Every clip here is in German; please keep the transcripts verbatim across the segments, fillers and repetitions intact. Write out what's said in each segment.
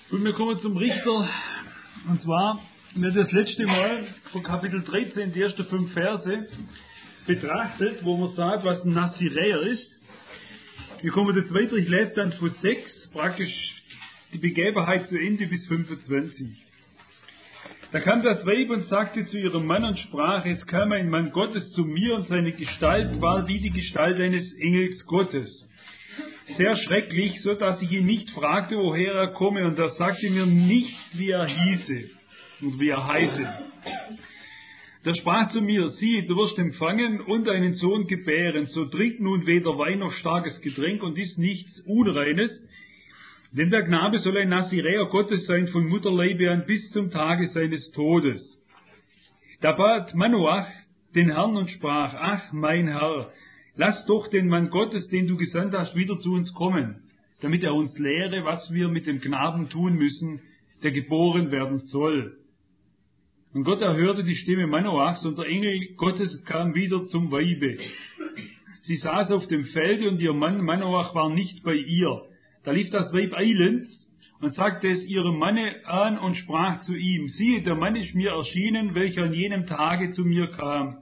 Und wir kommen zum Richter. Und zwar, wir haben das letzte Mal von Kapitel dreizehn, die ersten fünf Verse, betrachtet, wo man sagt, was ein Naziräer ist. Wir kommen jetzt weiter, ich lese dann von sechs, praktisch die Begebenheit zu Ende bis fünfundzwanzig. Da kam das Weib und sagte zu ihrem Mann und sprach, es kam ein Mann Gottes zu mir und seine Gestalt war wie die Gestalt eines Engels Gottes. Sehr schrecklich, so dass ich ihn nicht fragte, woher er komme, und er sagte mir nicht, wie er hieße und wie er heiße. Der sprach zu mir, siehe, du wirst empfangen und einen Sohn gebären, so trink nun weder Wein noch starkes Getränk und iss nichts Unreines, denn der Knabe soll ein Naziräer Gottes sein von Mutterleibe an bis zum Tage seines Todes. Da bat Manoach den Herrn und sprach, ach, mein Herr, lass doch den Mann Gottes, den du gesandt hast, wieder zu uns kommen, damit er uns lehre, was wir mit dem Knaben tun müssen, der geboren werden soll. Und Gott erhörte die Stimme Manoachs, und der Engel Gottes kam wieder zum Weibe. Sie saß auf dem Felde, und ihr Mann Manoach war nicht bei ihr. Da lief das Weib eilends und sagte es ihrem Manne an und sprach zu ihm, siehe, der Mann ist mir erschienen, welcher an jenem Tage zu mir kam.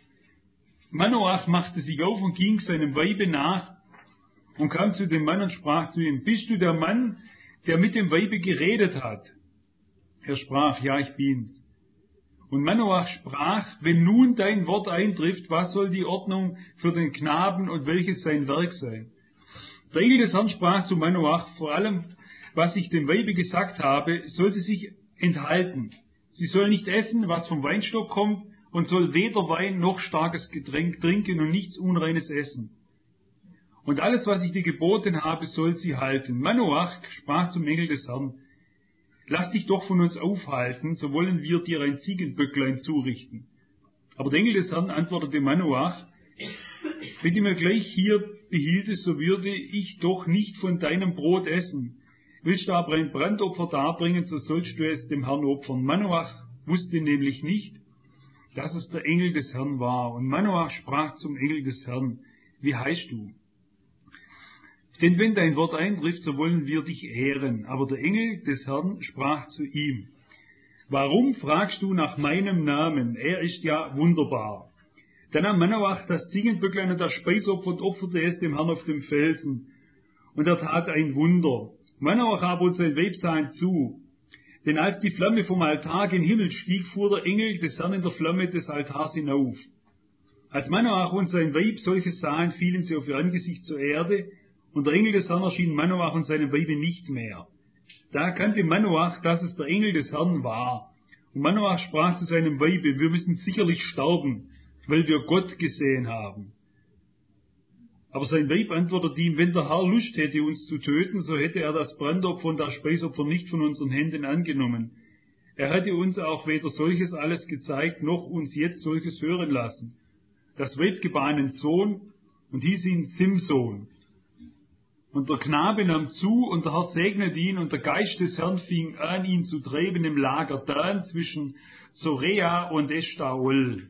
Manoach machte sich auf und ging seinem Weibe nach und kam zu dem Mann und sprach zu ihm, bist du der Mann, der mit dem Weibe geredet hat? Er sprach, ja, ich bin's. Und Manoach sprach, wenn nun dein Wort eintrifft, was soll die Ordnung für den Knaben und welches sein Werk sein? Der Engel des Herrn sprach zu Manoach, vor allem, was ich dem Weibe gesagt habe, soll sie sich enthalten. Sie soll nicht essen, was vom Weinstock kommt, und soll weder Wein noch starkes Getränk trinken und nichts Unreines essen. Und alles, was ich dir geboten habe, soll sie halten. Manoach sprach zum Engel des Herrn, lass dich doch von uns aufhalten, so wollen wir dir ein Ziegenböcklein zurichten. Aber der Engel des Herrn antwortete Manoach, wenn du mir gleich hier behieltest, so würde ich doch nicht von deinem Brot essen. Willst du aber ein Brandopfer darbringen, so sollst du es dem Herrn opfern. Manoach wusste nämlich nicht, dass es der Engel des Herrn war. Und Manoach sprach zum Engel des Herrn, wie heißt du? Denn wenn dein Wort eintrifft, so wollen wir dich ehren. Aber der Engel des Herrn sprach zu ihm, warum fragst du nach meinem Namen? Er ist ja wunderbar. Dann nahm Manoach das Ziegenböcklein und das Speisopfer und opferte es dem Herrn auf dem Felsen. Und er tat ein Wunder. Manoach aber und sein Weib sahen zu. Denn als die Flamme vom Altar gen Himmel stieg, fuhr der Engel des Herrn in der Flamme des Altars hinauf. Als Manoach und sein Weib solches sahen, fielen sie auf ihr Angesicht zur Erde, und der Engel des Herrn erschien Manoach und seinem Weibe nicht mehr. Da erkannte Manoach, dass es der Engel des Herrn war. Und Manoach sprach zu seinem Weibe, wir müssen sicherlich sterben, weil wir Gott gesehen haben. Aber sein Weib antwortete ihm, wenn der Herr Lust hätte, uns zu töten, so hätte er das Brandopfer und das Speisopfer nicht von unseren Händen angenommen. Er hätte uns auch weder solches alles gezeigt, noch uns jetzt solches hören lassen. Das Weib gebar einen Sohn und hieß ihn Simson. Und der Knabe nahm zu, und der Herr segnete ihn, und der Geist des Herrn fing an, ihn zu treiben im Lager Dan zwischen Zorea und Eshtaol.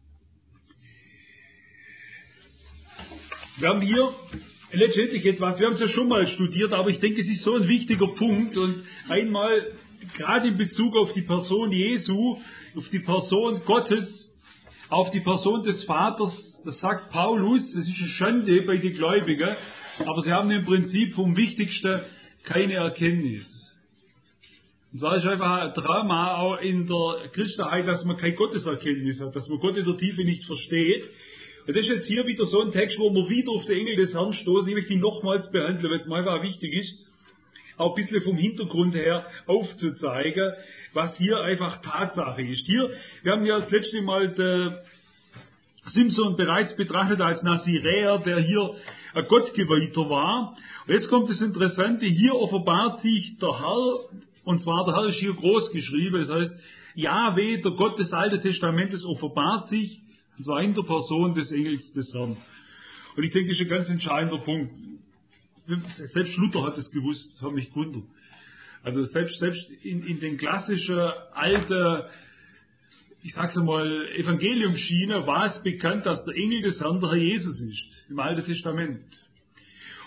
Wir haben hier letztendlich etwas, wir haben es ja schon mal studiert, aber ich denke, es ist so ein wichtiger Punkt, und einmal gerade in Bezug auf die Person Jesu, auf die Person Gottes, auf die Person des Vaters, das sagt Paulus, das ist eine Schande bei den Gläubigen, aber sie haben im Prinzip vom Wichtigsten keine Erkenntnis. Und zwar ist einfach ein Drama auch in der Christenheit, dass man keine Gotteserkenntnis hat, dass man Gott in der Tiefe nicht versteht. Und das ist jetzt hier wieder so ein Text, wo wir wieder auf den Engel des Herrn stoßen. Ich möchte ihn nochmals behandeln, weil es mir einfach wichtig ist, auch ein bisschen vom Hintergrund her aufzuzeigen, was hier einfach Tatsache ist. Hier, wir haben ja das letzte Mal den Simson bereits betrachtet als Naziräer, der hier ein Gottgeweihter war. Und jetzt kommt das Interessante, hier offenbart sich der Herr, und zwar der Herr ist hier groß geschrieben, das heißt, Jahwe, der Gott des Alten Testamentes, offenbart sich, und zwar in der Person des Engels des Herrn. Und ich denke, das ist ein ganz entscheidender Punkt. Selbst Luther hat es gewusst, das hat mich gewundert. Also selbst, selbst in, in den klassischen alten, ich sag's einmal, Evangeliumsschiene war es bekannt, dass der Engel des Herrn der Herr Jesus ist, im Alten Testament.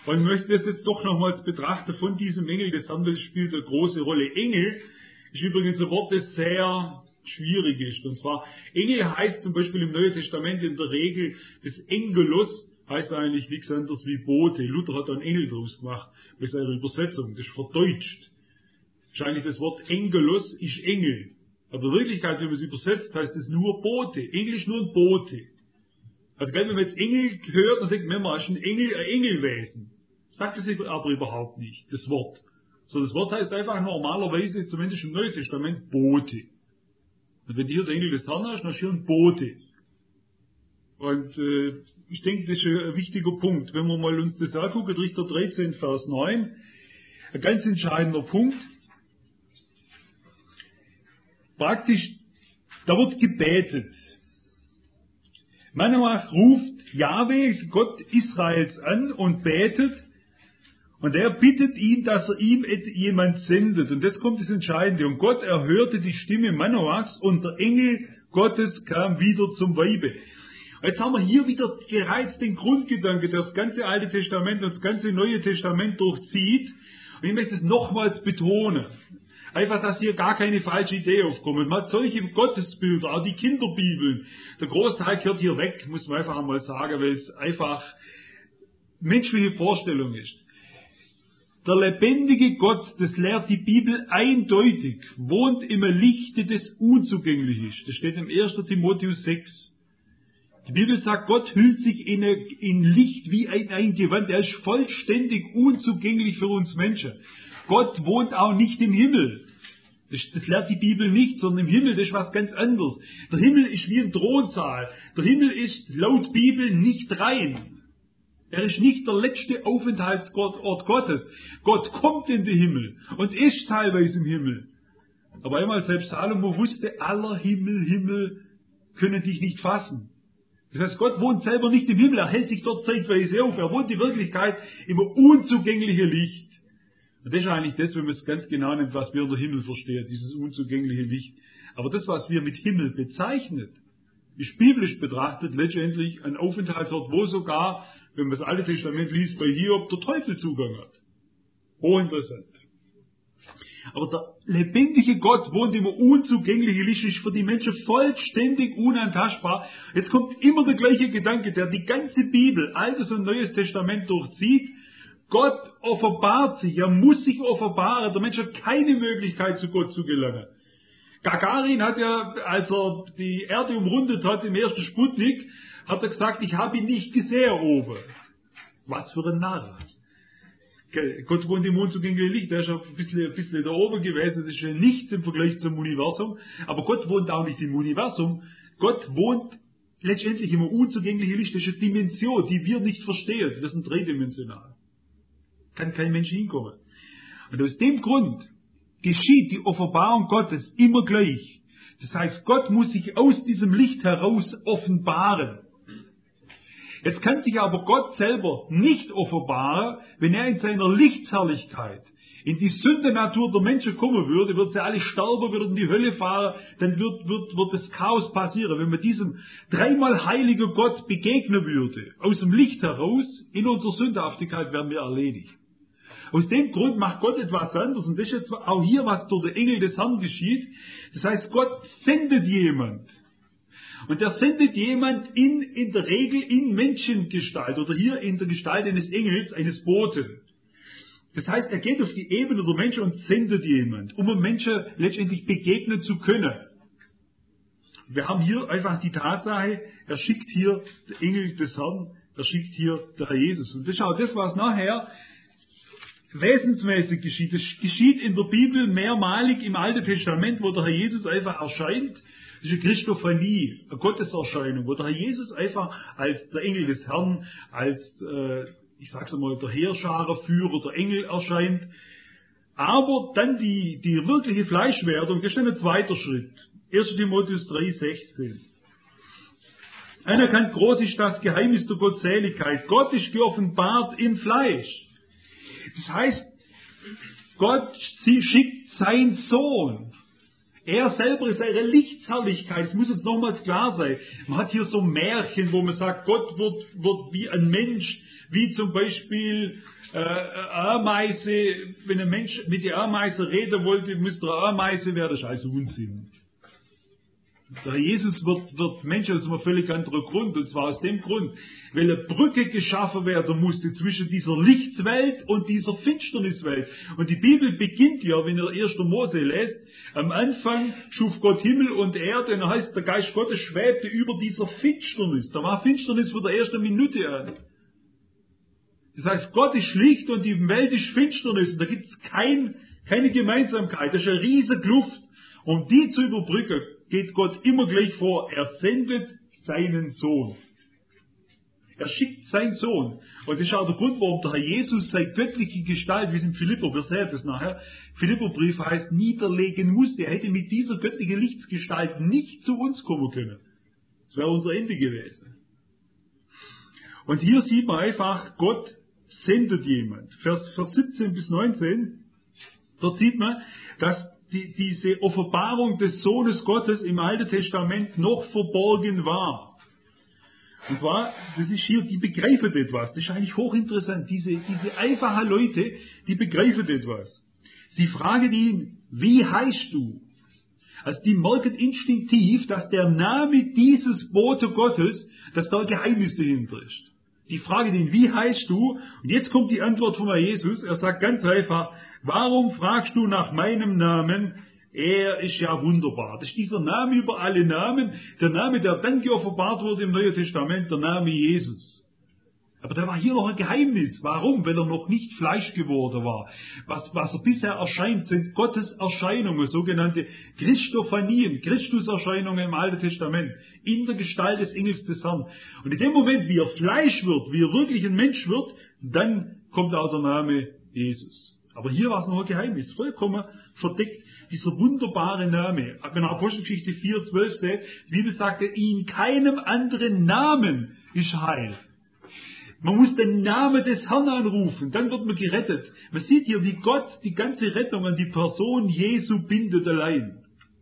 Und ich möchte das jetzt doch nochmals betrachten von diesem Engel des Herrn, das spielt eine große Rolle. Engel ist übrigens ein Wort, das sehr schwierig ist. Und zwar, Engel heißt zum Beispiel im Neuen Testament in der Regel, das Engelos heißt eigentlich nichts anderes wie Bote. Luther hat da einen Engel draus gemacht, bei seiner Übersetzung. Das ist verdeutscht. Wahrscheinlich das Wort Engelos ist Engel. Aber in Wirklichkeit, wenn man es übersetzt, heißt es nur Bote. Engel ist nur ein Bote. Also wenn man jetzt Engel hört, dann denkt man immer, es ist ein Engel, ein Engelwesen. Sagt es aber überhaupt nicht, das Wort. So, das Wort heißt einfach normalerweise, zumindest im Neuen Testament, Bote. Und wenn du hier den Engel des Herrn hast, dann ist hier ein Bote. Und äh, ich denke, das ist ein wichtiger Punkt. Wenn wir mal uns das angucken, Richter dreizehn, Vers neun, ein ganz entscheidender Punkt. Praktisch, da wird gebetet. Manoach ruft Jahwe, Gott Israels, an und betet. Und er bittet ihn, dass er ihm jemand sendet. Und jetzt kommt das Entscheidende. Und Gott erhörte die Stimme Manoachs und der Engel Gottes kam wieder zum Weibe. Jetzt haben wir hier wieder gereizt den Grundgedanke, der das ganze Alte Testament und das ganze Neue Testament durchzieht. Und ich möchte es nochmals betonen. Einfach, dass hier gar keine falsche Idee aufkommt. Man hat solche Gottesbilder, auch die Kinderbibeln. Der Großteil gehört hier weg, muss man einfach einmal sagen, weil es einfach menschliche Vorstellung ist. Der lebendige Gott, das lehrt die Bibel eindeutig, wohnt im Lichte des Unzugänglichen. Das steht im ersten Timotheus sechs. Die Bibel sagt, Gott hüllt sich in, eine, in Licht wie ein, ein Gewand. Er ist vollständig unzugänglich für uns Menschen. Gott wohnt auch nicht im Himmel. Das, das lehrt die Bibel nicht, sondern im Himmel, das ist was ganz anderes. Der Himmel ist wie ein Thronsaal. Der Himmel ist laut Bibel nicht rein. Er ist nicht der letzte Aufenthaltsort Gottes. Gott kommt in den Himmel und ist teilweise im Himmel. Aber einmal selbst Salomo wusste, aller Himmel, Himmel können dich nicht fassen. Das heißt, Gott wohnt selber nicht im Himmel, er hält sich dort zeitweise auf. Er wohnt in Wirklichkeit im unzugänglichen Licht. Und das ist eigentlich das, wenn man es ganz genau nimmt, was wir unter Himmel verstehen, dieses unzugängliche Licht. Aber das, was wir mit Himmel bezeichnet, ist biblisch betrachtet letztendlich ein Aufenthaltsort, wo sogar, wenn man das Alte Testament liest, bei Hiob der Teufel Zugang hat. Hochinteressant. Aber der lebendige Gott wohnt im unzugänglichen Licht, ist für die Menschen vollständig unantastbar. Jetzt kommt immer der gleiche Gedanke, der die ganze Bibel, Altes und Neues Testament durchzieht. Gott offenbart sich, er muss sich offenbaren. Der Mensch hat keine Möglichkeit, zu Gott zu gelangen. Gagarin hat ja, als er die Erde umrundet hat, im ersten Sputnik, hat er gesagt, ich habe ihn nicht gesehen oben. Was für ein Narr. Gott wohnt im unzugänglichen Licht, der ist ja ein bisschen, ein bisschen da oben gewesen, das ist ja nichts im Vergleich zum Universum, aber Gott wohnt auch nicht im Universum. Gott wohnt letztendlich im unzugänglichen Licht, das ist eine Dimension, die wir nicht verstehen, wir sind dreidimensional. Kann kein Mensch hinkommen. Und aus dem Grund geschieht die Offenbarung Gottes immer gleich. Das heißt, Gott muss sich aus diesem Licht heraus offenbaren. Jetzt kann sich aber Gott selber nicht offenbaren, wenn er in seiner Lichtsherrlichkeit in die Sündenatur der Menschen kommen würde, würden sie alle sterben, würden in die Hölle fahren, dann wird, wird, wird das Chaos passieren. Wenn man diesem dreimal heiligen Gott begegnen würde, aus dem Licht heraus, in unserer Sündhaftigkeit wären wir erledigt. Aus dem Grund macht Gott etwas anderes, und das ist jetzt auch hier, was durch den Engel des Herrn geschieht. Das heißt, Gott sendet jemand. Und er sendet jemand in, in der Regel in Menschengestalt, oder hier in der Gestalt eines Engels, eines Boten. Das heißt, er geht auf die Ebene der Menschen und sendet jemand, um einem Menschen letztendlich begegnen zu können. Wir haben hier einfach die Tatsache, er schickt hier der Engel des Herrn, er schickt hier der Herr Jesus. Und das ist auch das, was nachher wesensmäßig geschieht. Das geschieht in der Bibel mehrmalig im Alten Testament, wo der Herr Jesus einfach erscheint. Das ist eine Christophanie, eine Gotteserscheinung, wo der Herr Jesus einfach als der Engel des Herrn, als, äh, ich sag's einmal, der Heerscharführer, der Engel erscheint. Aber dann die, die wirkliche Fleischwerdung, das ist dann ein zweiter Schritt. erster Timotheus drei, sechzehn. Anerkannt groß ist das Geheimnis der Gottseligkeit. Gott ist geoffenbart im Fleisch. Das heißt, Gott schickt seinen Sohn Er selber ist seine Lichtsherrlichkeit. Es muss uns nochmals klar sein. Man hat hier so Märchen, wo man sagt, Gott wird, wird wie ein Mensch, wie zum Beispiel äh, Ameise. Wenn ein Mensch mit der Ameise reden wollte, müsste er Ameise werden. Das ist also Unsinn. Der Jesus wird, wird Mensch aus einem völlig anderen Grund, und zwar aus dem Grund, weil eine Brücke geschaffen werden musste zwischen dieser Lichtswelt und dieser Finsterniswelt. Und die Bibel beginnt ja, wenn ihr erster Mose lest, am Anfang schuf Gott Himmel und Erde, und da heißt, der Geist Gottes schwebte über dieser Finsternis. Da war Finsternis von der ersten Minute an. Das heißt, Gott ist Licht und die Welt ist Finsternis, und da gibt es kein, keine Gemeinsamkeit. Das ist eine riesige Kluft. Um die zu überbrücken, geht Gott immer gleich vor. Er sendet seinen Sohn. Er schickt seinen Sohn. Und das ist auch der Grund, warum der Herr Jesus seine göttliche Gestalt, wie es in Philipper, wir sehen das nachher, Philipperbrief heißt, niederlegen musste. Er hätte mit dieser göttlichen Lichtsgestalt nicht zu uns kommen können. Das wäre unser Ende gewesen. Und hier sieht man einfach, Gott sendet jemand. Vers, Vers siebzehn bis neunzehn, dort sieht man, dass Die, diese Offenbarung des Sohnes Gottes im Alten Testament noch verborgen war. Und zwar, das ist hier, die begreifen etwas. Das ist eigentlich hochinteressant. Diese, diese einfachen Leute, die begreifen etwas. Sie fragen ihn, wie heißt du? Also die merken instinktiv, dass der Name dieses Bote Gottes, dass da ein Geheimnis dahinter ist. Die fragen ihn, wie heißt du? Und jetzt kommt die Antwort von Jesus. Er sagt ganz einfach, warum fragst du nach meinem Namen? Er ist ja wunderbar. Das ist dieser Name über alle Namen. Der Name, der dann geoffenbart wurde im Neuen Testament, der Name Jesus. Aber da war hier noch ein Geheimnis. Warum? Weil er noch nicht Fleisch geworden war. Was, was er bisher erscheint, sind Gottes Erscheinungen, sogenannte Christophanien, Christuserscheinungen im Alten Testament, in der Gestalt des Engels des Herrn. Und in dem Moment, wie er Fleisch wird, wie er wirklich ein Mensch wird, dann kommt auch der Name Jesus. Aber hier war es noch ein Geheimnis, vollkommen verdeckt. Dieser wunderbare Name. Wenn ihr Apostelgeschichte vier, zwölf seht, die Bibel sagte, in keinem anderen Namen ist Heil. Man muss den Namen des Herrn anrufen, dann wird man gerettet. Man sieht hier, wie Gott die ganze Rettung an die Person Jesu bindet allein.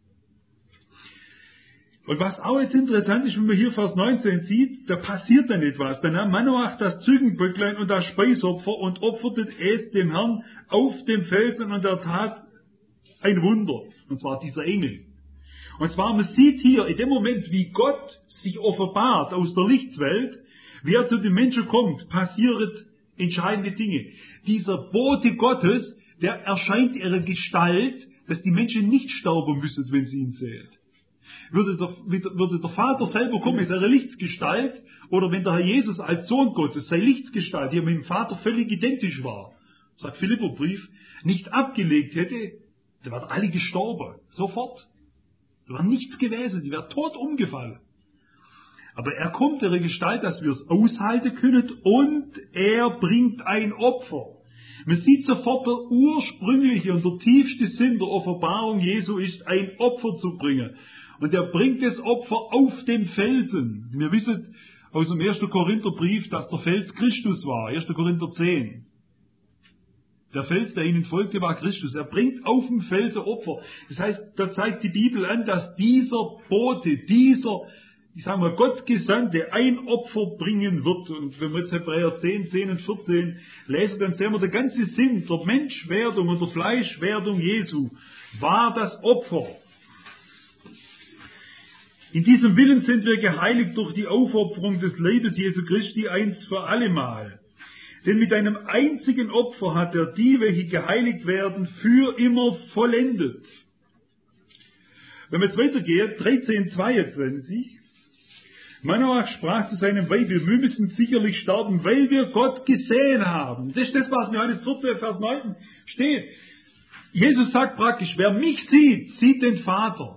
Und was auch jetzt interessant ist, wenn man hier Vers neunzehn sieht, da passiert dann etwas. Da nahm Manoach das Zügenböcklein und das Speisopfer und opferte es dem Herrn auf dem Felsen, und er tat ein Wunder. Und zwar dieser Engel. Und zwar, man sieht hier in dem Moment, wie Gott sich offenbart aus der Lichtwelt, wie er zu den Menschen kommt, passieren entscheidende Dinge. Dieser Bote Gottes, der erscheint ihrer Gestalt, dass die Menschen nicht sterben müssen, wenn sie ihn sehen. Würde der, würde der Vater selber kommen, ist seine Lichtgestalt, oder wenn der Herr Jesus als Sohn Gottes, seine Lichtgestalt, die mit dem Vater völlig identisch war, sagt Philipperbrief, nicht abgelegt hätte, da wären alle gestorben. Sofort. Da war nichts gewesen, die wären tot umgefallen. Aber er kommt in der Gestalt, dass wir es aushalten können, und er bringt ein Opfer. Man sieht sofort, der ursprüngliche und der tiefste Sinn der Offenbarung Jesu ist, ein Opfer zu bringen. Und er bringt das Opfer auf dem Felsen. Wir wissen aus dem ersten Korintherbrief, dass der Fels Christus war. erster Korinther zehn. Der Fels, der ihnen folgte, war Christus. Er bringt auf dem Felsen Opfer. Das heißt, da zeigt die Bibel an, dass dieser Bote, dieser, ich sage mal, Gottgesandte ein Opfer bringen wird. Und wenn wir jetzt Hebräer zehn, zehn und vierzehn lesen, dann sehen wir, der ganze Sinn der Menschwerdung und der Fleischwerdung Jesu war das Opfer. In diesem Willen sind wir geheiligt durch die Aufopferung des Leibes Jesu Christi eins für allemal. Denn mit einem einzigen Opfer hat er die, welche geheiligt werden, für immer vollendet. Wenn wir jetzt weitergehen, dreizehn, zweiundzwanzig. Manoach sprach zu seinem Weib, wir müssen sicherlich sterben, weil wir Gott gesehen haben. Das ist das, was in Johannes vierzehn, Vers neun steht. Jesus sagt praktisch, wer mich sieht, sieht den Vater.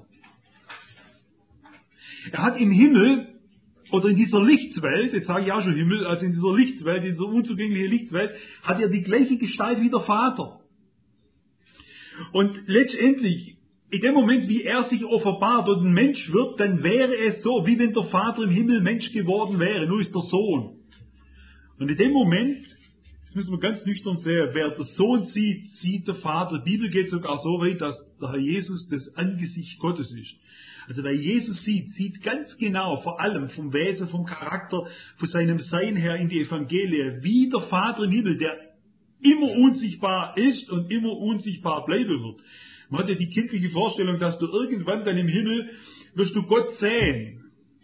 Er hat im Himmel, oder in dieser Lichtwelt, jetzt sage ich auch schon Himmel, also in dieser Lichtwelt, in dieser unzugänglichen Lichtwelt, hat er die gleiche Gestalt wie der Vater. Und letztendlich, in dem Moment, wie er sich offenbart und ein Mensch wird, dann wäre es so, wie wenn der Vater im Himmel Mensch geworden wäre, nur ist der Sohn. Und in dem Moment Das müssen wir ganz nüchtern sehen. Wer der Sohn sieht, sieht der Vater. Die Bibel geht sogar so weit, dass der Herr Jesus das Angesicht Gottes ist. Also wer Jesus sieht, sieht ganz genau, vor allem vom Wesen, vom Charakter, von seinem Sein her in die Evangelien, wie der Vater im Himmel, der immer unsichtbar ist und immer unsichtbar bleiben wird. Man hat ja die kindliche Vorstellung, dass du irgendwann dann im Himmel wirst du Gott sehen.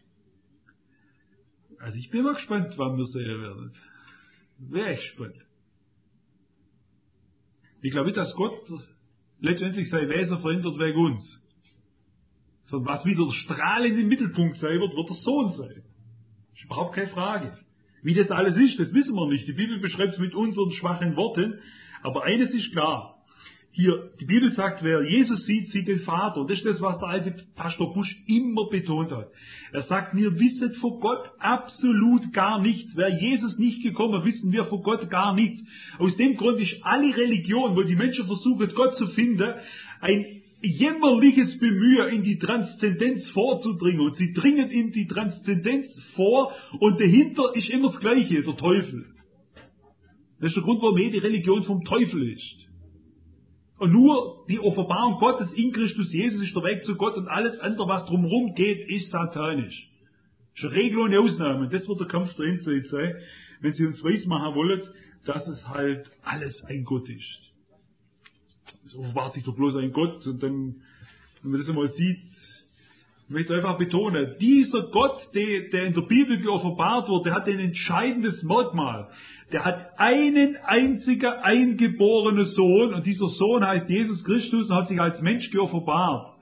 Also ich bin mal gespannt, wann wir sehen werden. Wäre echt spannend. Ich glaube nicht, dass Gott letztendlich sein Wesen verändert wegen uns. Sondern was wieder der strahlende Mittelpunkt sein wird, wird der Sohn sein. Das ist überhaupt keine Frage. Wie das alles ist, das wissen wir nicht. Die Bibel beschreibt es mit unseren schwachen Worten. Aber eines ist klar. Hier, die Bibel sagt, wer Jesus sieht, sieht den Vater. Und das ist das, was der alte Pastor Busch immer betont hat. Er sagt, wir wissen von Gott absolut gar nichts. Wäre Jesus nicht gekommen, wissen wir von Gott gar nichts. Aus dem Grund ist alle Religion, wo die Menschen versuchen, Gott zu finden, ein jämmerliches Bemühen, in die Transzendenz vorzudringen. Und sie dringen in die Transzendenz vor und dahinter ist immer das Gleiche, der Teufel. Das ist der Grund, warum jede Religion vom Teufel ist. Und nur die Offenbarung Gottes in Christus Jesus ist der Weg zu Gott und alles andere, was drumherum geht, ist satanisch. Das ist eine Regel ohne Ausnahme. Das wird der Kampf der Endzeit sein, wenn sie uns weismachen wollen, dass es halt alles ein Gott ist. Es offenbart sich doch bloß ein Gott und dann, wenn man das einmal sieht, ich möchte einfach betonen, dieser Gott, der, der in der Bibel geoffenbart wird, der hat ein entscheidendes Merkmal. Der hat einen einzigen eingeborenen Sohn und dieser Sohn heißt Jesus Christus und hat sich als Mensch geoffenbart.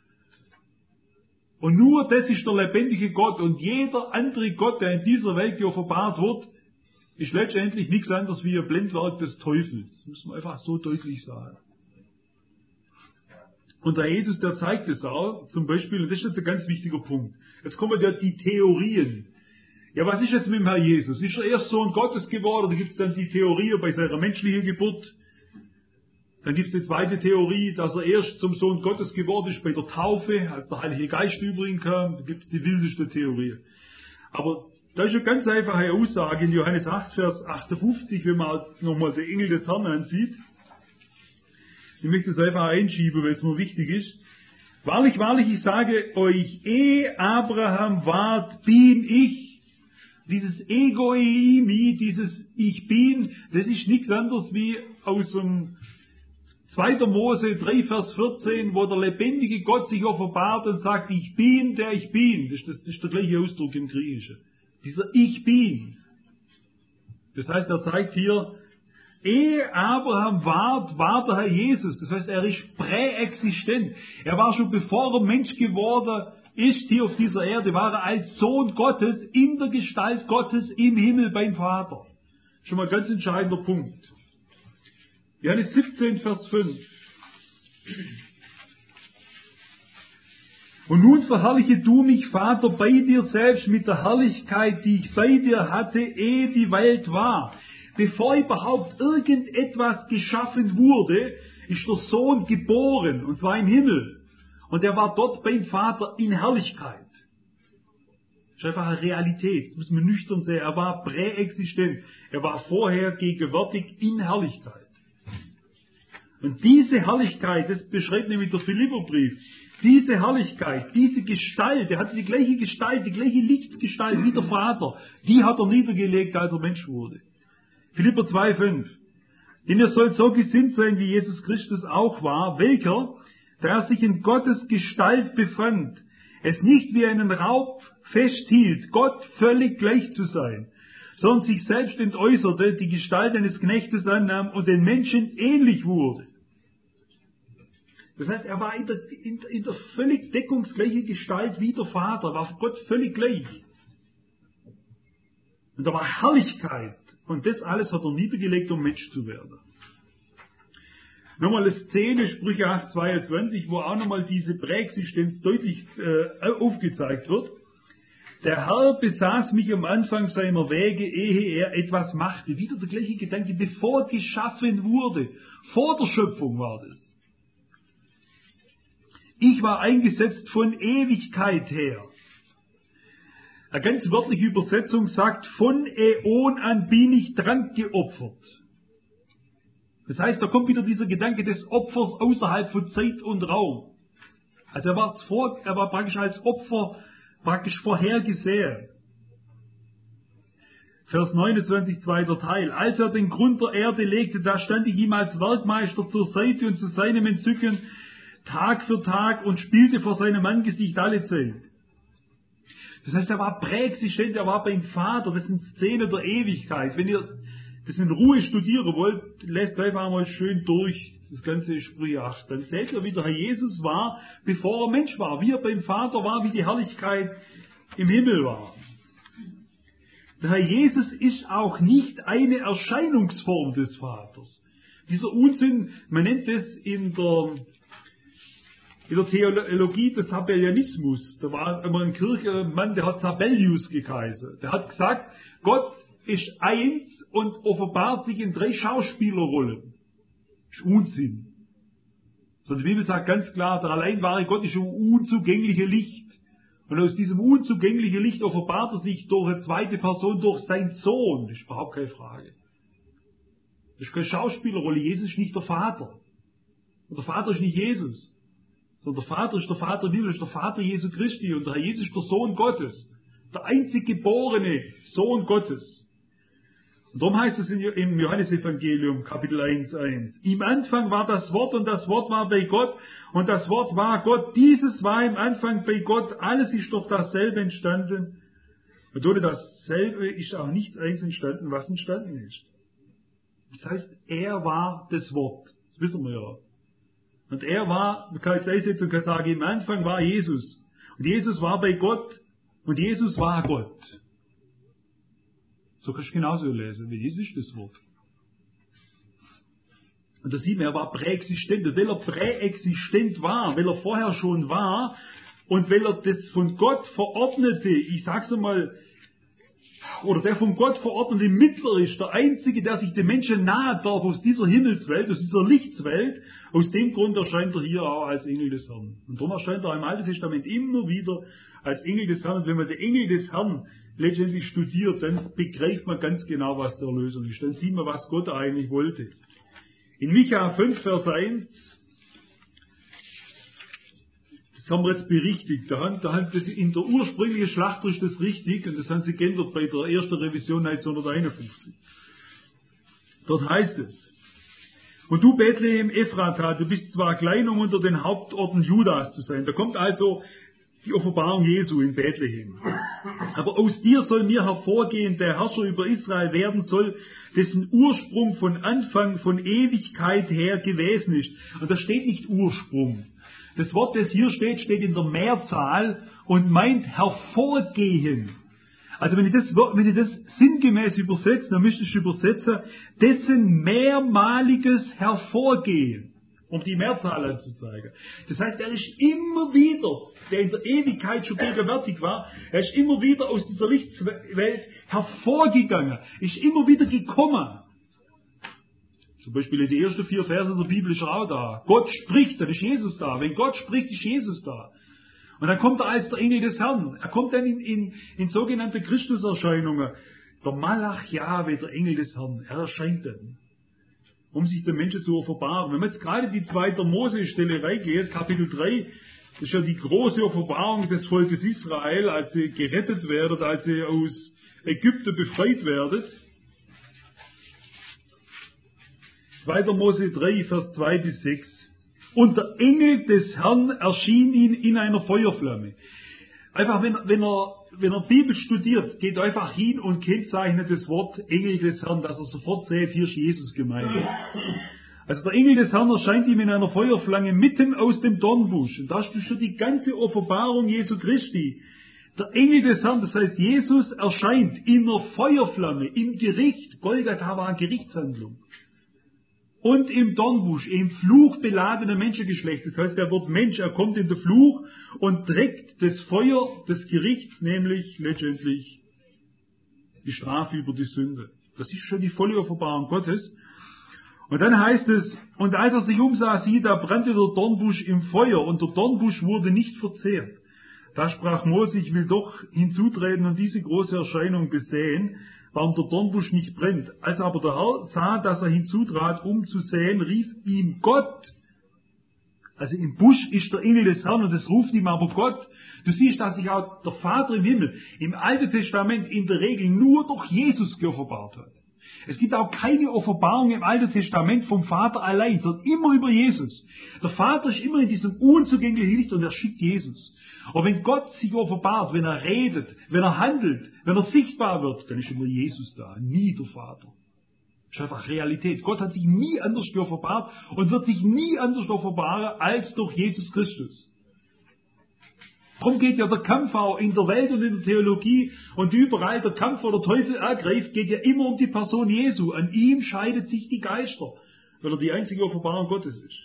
Und nur das ist der lebendige Gott und jeder andere Gott, der in dieser Welt geoffenbart wird, ist letztendlich nichts anderes wie ein Blendwerk des Teufels. Das muss man einfach so deutlich sagen. Und der Jesus, der zeigt es auch, zum Beispiel, und das ist jetzt ein ganz wichtiger Punkt. Jetzt kommen ja die Theorien. Ja, was ist jetzt mit dem Herr Jesus? Ist er erst Sohn Gottes geworden? Da gibt es dann die Theorie bei seiner menschlichen Geburt. Dann gibt es die zweite Theorie, dass er erst zum Sohn Gottes geworden ist bei der Taufe, als der Heilige Geist über ihn kam. Da gibt es die wildeste Theorie. Aber da ist eine ganz einfache Aussage in Johannes acht, Vers achtundfünfzig, wenn man nochmal den Engel des Herrn ansieht. Ich möchte es einfach einschieben, weil es mir wichtig ist. Wahrlich, wahrlich, ich sage euch, ehe Abraham ward, bin ich. Dieses Ego eimi, dieses Ich bin, das ist nichts anderes wie aus dem zweiter Mose drei, Vers vierzehn, wo der lebendige Gott sich offenbart und sagt, ich bin, der ich bin. Das ist, das ist der gleiche Ausdruck im Griechischen. Dieser Ich bin. Das heißt, er zeigt hier, ehe Abraham ward, war der Herr Jesus. Das heißt, er ist präexistent. Er war schon bevor er Mensch geworden ist hier auf dieser Erde, war er als Sohn Gottes in der Gestalt Gottes im Himmel beim Vater. Schon mal ein ganz entscheidender Punkt. Johannes siebzehn, Vers fünf. Und nun verherrliche du mich, Vater, bei dir selbst mit der Herrlichkeit, die ich bei dir hatte, ehe die Welt war. Bevor überhaupt irgendetwas geschaffen wurde, ist der Sohn geboren, und zwar im Himmel. Und er war dort beim Vater in Herrlichkeit. Das ist einfach eine Realität, das müssen wir nüchtern sehen. Er war präexistent, er war vorher gegenwärtig in Herrlichkeit. Und diese Herrlichkeit, das beschreibt nämlich der Philipperbrief, diese Herrlichkeit, diese Gestalt, er hatte die gleiche Gestalt, die gleiche Lichtgestalt wie der Vater, die hat er niedergelegt, als er Mensch wurde. Philipper zwei, fünf. Denn ihr sollt so gesinnt sein, wie Jesus Christus auch war, welcher, da er sich in Gottes Gestalt befand, es nicht wie einen Raub festhielt, Gott völlig gleich zu sein, sondern sich selbst entäußerte, die Gestalt eines Knechtes annahm und den Menschen ähnlich wurde. Das heißt, er war in der, in, in der völlig deckungsgleichen Gestalt wie der Vater, war Gott völlig gleich. Und da war Herrlichkeit. Und das alles hat er niedergelegt, um Mensch zu werden. Nochmal eine Szene, Sprüche acht, zweiundzwanzig, wo auch nochmal diese Präexistenz deutlich äh, aufgezeigt wird. Der Herr besaß mich am Anfang seiner Wege, ehe er etwas machte. Wieder der gleiche Gedanke, bevor geschaffen wurde. Vor der Schöpfung war das. Ich war eingesetzt von Ewigkeit her. Eine ganz wörtliche Übersetzung sagt, von Äon an bin ich dran geopfert. Das heißt, da kommt wieder dieser Gedanke des Opfers außerhalb von Zeit und Raum. Also er war, vor, er war praktisch als Opfer praktisch vorhergesehen. Vers neunundzwanzig, zweiter Teil. Als er den Grund der Erde legte, da stand ich ihm als Werkmeister zur Seite und zu seinem Entzücken Tag für Tag und spielte vor seinem Angesicht alle Zeit. Das heißt, er war präexistent, er war beim Vater, das sind Szenen der Ewigkeit. Wenn ihr das in Ruhe studieren wollt, lest einfach mal schön durch das ganze Sprüche acht. Dann seht ihr, wie der Herr Jesus war, bevor er Mensch war, wie er beim Vater war, wie die Herrlichkeit im Himmel war. Der Herr Jesus ist auch nicht eine Erscheinungsform des Vaters. Dieser Unsinn, man nennt es in der, in der Theologie des Sabellianismus. Da war immer ein Kirchenmann, der hat Sabellius geheißen. Der hat gesagt, Gott ist eins und offenbart sich in drei Schauspielerrollen. Das ist Unsinn. Sondern die Bibel sagt ganz klar, der allein wahre Gott ist ein unzugängliches Licht. Und aus diesem unzugänglichen Licht offenbart er sich durch eine zweite Person, durch seinen Sohn. Das ist überhaupt keine Frage. Das ist keine Schauspielerrolle. Jesus ist nicht der Vater. Und der Vater ist nicht Jesus. Sondern der Vater ist der Vater im Himmel, ist der Vater Jesu Christi. Und der Herr Jesus ist der Sohn Gottes. Der einzig geborene Sohn Gottes. Und darum heißt es im Johannesevangelium, Kapitel eins, eins. Im Anfang war das Wort und das Wort war bei Gott und das Wort war Gott. Dieses war im Anfang bei Gott. Alles ist durch dasselbe entstanden. Und ohne dasselbe ist auch nichts eins entstanden, was entstanden ist. Das heißt, er war das Wort. Das wissen wir ja. Und er war, man kann jetzt einsetzen und kann sagen, im Anfang war Jesus. Und Jesus war bei Gott und Jesus war Gott. So kannst du genauso lesen, wie Jesus ist das Wort. Und da sieht man, er war präexistent. Und weil er präexistent war, weil er vorher schon war und weil er das von Gott verordnete, ich sag's einmal, oder der von Gott verordnete Mittler ist, der Einzige, der sich den Menschen nahe darf aus dieser Himmelswelt, aus dieser Lichtswelt, aus dem Grund erscheint er hier auch als Engel des Herrn. Und darum erscheint er im Alten Testament immer wieder als Engel des Herrn. Und wenn man den Engel des Herrn letztendlich studiert, dann begreift man ganz genau, was der Erlösung ist. Dann sieht man, was Gott eigentlich wollte. In Micha fünf, Vers eins, das haben wir jetzt berichtigt, da haben, da haben das in der ursprünglichen Schlacht ist das richtig, und das haben sie geändert bei der ersten Revision neunzehnhunderteinundfünfzig. Dort heißt es, und du Bethlehem Ephrata, du bist zwar klein, um unter den Hauptorten Judas zu sein. Da kommt also die Offenbarung Jesu in Bethlehem. Aber aus dir soll mir hervorgehen, der Herrscher über Israel werden soll, dessen Ursprung von Anfang, von Ewigkeit her gewesen ist. Und da steht nicht Ursprung. Das Wort, das hier steht, steht in der Mehrzahl und meint hervorgehen. Also wenn ich das, wenn ich das sinngemäß übersetze, dann müsste ich übersetzen, dessen mehrmaliges Hervorgehen. Um die Mehrzahl anzuzeigen. Das heißt, er ist immer wieder, der in der Ewigkeit schon gegenwärtig war, er ist immer wieder aus dieser Lichtwelt hervorgegangen, ist immer wieder gekommen. Zum Beispiel in den ersten vier Versen der Bibel ist er auch da. Gott spricht, dann ist Jesus da. Wenn Gott spricht, ist Jesus da. Und dann kommt er als der Engel des Herrn. Er kommt dann in, in, in sogenannte Christuserscheinungen. Der Malach Jahwe, der Engel des Herrn, er erscheint dann, um sich den Menschen zu offenbaren. Wenn man jetzt gerade die zweite Mose-Stelle reingeht, Kapitel drei, das ist ja die große Offenbarung des Volkes Israel, als sie gerettet werden, als sie aus Ägypten befreit werden. zweiter Mose drei, Vers zwei bis sechs. Und der Engel des Herrn erschien ihm in einer Feuerflamme. Einfach, wenn, wenn er, wenn er Bibel studiert, geht einfach hin und kennzeichnet das Wort Engel des Herrn, dass er sofort sieht, hier ist Jesus gemeint. Also der Engel des Herrn erscheint ihm in einer Feuerflamme mitten aus dem Dornbusch. Und da ist schon die ganze Offenbarung Jesu Christi. Der Engel des Herrn, das heißt, Jesus erscheint in einer Feuerflamme, im Gericht. Golgatha war eine Gerichtshandlung. Und im Dornbusch, im Fluch beladenen Menschengeschlecht. Das heißt, er wird Mensch, er kommt in den Fluch und trägt das Feuer des Gerichts, nämlich letztendlich die Strafe über die Sünde. Das ist schon die volle Offenbarung Gottes. Und dann heißt es, und als er sich umsah, siehe, da brannte der Dornbusch im Feuer und der Dornbusch wurde nicht verzehrt. Da sprach Mose, ich will doch hinzutreten und diese große Erscheinung besehen, warum der Dornbusch nicht brennt. Als aber der Herr sah, dass er hinzutrat, um zu sehen, rief ihm Gott. Also im Busch ist der Engel des Herrn und es ruft ihm aber Gott. Du siehst, dass sich auch der Vater im Himmel im Alten Testament in der Regel nur durch Jesus geoffenbart hat. Es gibt auch keine Offenbarung im Alten Testament vom Vater allein, sondern immer über Jesus. Der Vater ist immer in diesem unzugänglichen Licht und er schickt Jesus. Aber wenn Gott sich offenbart, wenn er redet, wenn er handelt, wenn er sichtbar wird, dann ist immer Jesus da, nie der Vater. Das ist einfach Realität. Gott hat sich nie anders geoffenbart und wird sich nie anders offenbaren als durch Jesus Christus. Darum geht ja der Kampf auch in der Welt und in der Theologie und überall der Kampf, wo der Teufel ergreift, geht ja immer um die Person Jesu. An ihm scheidet sich die Geister, weil er die einzige Offenbarung Gottes ist.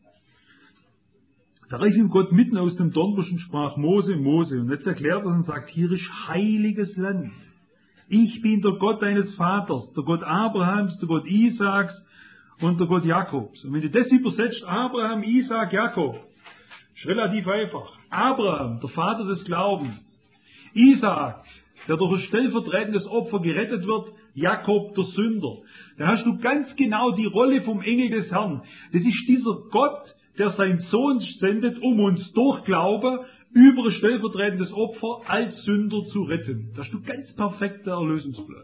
Da rief ihm Gott mitten aus dem Dornbusch und sprach, Mose, Mose. Und jetzt erklärt er und sagt, hier ist heiliges Land. Ich bin der Gott deines Vaters, der Gott Abrahams, der Gott Isaaks und der Gott Jakobs. Und wenn du das übersetzt, Abraham, Isaak, Jakob, ist relativ einfach. Abraham, der Vater des Glaubens. Isaak, der durch ein stellvertretendes Opfer gerettet wird. Jakob, der Sünder. Da hast du ganz genau die Rolle vom Engel des Herrn. Das ist dieser Gott, der seinen Sohn sendet, um uns durch Glaube über ein stellvertretendes Opfer als Sünder zu retten. Da hast du ganz perfekter Erlösungsplan.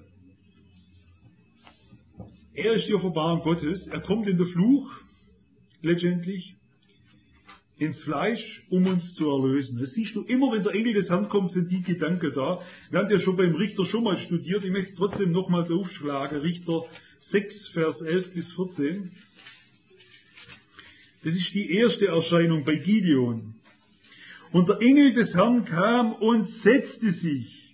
Er ist die Offenbarung Gottes. Er kommt in den Fluch, letztendlich, ins Fleisch, um uns zu erlösen. Das siehst du immer, wenn der Engel des Herrn kommt, sind die Gedanken da. Wir haben ja schon beim Richter schon mal studiert. Ich möchte es trotzdem nochmals aufschlagen. Richter sechs, Vers elf bis vierzehn. Das ist die erste Erscheinung bei Gideon. Und der Engel des Herrn kam und setzte sich.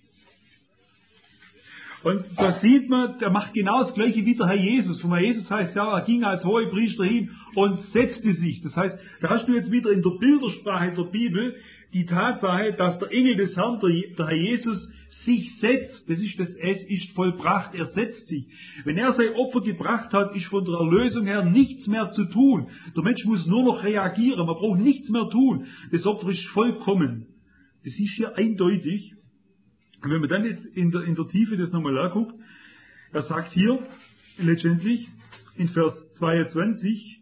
Und da sieht man, der macht genau das Gleiche wie der Herr Jesus. Vom Herr Jesus heißt ja, er ging als Hohepriester hin und setzte sich. Das heißt, da hast du jetzt wieder in der Bildersprache der Bibel die Tatsache, dass der Engel des Herrn, der Herr Jesus, sich setzt. Das ist das Es ist vollbracht. Er setzt sich. Wenn er sein Opfer gebracht hat, ist von der Erlösung her nichts mehr zu tun. Der Mensch muss nur noch reagieren. Man braucht nichts mehr tun. Das Opfer ist vollkommen. Das ist hier eindeutig. Und wenn man dann jetzt in der, in der Tiefe das nochmal anguckt, er sagt hier letztendlich in Vers zweiundzwanzig,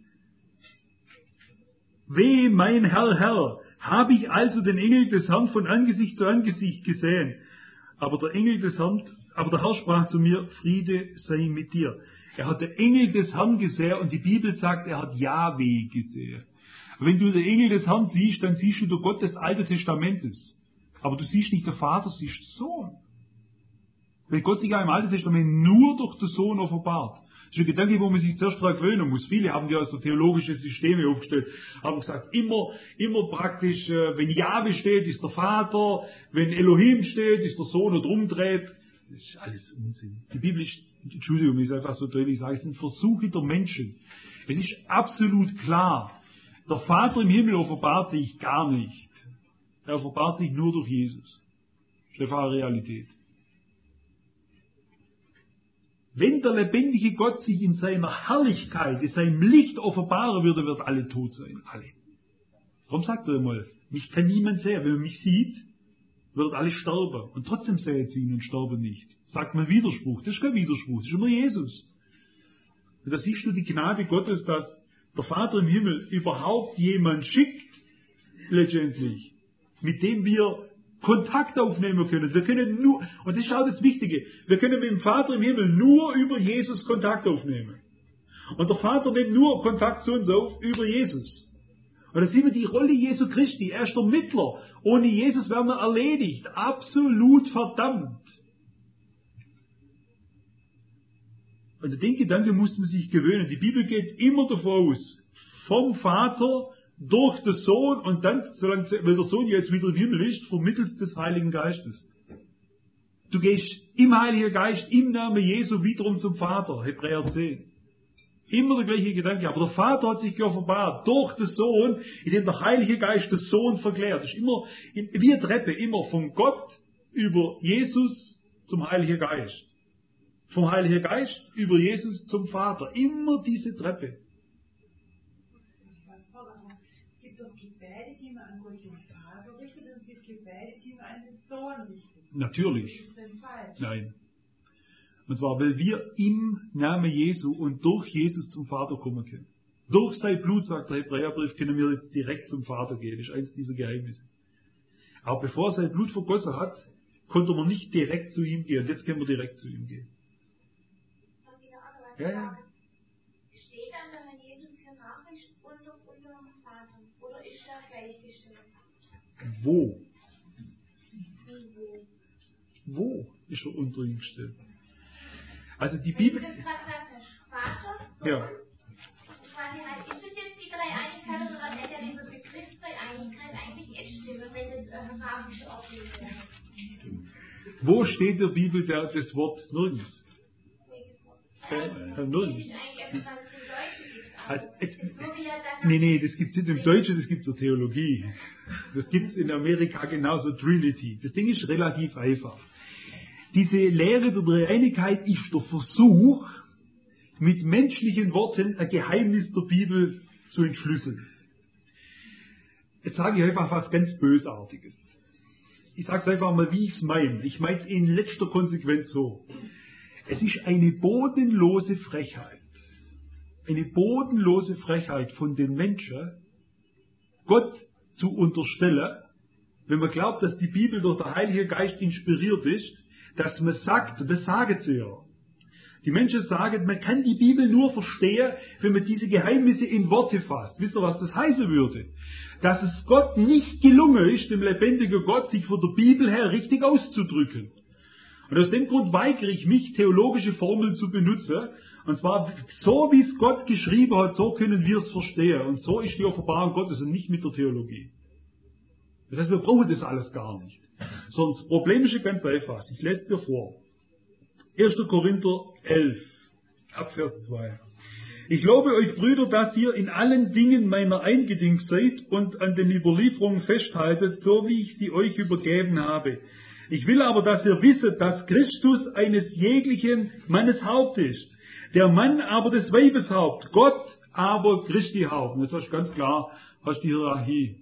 Wehe, mein Herr, Herr, habe ich also den Engel des Herrn von Angesicht zu Angesicht gesehen. Aber der Engel des Herrn, aber der Herr sprach zu mir, Friede sei mit dir. Er hat den Engel des Herrn gesehen und die Bibel sagt, er hat Jahwe gesehen. Wenn du den Engel des Herrn siehst, dann siehst du den Gott des Alten Testamentes. Aber du siehst nicht den Vater, du siehst den Sohn. Weil Gott sich ja im Alten Testament nur durch den Sohn offenbart. Das ist ein Gedanke, wo man sich zuerst daran gewöhnen muss. Viele haben ja so theologische Systeme aufgestellt, haben gesagt, immer, immer praktisch, wenn Jahwe steht, ist der Vater, wenn Elohim steht, ist der Sohn und rumdreht. Das ist alles Unsinn. Die Bibel ist, Entschuldigung, ist einfach so deutlich, ich sage, es sind Versuche der Menschen. Es ist absolut klar, der Vater im Himmel offenbart sich gar nicht. Er offenbart sich nur durch Jesus. Das ist einfach eine Realität. Wenn der lebendige Gott sich in seiner Herrlichkeit, in seinem Licht offenbaren würde, wird alle tot sein. Alle. Darum sagt er einmal, mich kann niemand sehen. Wenn man mich sieht, wird alle sterben. Und trotzdem sehen sie ihn und sterben nicht. Sagt man Widerspruch. Das ist kein Widerspruch. Das ist immer Jesus. Und da siehst du die Gnade Gottes, dass der Vater im Himmel überhaupt jemand schickt, letztendlich, mit dem wir Kontakt aufnehmen können. Wir können nur, und das ist auch das Wichtige, wir können mit dem Vater im Himmel nur über Jesus Kontakt aufnehmen. Und der Vater nimmt nur Kontakt zu uns auf über Jesus. Und da sehen wir die Rolle Jesu Christi. Er ist der Mittler. Ohne Jesus wären wir erledigt. Absolut verdammt. Und den Gedanken muss man sich gewöhnen. Die Bibel geht immer davon aus, vom Vater durch den Sohn und dann, solange weil der Sohn jetzt wieder im Himmel ist, vermittels des Heiligen Geistes. Du gehst im Heiligen Geist, im Namen Jesu wiederum zum Vater, Hebräer zehn. Immer der gleiche Gedanke, aber der Vater hat sich geoffenbart durch den Sohn, indem der Heilige Geist den Sohn verklärt. Das ist immer wie eine Treppe, immer von Gott über Jesus zum Heiligen Geist. Vom Heiligen Geist über Jesus zum Vater. Immer diese Treppe. Es gibt doch Gebete, die man an Gott den Vater richtet, und es gibt Gebete, die man an den Sohn richtet. Natürlich. Ist das denn falsch? Nein. Und zwar, weil wir im Namen Jesu und durch Jesus zum Vater kommen können. Durch sein Blut, sagt der Hebräerbrief, können wir jetzt direkt zum Vater gehen. Das ist eines dieser Geheimnisse. Aber bevor er sein Blut vergossen hat, konnte man nicht direkt zu ihm gehen. Jetzt können wir direkt zu ihm gehen. Ja, ja. Steht dann der Herr Jesus hierarchisch unter, unter dem Vater? Oder ist er gleichgestellt? Wo? Wie wo? Wo ist er unter ihm gestellt? Also die Bibel... Wenn du das gerade gesagt hast, Vater, Sohn, Ja. quasi halt, ist das jetzt die Dreieinigkeit oder hat ja dieser Begriff Dreieinigkeit eigentlich echt stimmen, wenn das äh, hierarchische Ordnung wäre? Wo steht in der Bibel der, das Wort nirgends? Äh, äh, nirgends. Das ist eigentlich etwas, was es im Deutschen gibt. Also, Aber es wurde ja dann nee, nee, das gibt es nicht im Deutschen, das gibt es in der Theologie. Das gibt es in Amerika genauso, Trinity. Das Ding ist relativ einfach. Diese Lehre der Dreieinigkeit ist der Versuch, mit menschlichen Worten ein Geheimnis der Bibel zu entschlüsseln. Jetzt sage ich einfach was ganz Bösartiges. Ich sage es einfach mal, wie ich es meine. Ich meine es in letzter Konsequenz so. Es ist eine bodenlose Frechheit, eine bodenlose Frechheit von den Menschen, Gott zu unterstellen, wenn man glaubt, dass die Bibel durch den Heiligen Geist inspiriert ist, dass man sagt, das sagen sie ja. Die Menschen sagen, man kann die Bibel nur verstehen, wenn man diese Geheimnisse in Worte fasst. Wisst ihr, was das heißen würde? Dass es Gott nicht gelungen ist, dem lebendigen Gott, sich von der Bibel her richtig auszudrücken. Und aus dem Grund weigere ich mich, theologische Formeln zu benutzen. Und zwar, so wie es Gott geschrieben hat, so können wir es verstehen. Und so ist die Offenbarung Gottes und nicht mit der Theologie. Das heißt, wir brauchen das alles gar nicht. Sondern das Problem ist ja ganz einfach. Ich lese dir vor. erster Korinther elf, Abvers zwei. Ich lobe euch, Brüder, dass ihr in allen Dingen meiner eingedingt seid und an den Überlieferungen festhaltet, so wie ich sie euch übergeben habe. Ich will aber, dass ihr wisset, dass Christus eines jeglichen Mannes Haupt ist. Der Mann aber des Weibes Haupt, Gott aber Christi Haupt. Und das ist ganz klar, hast die Hierarchie.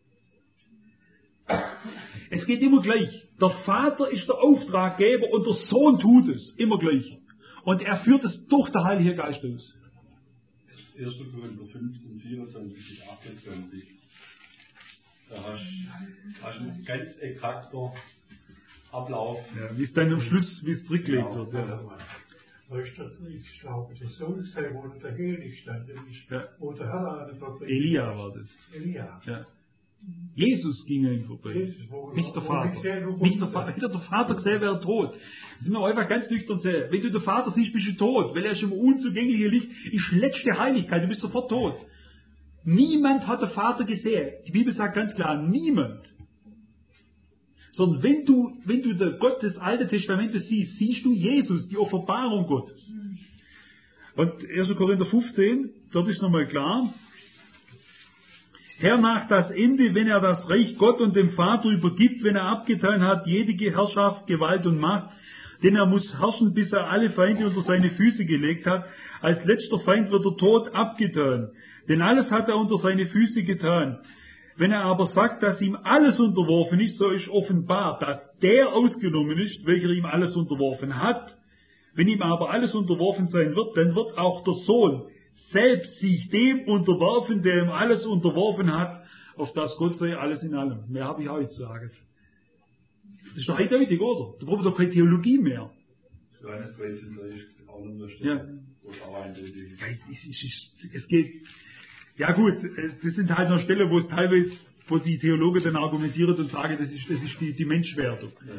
Es geht immer gleich. Der Vater ist der Auftraggeber und der Sohn tut es. Immer gleich. Und er führt es durch den Heiligen Geist aus. erster Korinther fünfzehn, vierundzwanzig bis achtundzwanzig. Da hast du einen ganz exakter Ablauf. Ja, wie es dann am Schluss, wie es zurückgelegt Genau. wird. Ja. Da ist das, ich glaube, das soll sein, wo der Heli stand, Ja. wo der Herr eine Vertretung Elia war das. Elia. Ja. Jesus ging an ihn vorbei. Jesus, wo- Nicht der wo Vater. ich sehe, wo- Nicht der Vater. Hätte der Vater gesehen, wäre er tot. Das sind wir einfach ganz nüchtern sehen. Wenn du den Vater siehst, bist du tot. Weil er ist im unzugänglichen Licht. Ist letzte Heiligkeit. Du bist sofort tot. Niemand hat den Vater gesehen. Die Bibel sagt ganz klar, niemand. Sondern wenn du, wenn du den Gott des Alten Testamentes siehst, siehst du Jesus, die Offenbarung Gottes. Und erster Korinther fünfzehn, dort ist nochmal klar, hernach das Ende, wenn er das Reich Gott und dem Vater übergibt, wenn er abgetan hat, jede Herrschaft, Gewalt und Macht, denn er muss herrschen, bis er alle Feinde unter seine Füße gelegt hat. Als letzter Feind wird der Tod abgetan, denn alles hat er unter seine Füße getan. Wenn er aber sagt, dass ihm alles unterworfen ist, so ist offenbar, dass der ausgenommen ist, welcher ihm alles unterworfen hat. Wenn ihm aber alles unterworfen sein wird, dann wird auch der Sohn selbst sich dem unterwerfen, der ihm alles unterworfen hat, auf das Gott sei alles in allem. Mehr habe ich auch nicht zu sagen. Das ist doch eindeutig, oder? Da brauchen wir doch keine Theologie mehr. Johannes dreizehn, da ist auch noch eine Ja. Stelle, wo es auch eindeutig ist. Ja, es, es, es, es, es geht. Ja gut, das sind halt noch Stellen, wo es teilweise, wo die Theologen dann argumentieren und sagen, das ist, das ist die, die Menschwerdung. Ja.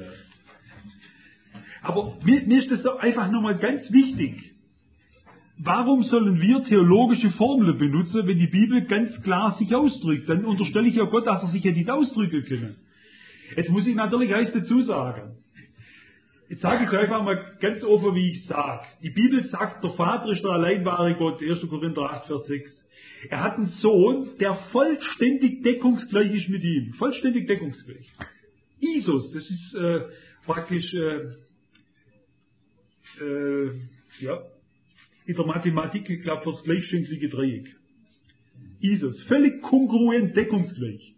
Aber mir, mir ist das so einfach nochmal ganz wichtig. Warum sollen wir theologische Formeln benutzen, wenn die Bibel ganz klar sich ausdrückt? Dann unterstelle ich ja Gott, dass er sich ja nicht ausdrücken kann. Jetzt muss ich natürlich eins dazu sagen. Jetzt sage ich es einfach mal ganz offen, wie ich sage. Die Bibel sagt, der Vater ist der allein wahre Gott, erster Korinther acht, Vers sechs. Er hat einen Sohn, der vollständig deckungsgleich ist mit ihm. Vollständig deckungsgleich. Isos, das ist äh, praktisch, äh, äh, ja, in der Mathematik, ich glaube, das gleichschenklige Dreieck. Isos. Völlig kongruent, deckungsgleich.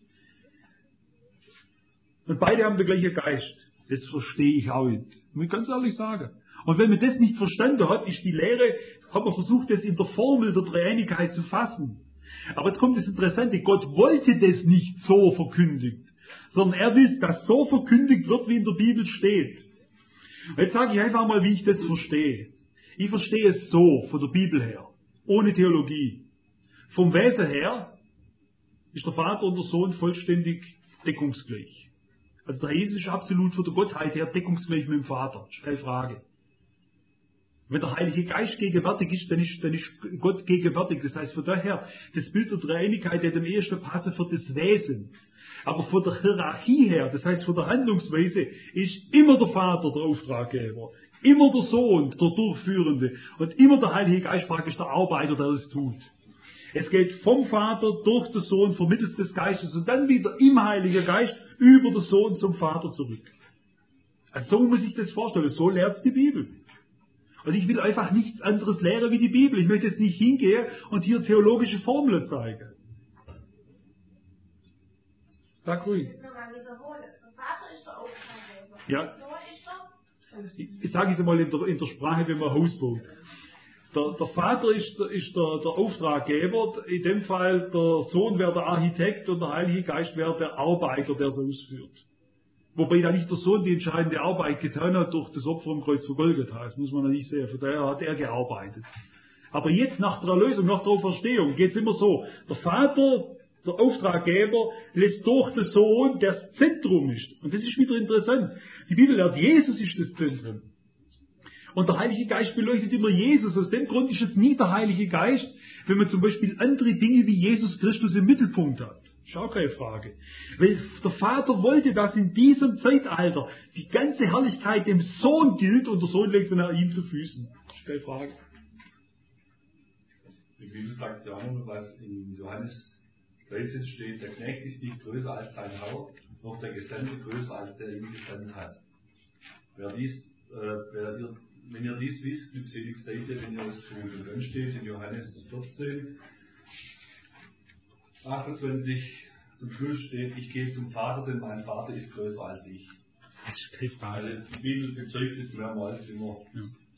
Und beide haben den gleichen Geist. Das verstehe ich auch nicht. Muss ich ganz ehrlich sagen. Und wenn man das nicht verstanden hat, ist die Lehre, hat man versucht, das in der Formel der Dreieinigkeit zu fassen. Aber jetzt kommt das Interessante. Gott wollte das nicht so verkündigt, sondern er will, dass so verkündigt wird, wie in der Bibel steht. Und jetzt sage ich einfach mal, wie ich das verstehe. Ich verstehe es so, von der Bibel her, ohne Theologie. Vom Wesen her ist der Vater und der Sohn vollständig deckungsgleich. Also der Jesus ist absolut von der Gottheit her deckungsgleich mit dem Vater. Das ist keine Frage. Wenn der Heilige Geist gegenwärtig ist, dann ist, dann ist Gott gegenwärtig. Das heißt, von daher, das Bild der Dreieinigkeit hat am ehesten passen für das Wesen. Aber von der Hierarchie her, das heißt von der Handlungsweise, ist immer der Vater der Auftraggeber. Immer der Sohn, der Durchführende. Und immer der Heilige Geist praktisch der Arbeiter, der das tut. Es geht vom Vater durch den Sohn vermittels des Geistes und dann wieder im Heiligen Geist über den Sohn zum Vater zurück. Also so muss ich das vorstellen. So lehrt es die Bibel. Und ich will einfach nichts anderes lehren wie die Bibel. Ich möchte jetzt nicht hingehen und hier theologische Formeln zeigen. Sag ruhig. Das nochmal wiederholen. Der Vater ist der Auftraggeber. Ja. Der Sohn ist der... Ich, ich sage es einmal in der, in der Sprache, wenn man ein Haus baut. Der, der Vater ist, ist der, der Auftraggeber, in dem Fall der Sohn wäre der Architekt und der Heilige Geist wäre der Arbeiter, der es ausführt. Wobei da nicht der Sohn die entscheidende Arbeit getan hat durch das Opfer am Kreuz von Golgatha. Das muss man ja nicht sehen. Von daher hat er gearbeitet. Aber jetzt nach der Erlösung, nach der Auferstehung geht es immer so. Der Vater, der Auftraggeber, lässt durch den Sohn, der das Zentrum ist. Und das ist wieder interessant. Die Bibel lehrt, Jesus ist das Zentrum. Und der Heilige Geist beleuchtet immer Jesus. Aus dem Grund ist es nie der Heilige Geist, wenn man zum Beispiel andere Dinge wie Jesus Christus im Mittelpunkt hat. Ist auch keine Frage. Weil der Vater wollte, dass in diesem Zeitalter die ganze Herrlichkeit dem Sohn gilt und der Sohn legt sie nach ihm zu Füßen. Ist keine Frage. Die Bibel sagt ja auch noch, was in Johannes dreizehn steht, der Knecht ist nicht größer als sein Herr, noch der Gesandte größer als der ihn gesandt hat. Wer dies, äh, wer ihr, wenn ihr dies wisst, glückselig seid ihr, wenn ihr es tut. Und dann steht in Johannes vierzehn, achtundzwanzig zum Schluss steht, ich gehe zum Vater, denn mein Vater ist größer als ich. Das ist keine Frage. Also die Bibel bezeugt es mehrmals immer. Ja.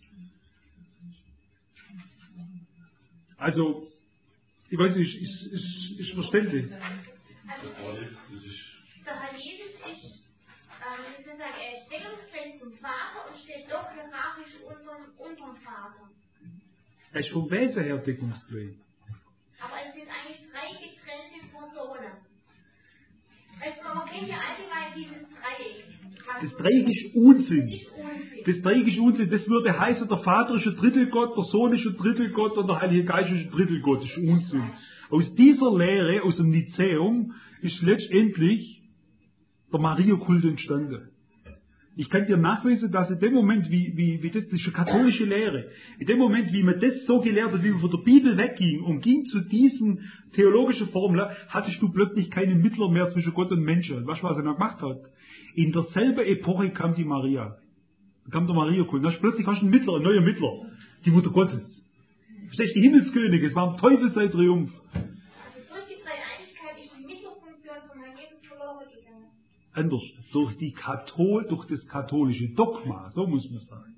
Also, ich weiß nicht, ist, ist, ist verständlich. Das war das, das ist Der Herr Jesus ist, ähm, wie soll ich sagen, er ist deckungsgleich zum Vater und steht doch hierarchisch unterm, unterm Vater. Er ist vom Wesen her deckungsgleich. Aber es sind eigentlich drei getrennte Personen. Es braucht hier allgemein dieses Dreieck. Das Dreieck ist Unsinn. Das ist Unsinn. Das Dreieck ist Unsinn. Das würde heißen, der Vater ist ein Drittelgott, der Sohn ist ein Drittelgott und der Heilige Geist ist ein Drittelgott. Das ist Unsinn. Aus dieser Lehre, aus dem Nizäum, ist letztendlich der Mariakult entstanden. Ich kann dir nachweisen, dass in dem Moment, wie, wie, wie das, das ist eine katholische Lehre, in dem Moment, wie man das so gelehrt hat, wie man von der Bibel wegging und ging zu diesen theologischen Formeln, hattest du plötzlich keinen Mittler mehr zwischen Gott und Menschen. Und weißt du, was er noch gemacht hat? In derselben Epoche kam die Maria. Da kam der Mariakult. Dann plötzlich hast du einen Mittler, einen neuen Mittler. Die Mutter Gottes. Verstehst du, die Himmelskönige, es war ein Teufel sein Triumph. Also durch die Dreieinigkeit ist die Mittelfunktion von Herrn Jesus verloren gegangen. Anders, durch, die Kathol, durch das katholische Dogma, so muss man sagen.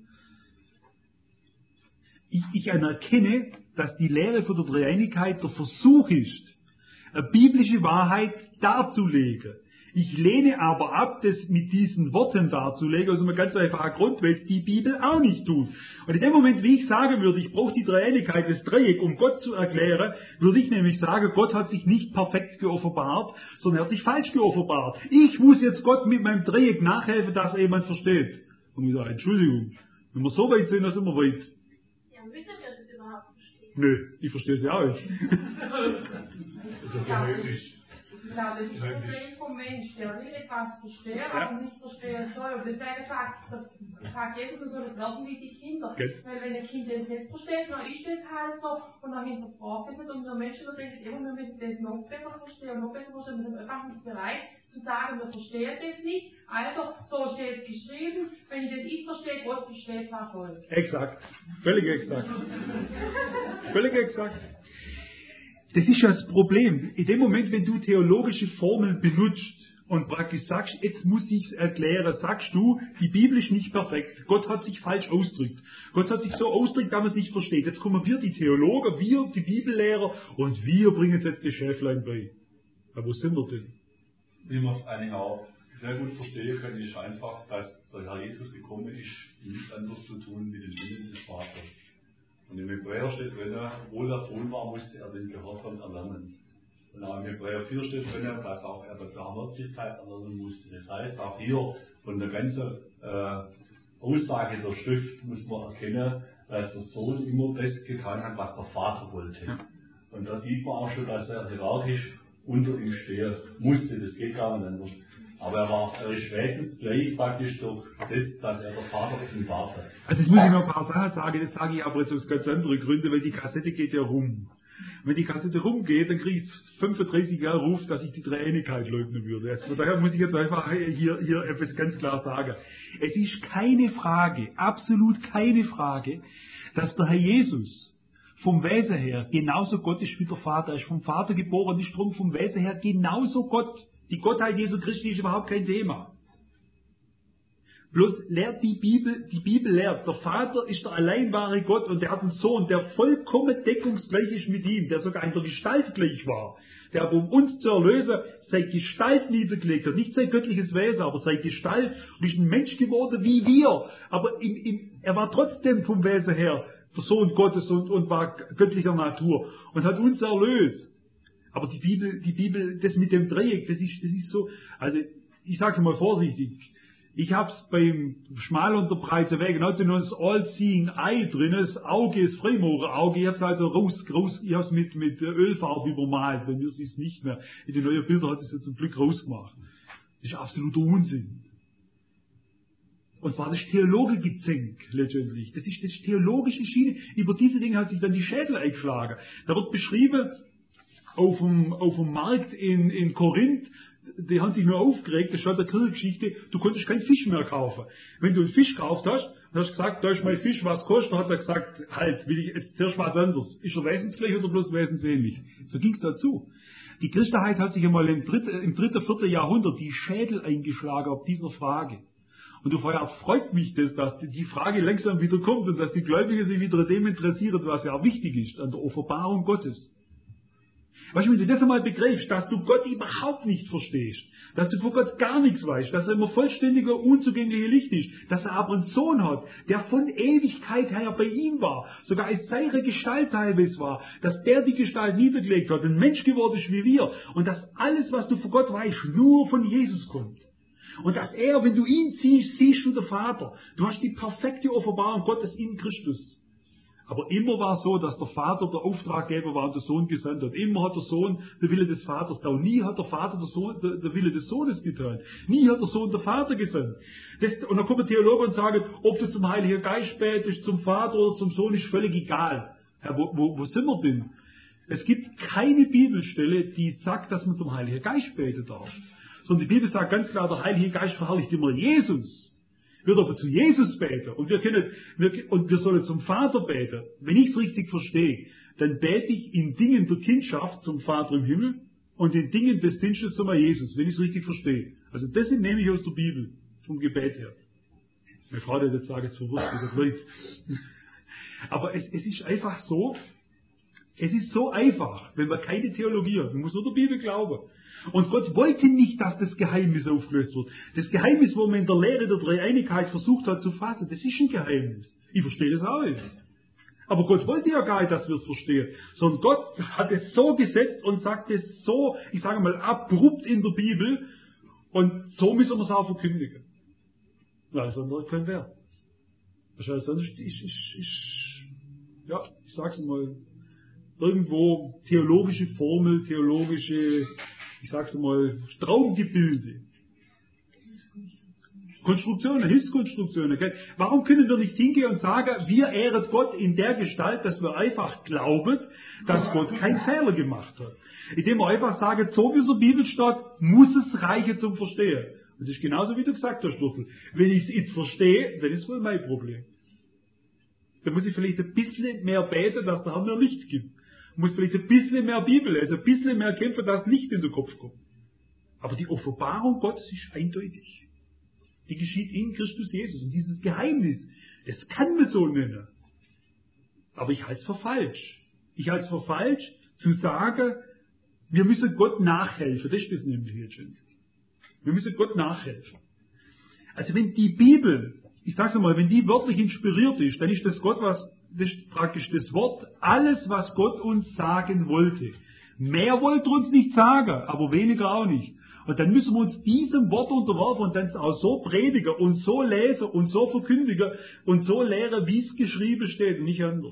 Ich, ich anerkenne, dass die Lehre von der Dreieinigkeit der Versuch ist, eine biblische Wahrheit darzulegen. Ich lehne aber ab, das mit diesen Worten darzulegen, aus einem ganz einfachen Grund, weil es die Bibel auch nicht tut. Und in dem Moment, wie ich sagen würde, ich brauche die Dreieinigkeit, das Dreieck, um Gott zu erklären, würde ich nämlich sagen, Gott hat sich nicht perfekt geoffenbart, sondern er hat sich falsch geoffenbart. Ich muss jetzt Gott mit meinem Dreieck nachhelfen, dass er jemand versteht. Und ich sage, Entschuldigung, wenn wir so weit sind, dann sind wir weit. Ja, müssen wir das überhaupt verstehen? Nö, ich verstehe es ja auch nicht. Ja, das ist Ich glaube, das ist das Problem vom Mensch, der will etwas verstehen, Ja. aber nicht verstehen soll. Und deswegen sagt, sagt Jesus, wir sollen werden wie die Kinder. Gut. Weil wenn ein Kind das nicht versteht, dann ist das halt so und dann hinterfragt es nicht. Und wir Menschen wir denken immer, wir müssen das noch besser verstehen und noch besser verstehen. Wir sind einfach nicht bereit zu sagen, wir verstehen das nicht. Also, so steht es geschrieben, wenn ich das nicht verstehe, Gott versteht was soll's. Exakt. Völlig exakt. Völlig exakt. Das ist ja das Problem. In dem Moment, wenn du theologische Formeln benutzt und praktisch sagst, jetzt muss ich es erklären, sagst du, die Bibel ist nicht perfekt. Gott hat sich falsch ausgedrückt. Gott hat sich so ausgedrückt, dass man es nicht versteht. Jetzt kommen wir, die Theologen, wir, die Bibellehrer, und wir bringen jetzt das Schäflein bei. Aber wo sind wir denn? Wie man es eigentlich auch sehr gut verstehen kann, ist einfach, dass der Herr Jesus gekommen ist, nichts anderes zu tun wie den Willen des Vaters. Und im Hebräer steht drin, obwohl er Sohn war, musste er den Gehorsam erlernen. Und auch im Hebräer vier steht drin, dass auch er der Barmherzigkeit erlernen musste. Das heißt, auch hier von der ganzen äh, Aussage der Schrift muss man erkennen, dass der Sohn immer das getan hat, was der Vater wollte. Und da sieht man auch schon, dass er hierarchisch unter ihm stehen musste. Das geht gar nicht anders. Aber er war, er ist wenigstens gleich praktisch durch das, dass er der Vater offenbart hat. Also das muss ich noch ein paar Sachen sagen, das sage ich aber jetzt aus ganz anderen Gründen, weil die Kassette geht ja rum. Wenn die Kassette rumgeht, dann kriege ich fünfunddreißig Jahre Ruf, dass ich die Dreieinigkeit leugnen würde. Also von daher muss ich jetzt einfach hier, hier etwas ganz klar sagen. Es ist keine Frage, absolut keine Frage, dass der Herr Jesus vom Wesen her genauso Gott ist wie der Vater. Er ist vom Vater geboren, ist drum vom Wesen her genauso Gott. Die Gottheit Jesu Christi ist überhaupt kein Thema. Bloß lehrt die Bibel, die Bibel lehrt, der Vater ist der allein wahre Gott und der hat einen Sohn, der vollkommen deckungsgleich ist mit ihm, der sogar in der Gestalt gleich war, der aber um uns zu erlösen, seine Gestalt niedergelegt hat, nicht sein göttliches Wesen, aber seine Gestalt, und ist ein Mensch geworden wie wir, aber im, im, er war trotzdem vom Wesen her der Sohn Gottes und, und war göttlicher Natur und hat uns erlöst. Aber die Bibel, die Bibel, das mit dem Dreieck, das ist, das ist so, also ich sage es mal vorsichtig, ich habe es beim Schmal und der breite Weg, also nur das All-Seeing Eye drin, das Auge, das Freimaurerauge, ich habe es also raus, raus, ich habe es mit, mit Ölfarbe übermalt, bei mir ist es nicht mehr. In den neuen Bildern hat es ja zum Glück rausgemacht. Das ist absoluter Unsinn. Und zwar das Theologengezänk letztendlich. Das ist das theologische Schiene. Über diese Dinge hat sich dann die Schädel eingeschlagen. Da wird beschrieben, auf dem, auf dem Markt in, in Korinth, die haben sich nur aufgeregt, das stand der Kirchengeschichte, du konntest keinen Fisch mehr kaufen. Wenn du einen Fisch gekauft hast, dann hast du gesagt, da ist mein Fisch, was kostet, dann hat er gesagt, halt, will ich jetzt zuerst was anderes. Ist er wesensgleich oder bloß wesensähnlich? So ging's dazu. Die Christenheit hat sich einmal im dritten, im dritten, vierten Jahrhundert die Schädel eingeschlagen auf dieser Frage. Und du Feuer, freut mich das, dass die Frage langsam wieder kommt und dass die Gläubigen sich wieder an dem interessieren, was ja wichtig ist, an der Offenbarung Gottes. Weißt du, wenn du das einmal begreifst, dass du Gott überhaupt nicht verstehst, dass du von Gott gar nichts weißt, dass er immer vollständiger, unzugänglicher Licht ist, dass er aber einen Sohn hat, der von Ewigkeit her bei ihm war, sogar als seine Gestalt teilweise war, dass der die Gestalt niedergelegt hat, ein Mensch geworden ist wie wir, und dass alles, was du von Gott weißt, nur von Jesus kommt. Und dass er, wenn du ihn siehst, siehst du den Vater. Du hast die perfekte Offenbarung Gottes in Christus. Aber immer war es so, dass der Vater der Auftraggeber war und der Sohn gesandt hat. Immer hat der Sohn der Wille des Vaters da. Und nie hat der Vater der, Sohn, der, der Wille des Sohnes getan. Nie hat der Sohn der Vater gesandt. Das, und dann kommen Theologen und sagen, ob du zum Heiligen Geist betest, zum Vater oder zum Sohn, ist völlig egal. Ja, wo, wo, wo sind wir denn? Es gibt keine Bibelstelle, die sagt, dass man zum Heiligen Geist beten darf. Sondern die Bibel sagt ganz klar, der Heilige Geist verherrlicht immer Jesus. Wir dürfen zu Jesus beten und wir können, wir, und wir sollen zum Vater beten. Wenn ich es richtig verstehe, dann bete ich in Dingen der Kindschaft zum Vater im Himmel und in Dingen des Dienstes zum Jesus, wenn ich es richtig verstehe. Also das nehme ich aus der Bibel, vom Gebet her. Meine Frau hat jetzt sagen, jetzt verwirrt, wie das läuft. Aber es, es ist einfach so, es ist so einfach, wenn man keine Theologie hat, man muss nur der Bibel glauben. Und Gott wollte nicht, dass das Geheimnis aufgelöst wird. Das Geheimnis, wo man in der Lehre der Dreieinigkeit versucht hat zu fassen, das ist ein Geheimnis. Ich verstehe das auch nicht. Aber Gott wollte ja gar nicht, dass wir es verstehen. Sondern Gott hat es so gesetzt und sagt es so, ich sage mal, abrupt in der Bibel. Und so müssen wir es auch verkündigen. Alles andere kein Wert. Wahrscheinlich sonst ist, ist, ist, ja, ich sag's mal, irgendwo theologische Formel, theologische, ich sag's mal, Traumgebilde. Konstruktionen, Hilfskonstruktionen. Okay? Warum können wir nicht hingehen und sagen, wir ehren Gott in der Gestalt, dass wir einfach glauben, dass Gott keinen Fehler gemacht hat? Indem wir einfach sagen, so wie es in der Bibel steht, muss es reichen zum Verstehen. Und das ist genauso, wie du gesagt hast, Schlüssel. Wenn ich es jetzt verstehe, dann ist wohl mein Problem. Dann muss ich vielleicht ein bisschen mehr beten, dass der Herr mir Licht gibt. muss vielleicht ein bisschen mehr Bibel lesen, ein bisschen mehr kämpfen, dass Licht in den Kopf kommt. Aber die Offenbarung Gottes ist eindeutig. Die geschieht in Christus Jesus. Und dieses Geheimnis, das kann man so nennen. Aber ich halte es für falsch. Ich halte es für falsch, zu sagen, wir müssen Gott nachhelfen. Das ist das nämlich jetzt schon. Wir müssen Gott nachhelfen. Also wenn die Bibel, ich sage es mal, wenn die wörtlich inspiriert ist, dann ist das Gott, was, das ist praktisch das Wort, alles, was Gott uns sagen wollte. Mehr wollte er uns nicht sagen, aber weniger auch nicht. Und dann müssen wir uns diesem Wort unterwerfen und dann auch so predigen und so lesen und so verkündigen und so lehren, wie es geschrieben steht, nicht anders.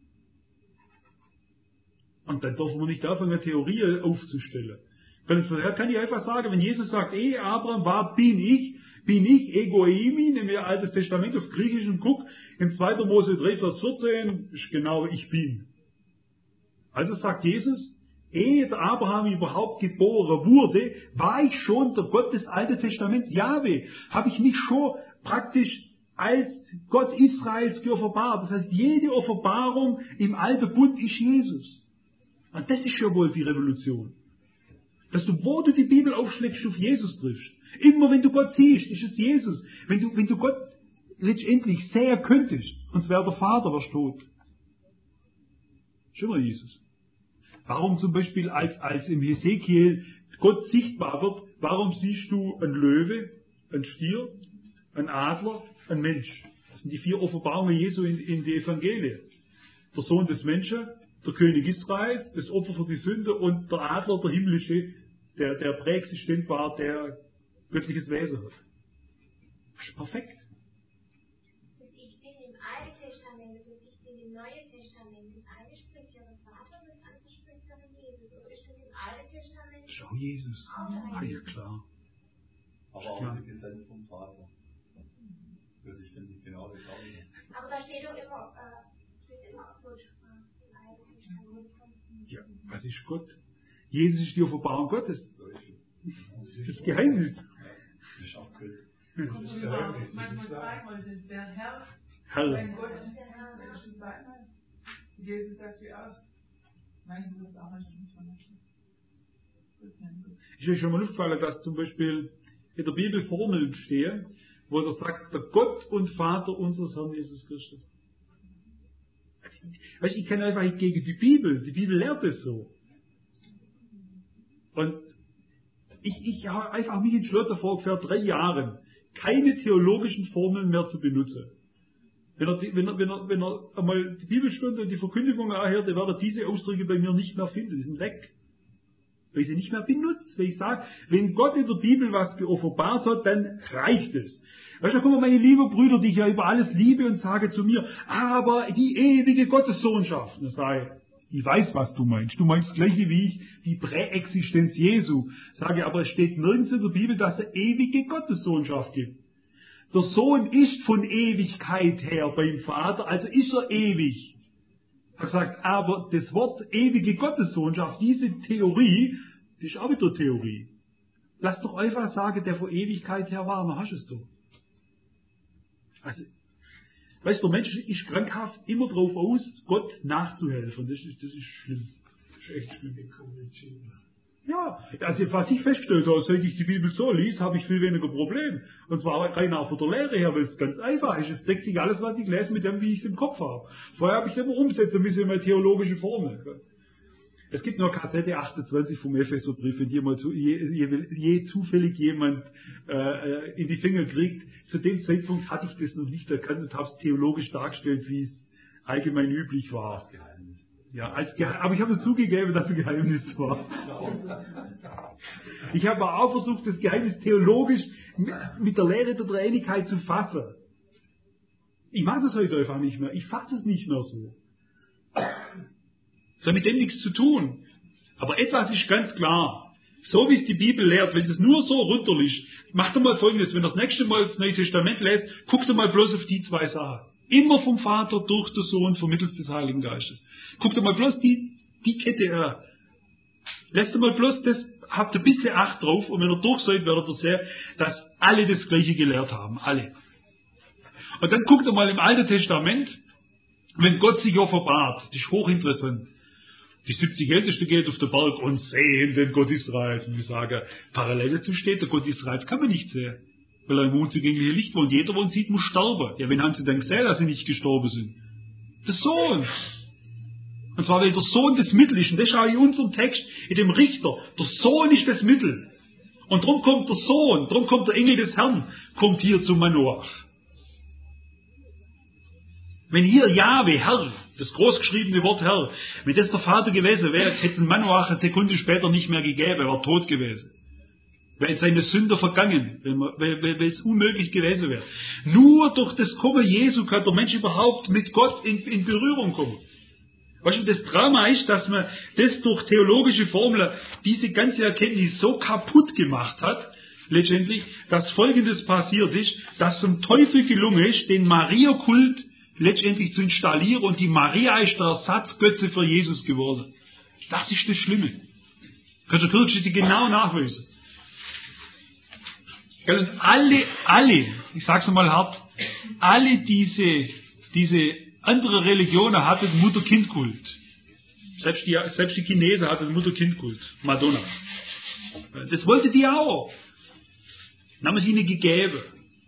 Und dann dürfen wir nicht anfangen, eine Theorie aufzustellen. Vorher kann ich einfach sagen, wenn Jesus sagt, eh, Abraham war, bin ich, bin ich, ego eimi, nehmen wir Altes Testament auf Griechisch und guck, im zweiten Mose drei, Vers vierzehn, ist genau, ich bin. Also sagt Jesus, ehe der Abraham überhaupt geboren wurde, war ich schon der Gott des Alten Testaments, Jahwe. Habe ich mich schon praktisch als Gott Israels geoffenbart. Das heißt, jede Offenbarung im Alten Bund ist Jesus. Und das ist ja wohl die Revolution. Dass du, wo du die Bibel aufschlägst, auf Jesus triffst. Immer wenn du Gott siehst, ist es Jesus. Wenn du, wenn du Gott letztendlich sehen könntest, sonst wäre der Vater was tot. Ist immer Jesus. Warum zum Beispiel, als, als im Hesekiel Gott sichtbar wird, warum siehst du einen Löwe, einen Stier, einen Adler, einen Mensch? Das sind die vier Offenbarungen Jesu in, in die Evangelien. Der Sohn des Menschen, der König Israels, das Opfer für die Sünde und der Adler, der himmlische, der, der präexistent war, der göttliches Wesen hat. Das ist perfekt. Das Ich bin im Alten Testament und das Ich bin im Neuen Testament. Das eine spricht ja der Vater und das andere spricht ja der Jesus. Oder ist das im Alten Testament? Das ist auch Jesus. Ah, ja klar. Aber auch die Gesetze vom Vater. Das ist nämlich genau das Gleiche. Aber da steht doch immer, äh, steht immer Gott im Alten Testament. Ja, was ist Gott? Jesus ist die Offenbarung Gottes. Das Geheimnis. Das ist auch Gott. Und überhaupt, manchmal zweimal sind der Herr, Herr. mein Gott, der ist schon zweimal. Jesus sagt ja auch, mein Gott ist auch ein Menschen. Ist euch schon mal aufgefallen, dass zum Beispiel in der Bibel Formeln stehen, wo er sagt, der Gott und Vater unseres Herrn Jesus Christus. Weißt du, ich kann einfach nicht gegen die Bibel. Die Bibel lehrt es so. Und ich, ich habe einfach mich entschlossen, vor ungefähr drei Jahren keine theologischen Formeln mehr zu benutzen. Wenn er, wenn er, wenn er, wenn er einmal die Bibelstunde und die Verkündigung erhört, dann wird er diese Ausdrücke bei mir nicht mehr finden. Die sind weg. Weil ich sie nicht mehr benutze. Weil ich sage, wenn Gott in der Bibel was geoffenbart hat, dann reicht es. Weißt du, da kommen meine lieben Brüder, die ich ja über alles liebe und sage zu mir, aber die ewige Gottessohnschaft. Und sage ich, ich weiß, was du meinst. Du meinst das Gleiche wie ich, die Präexistenz Jesu. Sage aber, es steht nirgends in der Bibel, dass es ewige Gottessohnschaft gibt. Der Sohn ist von Ewigkeit her beim Vater, also ist er ewig. Er hat gesagt, aber das Wort ewige Gottessohnschaft, diese Theorie, die ist auch wieder Theorie. Lass doch einfach sagen, der von Ewigkeit her war, dann hast du es doch. Also, weißt du, der Mensch ist krankhaft immer darauf aus, Gott nachzuhelfen. Das ist, das ist schlimm. Das ist echt schlimm. Ja, also was ich festgestellt habe, seit ich die Bibel so liess, habe ich viel weniger Probleme. Und zwar rein auch von der Lehre her, weil es ganz einfach ist. Jetzt deckt sich alles, was ich lese, mit dem, wie ich es im Kopf habe. Vorher habe ich es immer umsetzen müssen in meine theologische Formel. Es gibt noch Kassette achtundzwanzig vom Epheserbrief, wenn jemand, je, je, je zufällig jemand äh, in die Finger kriegt. Zu dem Zeitpunkt hatte ich das noch nicht erkannt und habe es theologisch dargestellt, wie es allgemein üblich war. Ja, als Geheim, aber ich habe zugegeben, dass es ein Geheimnis war. Ich habe auch versucht, das Geheimnis theologisch mit, mit der Lehre der Dreieinigkeit zu fassen. Ich mache das heute einfach nicht mehr. Ich fasse es nicht mehr so. Das hat mit dem nichts zu tun. Aber etwas ist ganz klar. So wie es die Bibel lehrt, wenn es nur so runterliegt, macht doch mal Folgendes, wenn ihr das nächste Mal das Neue Testament lest, guckt doch mal bloß auf die zwei Sachen. Immer vom Vater, durch den Sohn, vermittels des Heiligen Geistes. Guckt doch mal bloß die, die Kette an. Lässt doch mal bloß das, habt ein bisschen Acht drauf, und wenn ihr durch seid, werdet ihr sehen, dass alle das Gleiche gelehrt haben. Alle. Und dann guckt ihr mal im Alten Testament, wenn Gott sich offenbart, das ist hochinteressant. Die siebzig Ältesten gehen auf den Berg und sehen den Gott Israels. Und wir sagen, parallel dazu steht, der Gott Israels kann man nicht sehen, weil er im unzugänglichen Licht wohnt. Jeder, der ihn sieht, muss sterben. Ja, wen haben sie denn gesehen, dass sie nicht gestorben sind? Der Sohn. Und zwar, weil der Sohn das Mittel ist. Und das ist auch in unserem Text, in dem Richter. Der Sohn ist das Mittel. Und darum kommt der Sohn, darum kommt der Engel des Herrn, kommt hier zu Manoach. Wenn hier Jahwe, Herr, das großgeschriebene Wort Herr, wenn das der Vater gewesen wäre, hätte es Manoach eine Sekunde später nicht mehr gegeben, er war tot gewesen. Weil seine Sünder vergangen, weil, weil, weil es unmöglich gewesen wäre. Nur durch das Kommen Jesu kann der Mensch überhaupt mit Gott in, in Berührung kommen. Weißt du, das Drama ist, dass man das durch theologische Formeln, diese ganze Erkenntnis so kaputt gemacht hat, letztendlich, dass Folgendes passiert ist, dass zum Teufel gelungen ist, den Maria-Kult letztendlich zu installieren und die Maria ist der Ersatzgötze für Jesus geworden. Das ist das Schlimme. Kannst du Kirche genau nachweisen. Und alle, alle, ich sag's mal hart, alle diese, diese andere Religionen hatten Mutter-Kind-Kult. Selbst die, selbst die Chinesen hatten Mutter-Kind-Kult. Madonna. Das wollte die auch. Dann haben wir es ihnen gegeben.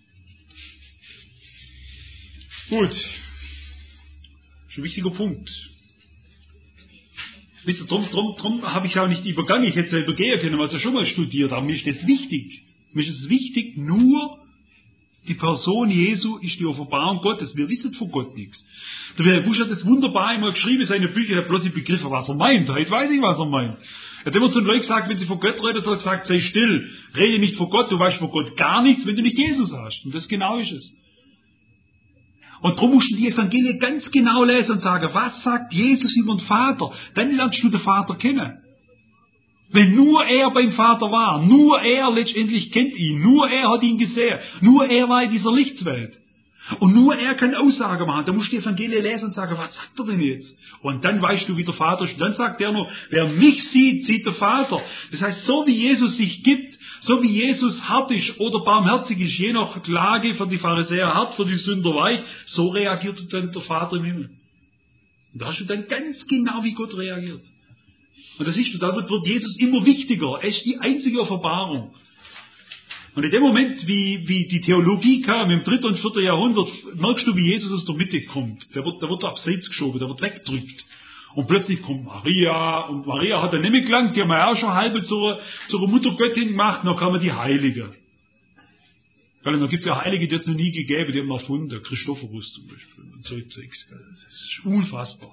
Gut. Das ist ein wichtiger Punkt. Wisst ihr, drum, drum, drum habe ich auch nicht übergangen. Ich hätte es ja übergehen können, weil ich ja schon mal studiert habe. Mir ist das wichtig. Mir ist es wichtig, nur die Person Jesu ist die Offenbarung Gottes. Wir wissen von Gott nichts. Der Wilhelm Busch hat das wunderbar einmal geschrieben, seine Bücher, er hat bloß nicht begriffen, was er meint. Heute weiß ich, was er meint. Er hat immer zu den Leuten gesagt, wenn sie von Gott redet, hat er gesagt, sei still, rede nicht von Gott, du weißt von Gott gar nichts, wenn du nicht Jesus hast. Und das genau ist es. Und darum musst du die Evangelien ganz genau lesen und sagen, was sagt Jesus über den Vater? Dann lernst du den Vater kennen. Wenn nur er beim Vater war, nur er letztendlich kennt ihn, nur er hat ihn gesehen, nur er war in dieser Lichtswelt. Und nur er kann Aussage machen. Da musst du die Evangelien lesen und sagen, was sagt er denn jetzt? Und dann weißt du, wie der Vater ist. Und dann sagt er nur, wer mich sieht, sieht der Vater. Das heißt, so wie Jesus sich gibt, so wie Jesus hart ist oder barmherzig ist, je nach Klage für die Pharisäer hart, für die Sünder weich, so reagiert dann der Vater im Himmel. Und da hast du dann ganz genau, wie Gott reagiert. Und das siehst du, da wird, wird Jesus immer wichtiger. Er ist die einzige Offenbarung. Und in dem Moment, wie, wie die Theologie kam, im dritten und vierten Jahrhundert, merkst du, wie Jesus aus der Mitte kommt. Der wird, der wird abseits geschoben, der wird weggedrückt. Und plötzlich kommt Maria, und Maria hat dann nicht mehr gelangt, die haben wir auch schon halbe zur, zur Muttergöttin gemacht, und dann kam die Heilige. Weil dann gibt es ja Heilige, die hat es noch nie gegeben, die haben wir erfunden, der Christophorus zum Beispiel, und so Zeugs. Das ist unfassbar.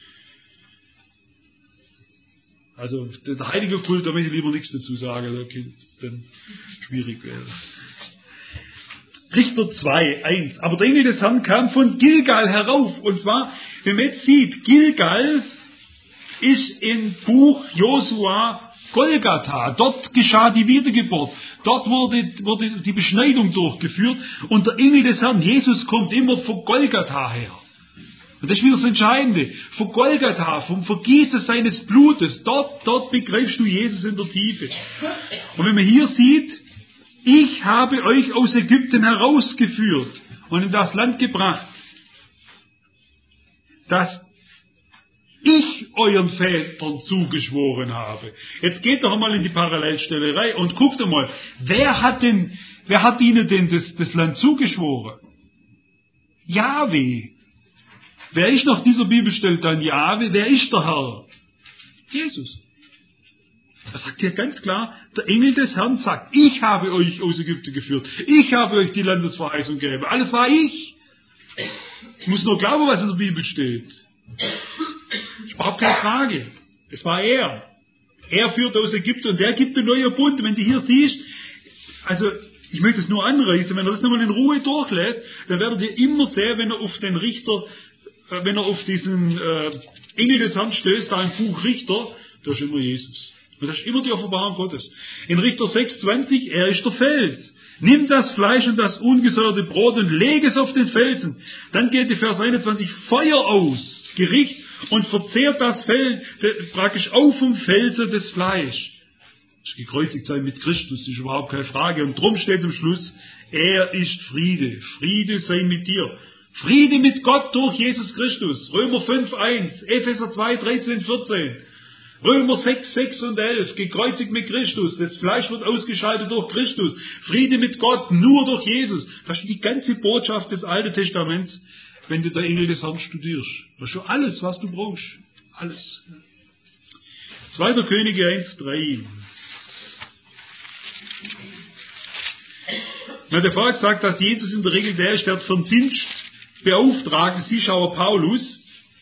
Also, der heilige Kult, da möchte ich lieber nichts dazu sagen, da könnte es dann schwierig werden. Richter zwei, eins. Aber der Engel des Herrn kam von Gilgal herauf. Und zwar, wenn man jetzt sieht, Gilgal ist im Buch Josua Golgatha. Dort geschah die Wiedergeburt. Dort wurde, wurde die Beschneidung durchgeführt. Und der Engel des Herrn, Jesus, kommt immer von Golgatha her. Und das ist wieder das Entscheidende. Von Golgatha, vom Vergießen seines Blutes, dort, dort begreifst du Jesus in der Tiefe. Und wenn man hier sieht, ich habe euch aus Ägypten herausgeführt und in das Land gebracht, das ich euren Vätern zugeschworen habe. Jetzt geht doch einmal in die Parallelstellerei und guckt einmal, wer hat denn, wer hat ihnen denn das, das Land zugeschworen? Jahwe. Wer ist nach dieser Bibelstelle dann Jahwe? Wer ist der Herr? Jesus. Er sagt hier ganz klar, der Engel des Herrn sagt, ich habe euch aus Ägypten geführt. Ich habe euch die Landesverheißung gegeben. Alles war ich. Ich muss nur glauben, was in der Bibel steht. Ich brauche keine Frage. Es war er. Er führt aus Ägypten und der gibt den neuen Bund. Wenn du hier siehst, also ich möchte es nur anreißen, wenn er das nochmal in Ruhe durchlässt, dann werdet ihr immer sehen, wenn er auf den Richter, wenn er auf diesen äh, Engel des Herrn stößt, da im Buch Richter, da ist immer Jesus. Und das ist immer die Offenbarung Gottes. In Richter sechs zwanzig, er ist der Fels. Nimm das Fleisch und das ungesäuerte Brot und leg es auf den Felsen. Dann geht die Vers einundzwanzig, Feuer aus, Gericht, und verzehrt das Feld, praktisch auf dem Felsen des Fleisch. Das gekreuzigt sein mit Christus, ist überhaupt keine Frage. Und drum steht am Schluss, er ist Friede. Friede sei mit dir. Friede mit Gott durch Jesus Christus. Römer fünf eins, Epheser zwei dreizehn vierzehn. Römer sechs, sechs und elf, gekreuzigt mit Christus, das Fleisch wird ausgeschaltet durch Christus, Friede mit Gott, nur durch Jesus. Das ist die ganze Botschaft des Alten Testaments, wenn du der Engel des Herrn studierst. Das ist schon alles, was du brauchst. Alles. zweiter Könige eins, drei. Na, der Volk sagt, dass Jesus in der Regel der ist, der für den Dienst beauftragt, sie schaue Paulus.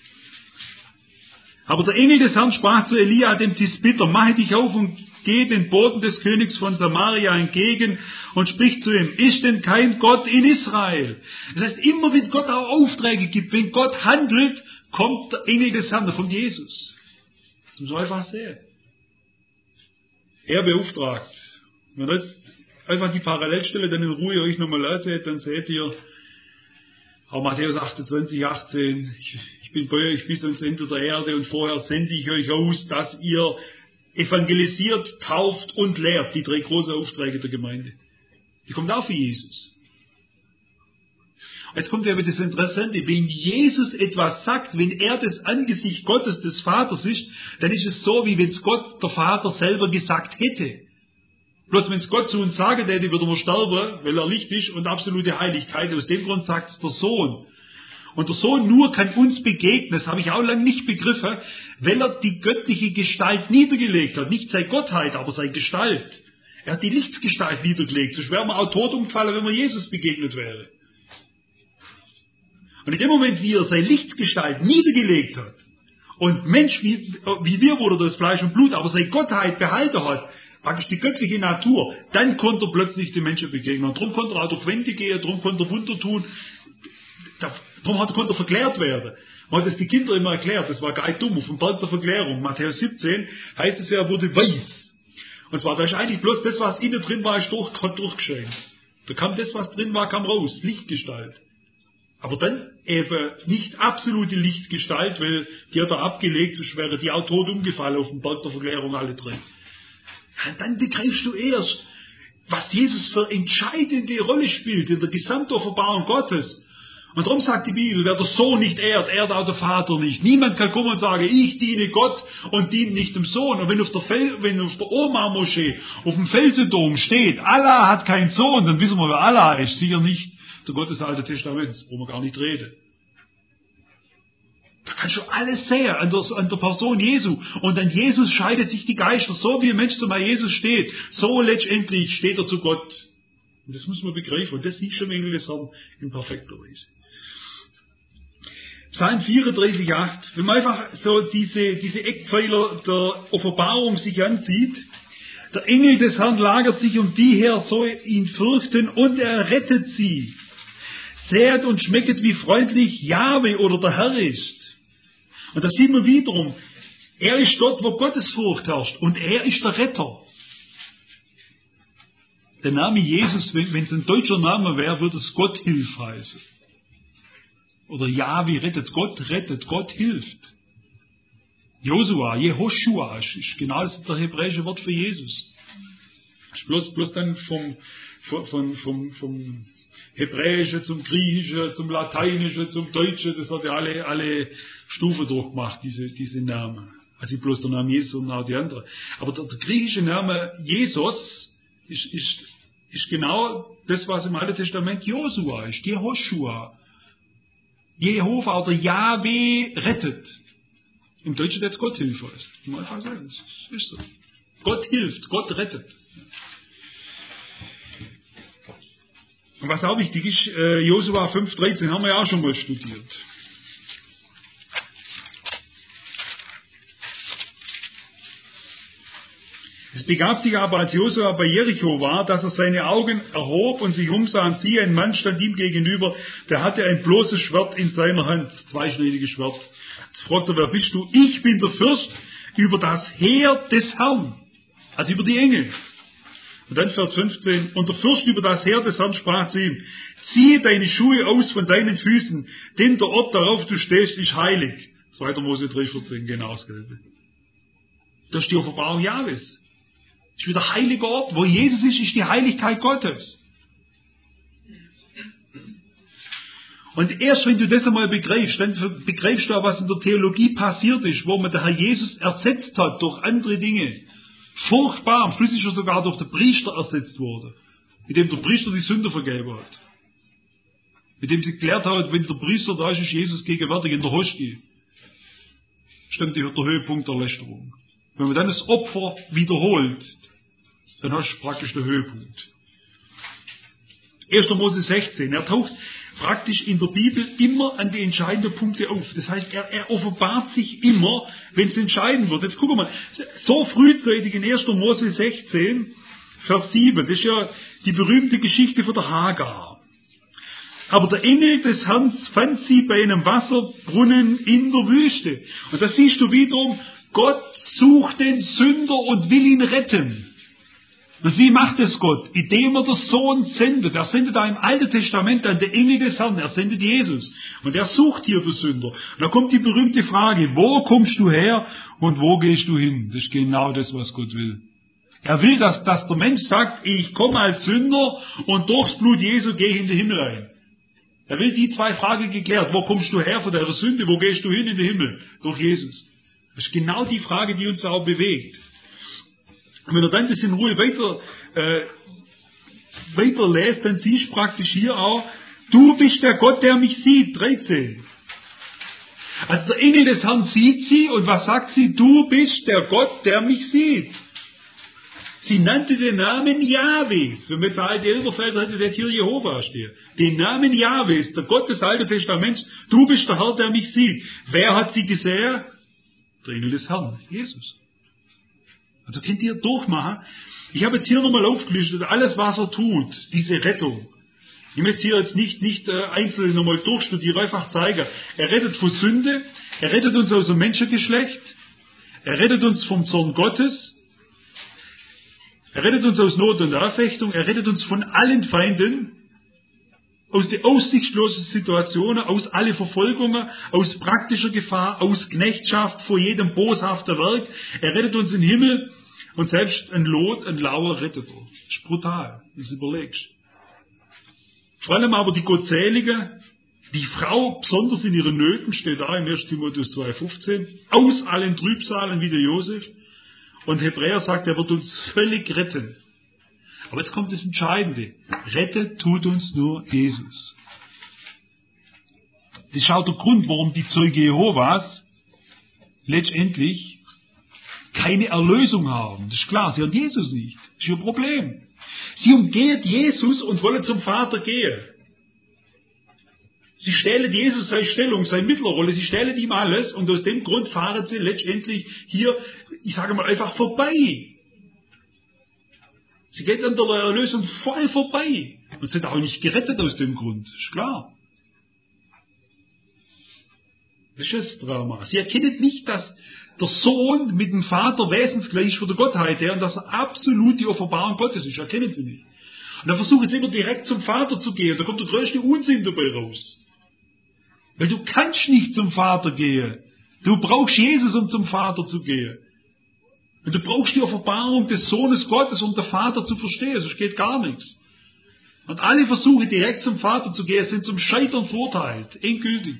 Aber der Engel des Herrn sprach zu Elia, dem Tisbiter, mache dich auf und geh den Boten des Königs von Samaria entgegen und sprich zu ihm, ist denn kein Gott in Israel? Das heißt, immer wenn Gott auch Aufträge gibt, wenn Gott handelt, kommt der Engel des Herrn, da kommt Jesus. Das muss man einfach sehen. Er beauftragt. Wenn jetzt einfach die Parallelstelle dann in Ruhe euch nochmal anseht, dann seht ihr, auch Matthäus achtundzwanzig, achtzehn, ich, ich bin bei euch bis ans Ende der Erde und vorher sende ich euch aus, dass ihr evangelisiert, tauft und lehrt, die drei großen Aufträge der Gemeinde. Die kommt auch für Jesus. Jetzt kommt ja aber das Interessante, wenn Jesus etwas sagt, wenn er das Angesicht Gottes des Vaters ist, dann ist es so, wie wenn es Gott, der Vater, selber gesagt hätte. Bloß wenn es Gott zu uns sagen hätte, würde man sterben, weil er Licht ist und absolute Heiligkeit. Aus dem Grund sagt es der Sohn. Und der Sohn nur kann uns begegnen, das habe ich auch lange nicht begriffen, weil er die göttliche Gestalt niedergelegt hat. Nicht seine Gottheit, aber seine Gestalt. Er hat die Lichtgestalt niedergelegt. Sonst wäre man auch tot umgefallen, wenn man Jesus begegnet wäre. Und in dem Moment, wie er seine Lichtgestalt niedergelegt hat und Mensch wie, wie wir wurde das Fleisch und Blut, aber seine Gottheit behalten hat, praktisch die göttliche Natur, dann konnte er plötzlich den Menschen begegnen. Und darum konnte er auch durch Wände gehen, darum konnte er Wunder tun, darum konnte er verklärt werden. Man hat das die Kinder immer erklärt, das war gar nicht dumm, auf dem Berg der Verklärung, Matthäus siebzehn, heißt es ja, er wurde weiß. Und zwar, da ist eigentlich bloß das, was innen drin war, ist durch, durchgescheint. Da kam das, was drin war, kam raus, Lichtgestalt. Aber dann eben nicht absolute Lichtgestalt, weil die hat er abgelegt, sonst wäre die auch tot umgefallen auf dem Berg der Verklärung alle drin. Ja, dann begreifst du erst, was Jesus für entscheidende Rolle spielt in der Gesamtoffenbarung Gottes. Und darum sagt die Bibel, wer der Sohn nicht ehrt, ehrt auch der Vater nicht. Niemand kann kommen und sagen, ich diene Gott und diene nicht dem Sohn. Und wenn auf der, Fel- wenn auf der Omar-Moschee, auf dem Felsendom steht, Allah hat keinen Sohn, dann wissen wir, wer Allah ist. Sicher nicht der Gott des Alten Testaments, wo wir gar nicht reden. Da kannst du alles sehen an der, an der Person Jesu. Und an Jesus scheidet sich die Geister. So wie ein Mensch zu Jesus steht, so letztendlich steht er zu Gott. Und das muss man begreifen. Und das sieht schon Engel des Herrn in perfekter Weise. Psalm vierunddreißig, acht. Wenn man einfach so diese, diese Eckpfeiler der Offenbarung sich ansieht, der Engel des Herrn lagert sich um die her, so ihn fürchten, und er rettet sie. Seht und schmecket, wie freundlich Jahwe oder der Herr ist. Und da sieht man wiederum, er ist dort, wo Gottesfurcht herrscht, und er ist der Retter. Der Name Jesus, wenn es ein deutscher Name wäre, würde es Gott hilf heißen. Oder Jahwe rettet, Gott rettet, Gott hilft. Josua, Jehoshua, ist genau das der hebräische Wort für Jesus. Ist bloß, bloß dann vom, vom, vom, vom Hebräischen zum Griechischen, zum Lateinischen, zum Deutschen, das hat ja alle, alle Stufen durchgemacht, diese, diese Namen. Also bloß der Name Jesus und auch die anderen. Aber der, der griechische Name Jesus ist, ist, ist genau das, was im Alten Testament Josua ist, Jehoshua. Jehova oder Jahwe rettet. Im Deutschen jetzt Gott hilft heißt. Ich muss einfach sagen, das ist so. Gott hilft, Gott rettet. Und was auch wichtig ist, äh, Josua fünf dreizehn haben wir ja auch schon mal studiert. Es begab sich aber, als Josua bei Jericho war, dass er seine Augen erhob und sich umsah, und siehe, ein Mann stand ihm gegenüber, der hatte ein bloßes Schwert in seiner Hand, zweischneidiges Schwert. Jetzt fragt er, wer bist du? Ich bin der Fürst über das Heer des Herrn, also über die Engel. Und dann Vers fünfzehn, und der Fürst über das Heer des Herrn sprach zu ihm, ziehe deine Schuhe aus von deinen Füßen, denn der Ort, darauf du stehst, ist heilig. zweiter Mose drei vierzehn, genau dasselbe. Das ist die Offenbarung Jahwes. Das ist wieder heiliger Ort. Wo Jesus ist, ist die Heiligkeit Gottes. Und erst wenn du das einmal begreifst, dann begreifst du auch, was in der Theologie passiert ist, wo man der Herr Jesus ersetzt hat durch andere Dinge. Furchtbar, am Schluss ist er sogar durch den Priester ersetzt worden, mit dem der Priester die Sünde vergeben hat. Mit dem sie geklärt hat, wenn der Priester da ist, ist Jesus gegenwärtig in der Hostie. Stimmt, der Höhepunkt der Lästerung. Wenn man dann das Opfer wiederholt, dann hast du praktisch den Höhepunkt. erster Mose sechzehn, er taucht praktisch in der Bibel immer an die entscheidenden Punkte auf. Das heißt, er, er offenbart sich immer, wenn es entscheidend wird. Jetzt gucken wir mal, so frühzeitig in erster Mose sechzehn, Vers sieben, das ist ja die berühmte Geschichte von der Hagar. Aber der Engel des Herrn fand sie bei einem Wasserbrunnen in der Wüste. Und da siehst du wiederum, Gott sucht den Sünder und will ihn retten. Und wie macht es Gott? Indem er den Sohn sendet. Er sendet da im Alten Testament dann den Engel des Herrn. Er sendet Jesus. Und er sucht hier den Sünder. Und da kommt die berühmte Frage, wo kommst du her und wo gehst du hin? Das ist genau das, was Gott will. Er will, dass, dass der Mensch sagt, ich komme als Sünder und durchs Blut Jesu gehe ich in den Himmel ein. Er will die zwei Fragen geklärt. Wo kommst du her von deiner Sünde? Wo gehst du hin in den Himmel? Durch Jesus. Das ist genau die Frage, die uns auch bewegt. Und wenn er dann das in Ruhe weiter, äh, weiter lässt, dann siehst du praktisch hier auch, du bist der Gott, der mich sieht. dreizehn. Also der Engel des Herrn sieht sie und was sagt sie? Du bist der Gott, der mich sieht. Sie nannte den Namen Jahwes. Wenn man jetzt alte Elberfelder hätte, der hier Jehova steht. Den Namen Jahwes, der Gott des Alten Testaments. Du bist der Herr, der mich sieht. Wer hat sie gesehen? Der Engel des Herrn, Jesus. Also könnt ihr durchmachen. Ich habe jetzt hier nochmal aufgelistet, alles was er tut, diese Rettung. Ich möchte hier jetzt nicht, nicht äh, einzeln nochmal durchstudieren, einfach zeigen. Er rettet von Sünde, er rettet uns aus dem Menschengeschlecht, er rettet uns vom Zorn Gottes, er rettet uns aus Not und Anfechtung, er rettet uns von allen Feinden, aus den aussichtslosen Situationen, aus alle Verfolgungen, aus praktischer Gefahr, aus Knechtschaft, vor jedem boshaften Werk. Er rettet uns in den Himmel und selbst ein Lot, ein Lauer rettet er. Das ist brutal, wenn du es überlegst. Vor allem aber die Gottselige, die Frau, besonders in ihren Nöten, steht da im erster Timotheus zwei fünfzehn, aus allen Trübsalen wie der Josef. Und Hebräer sagt, er wird uns völlig retten. Aber jetzt kommt das Entscheidende. Rettet tut uns nur Jesus. Das ist auch der Grund, warum die Zeugen Jehovas letztendlich keine Erlösung haben. Das ist klar, sie haben Jesus nicht. Das ist ihr Problem. Sie umgehen Jesus und wollen zum Vater gehen. Sie stellen Jesus seine Stellung, seine Mittlerrolle, sie stellen ihm alles und aus dem Grund fahren sie letztendlich hier, ich sage mal, einfach vorbei. Sie geht an der Erlösung voll vorbei. Und sind auch nicht gerettet aus dem Grund. Ist klar. Das ist das Drama. Sie erkennen nicht, dass der Sohn mit dem Vater wesensgleich ist von der Gottheit her und dass er absolut die Offenbarung Gottes ist. Erkennen sie nicht. Und dann versuchen sie immer direkt zum Vater zu gehen. Da kommt der größte Unsinn dabei raus. Weil du kannst nicht zum Vater gehen. Du brauchst Jesus, um zum Vater zu gehen. Und du brauchst die Offenbarung des Sohnes Gottes, um den Vater zu verstehen, sonst geht gar nichts. Und alle Versuche, direkt zum Vater zu gehen, sind zum Scheitern verurteilt, endgültig.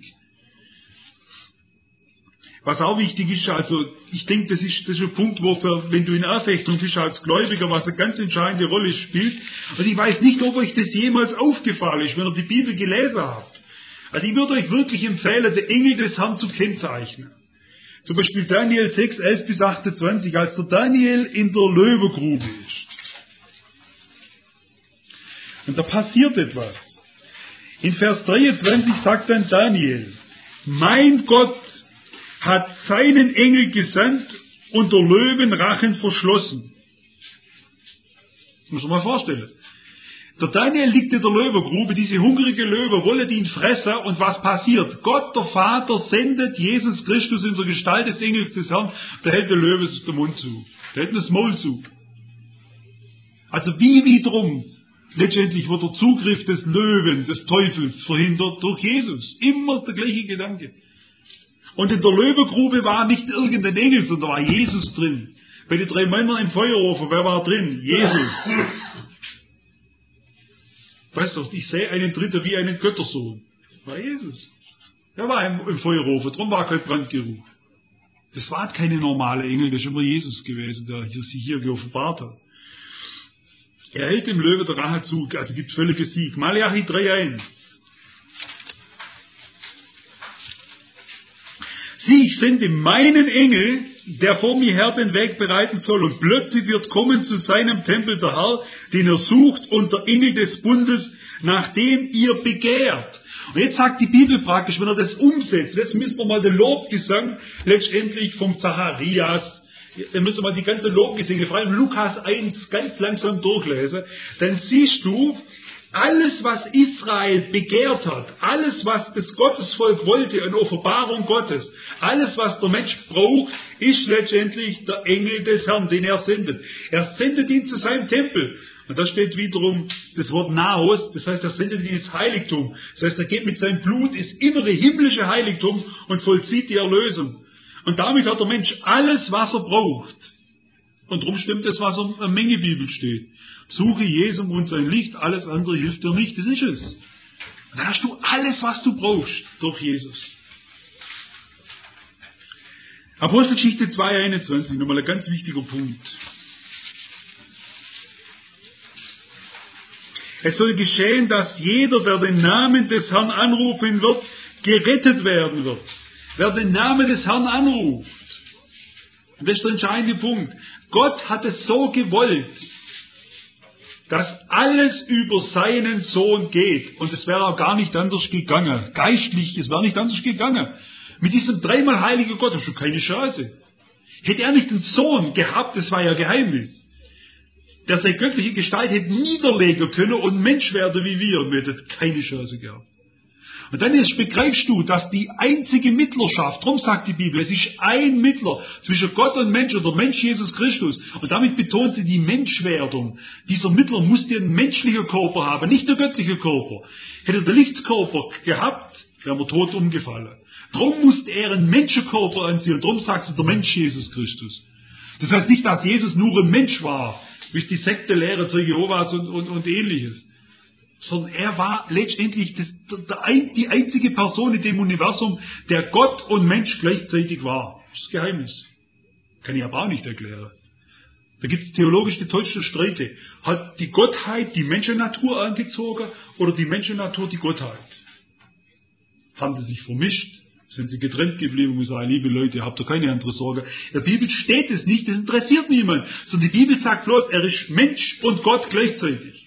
Was auch wichtig ist, also ich denke, das ist, das ist ein Punkt, wo für, wenn du in Anfechtung bist als Gläubiger, was eine ganz entscheidende Rolle spielt. Und ich weiß nicht, ob euch das jemals aufgefallen ist, wenn ihr die Bibel gelesen habt. Also ich würde euch wirklich empfehlen, den Engel des Herrn zu kennzeichnen. Zum Beispiel Daniel sechs, elf bis achtundzwanzig, als der Daniel in der Löwengrube ist. Und da passiert etwas. In Vers dreiundzwanzig sagt dann Daniel, mein Gott hat seinen Engel gesandt und der Löwen Rachen verschlossen. Das muss man mal vorstellen. Der Daniel liegt in der Löwengrube, diese hungrige Löwe wollen ihn fressen und was passiert? Gott, der Vater, sendet Jesus Christus in der Gestalt des Engels des Herrn, der hält der Löwe den Mund zu, der hält das Maul zu. Also wie wiederum, letztendlich wird der Zugriff des Löwen, des Teufels verhindert durch Jesus. Immer der gleiche Gedanke. Und in der Löwengrube war nicht irgendein Engel, sondern war Jesus drin. Bei den drei Männern im Feuerofen, wer war drin? Jesus. Weißt du, ich sehe einen Dritten wie einen Göttersohn. War Jesus. Er war im, im Feuerofen, darum war kein Brandgeruch. Das war keine normale Engel, das ist immer Jesus gewesen, der sich hier geoffenbart hat. Er hält dem Löwe der Rache zu, also gibt völlige Sieg. Malachi drei eins. Sieh, ich sende meinen Engel, der vor mir her den Weg bereiten soll, und plötzlich wird kommen zu seinem Tempel der Herr, den er sucht, und der Engel des Bundes, nach dem ihr begehrt. Und jetzt sagt die Bibel praktisch, wenn er das umsetzt, jetzt müssen wir mal den Lobgesang letztendlich vom Zacharias, dann müssen wir mal die ganze Lobgesänge, vor allem Lukas eins, ganz langsam durchlesen, dann siehst du, alles, was Israel begehrt hat, alles, was das Gottesvolk wollte, eine Offenbarung Gottes, alles, was der Mensch braucht, ist letztendlich der Engel des Herrn, den er sendet. Er sendet ihn zu seinem Tempel. Und da steht wiederum das Wort Naos, das heißt, er sendet ihn ins Heiligtum. Das heißt, er geht mit seinem Blut ins innere himmlische Heiligtum und vollzieht die Erlösung. Und damit hat der Mensch alles, was er braucht. Und darum stimmt es, was in der Menge Bibel steht. Suche Jesum und sein Licht, alles andere hilft dir nicht. Das ist es. Und dann hast du alles, was du brauchst, durch Jesus. Apostelgeschichte zwei einundzwanzig, nochmal ein ganz wichtiger Punkt. Es soll geschehen, dass jeder, der den Namen des Herrn anrufen wird, gerettet werden wird. Wer den Namen des Herrn anruft. Und das ist der entscheidende Punkt. Gott hat es so gewollt, dass alles über seinen Sohn geht. Und es wäre auch gar nicht anders gegangen. Geistlich, es wäre nicht anders gegangen. Mit diesem dreimal heiligen Gott, das ist schon keine Chance. Hätte er nicht den Sohn gehabt, das war ja Geheimnis. Der seine göttliche Gestalt hätte niederlegen können und Mensch werden wie wir. Und wir hätten keine Chance gehabt. Und dann jetzt begreifst du, dass die einzige Mittlerschaft, darum sagt die Bibel, es ist ein Mittler zwischen Gott und Mensch, oder Mensch Jesus Christus. Und damit betont sie die Menschwerdung. Dieser Mittler musste einen menschlichen Körper haben, nicht der göttliche Körper. Hätte der Lichtskörper gehabt, wäre er tot umgefallen. Darum musste er einen Menschenkörper anziehen. Darum sagt sie der Mensch Jesus Christus. Das heißt nicht, dass Jesus nur ein Mensch war, wie es die Sekte Lehre zu Jehovas und, und, und ähnliches. Sondern er war letztendlich das, der, der, die einzige Person in dem Universum, der Gott und Mensch gleichzeitig war. Das ist das Geheimnis. Kann ich aber auch nicht erklären. Da gibt es theologisch die tollsten Streite. Hat die Gottheit die Menschennatur angezogen oder die Menschennatur die Gottheit? Haben sie sich vermischt? Sind sie getrennt geblieben und sagen, liebe Leute, habt ihr keine andere Sorge. In der Bibel steht es nicht, das interessiert niemand. Sondern die Bibel sagt bloß, er ist Mensch und Gott gleichzeitig.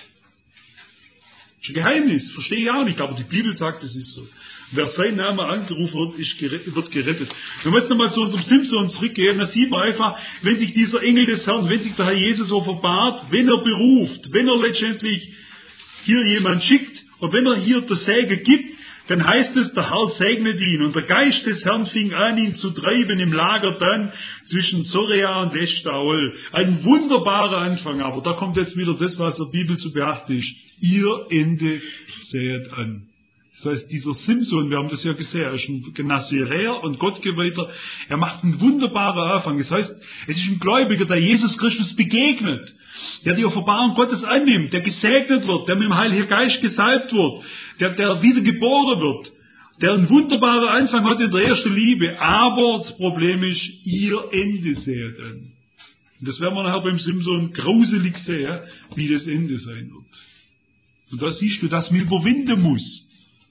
Das ist ein Geheimnis, verstehe ich auch nicht, aber die Bibel sagt, es ist so. Wer sein Name angerufen wird, ist gerettet, wird gerettet. Wenn wir jetzt nochmal zu unserem Simson zurückgehen, dann sieht man einfach, wenn sich dieser Engel des Herrn, wenn sich der Herr Jesus offenbart, wenn er beruft, wenn er letztendlich hier jemand schickt und wenn er hier das Segen gibt, dann heißt es, der Herr segnet ihn. Und der Geist des Herrn fing an, ihn zu treiben im Lager dann zwischen Zorea und Eshtaol. Ein wunderbarer Anfang, aber da kommt jetzt wieder das, was der Bibel zu beachten ist. Ihr Ende säet an. Das heißt, dieser Simson, wir haben das ja gesehen, er ist ein Naziräer und Gottgeweihter. Er macht einen wunderbaren Anfang. Das heißt, es ist ein Gläubiger, der Jesus Christus begegnet, der die Offenbarung Gottes annimmt, der gesegnet wird, der mit dem Heiligen Geist gesalbt wird, der, der wieder geboren wird, der einen wunderbaren Anfang hat in der ersten Liebe. Aber das Problem ist, ihr Ende säet an. Und das werden wir nachher beim Simson grauselig sehen, wie das Ende sein wird. Und da siehst du, dass man überwinden muss.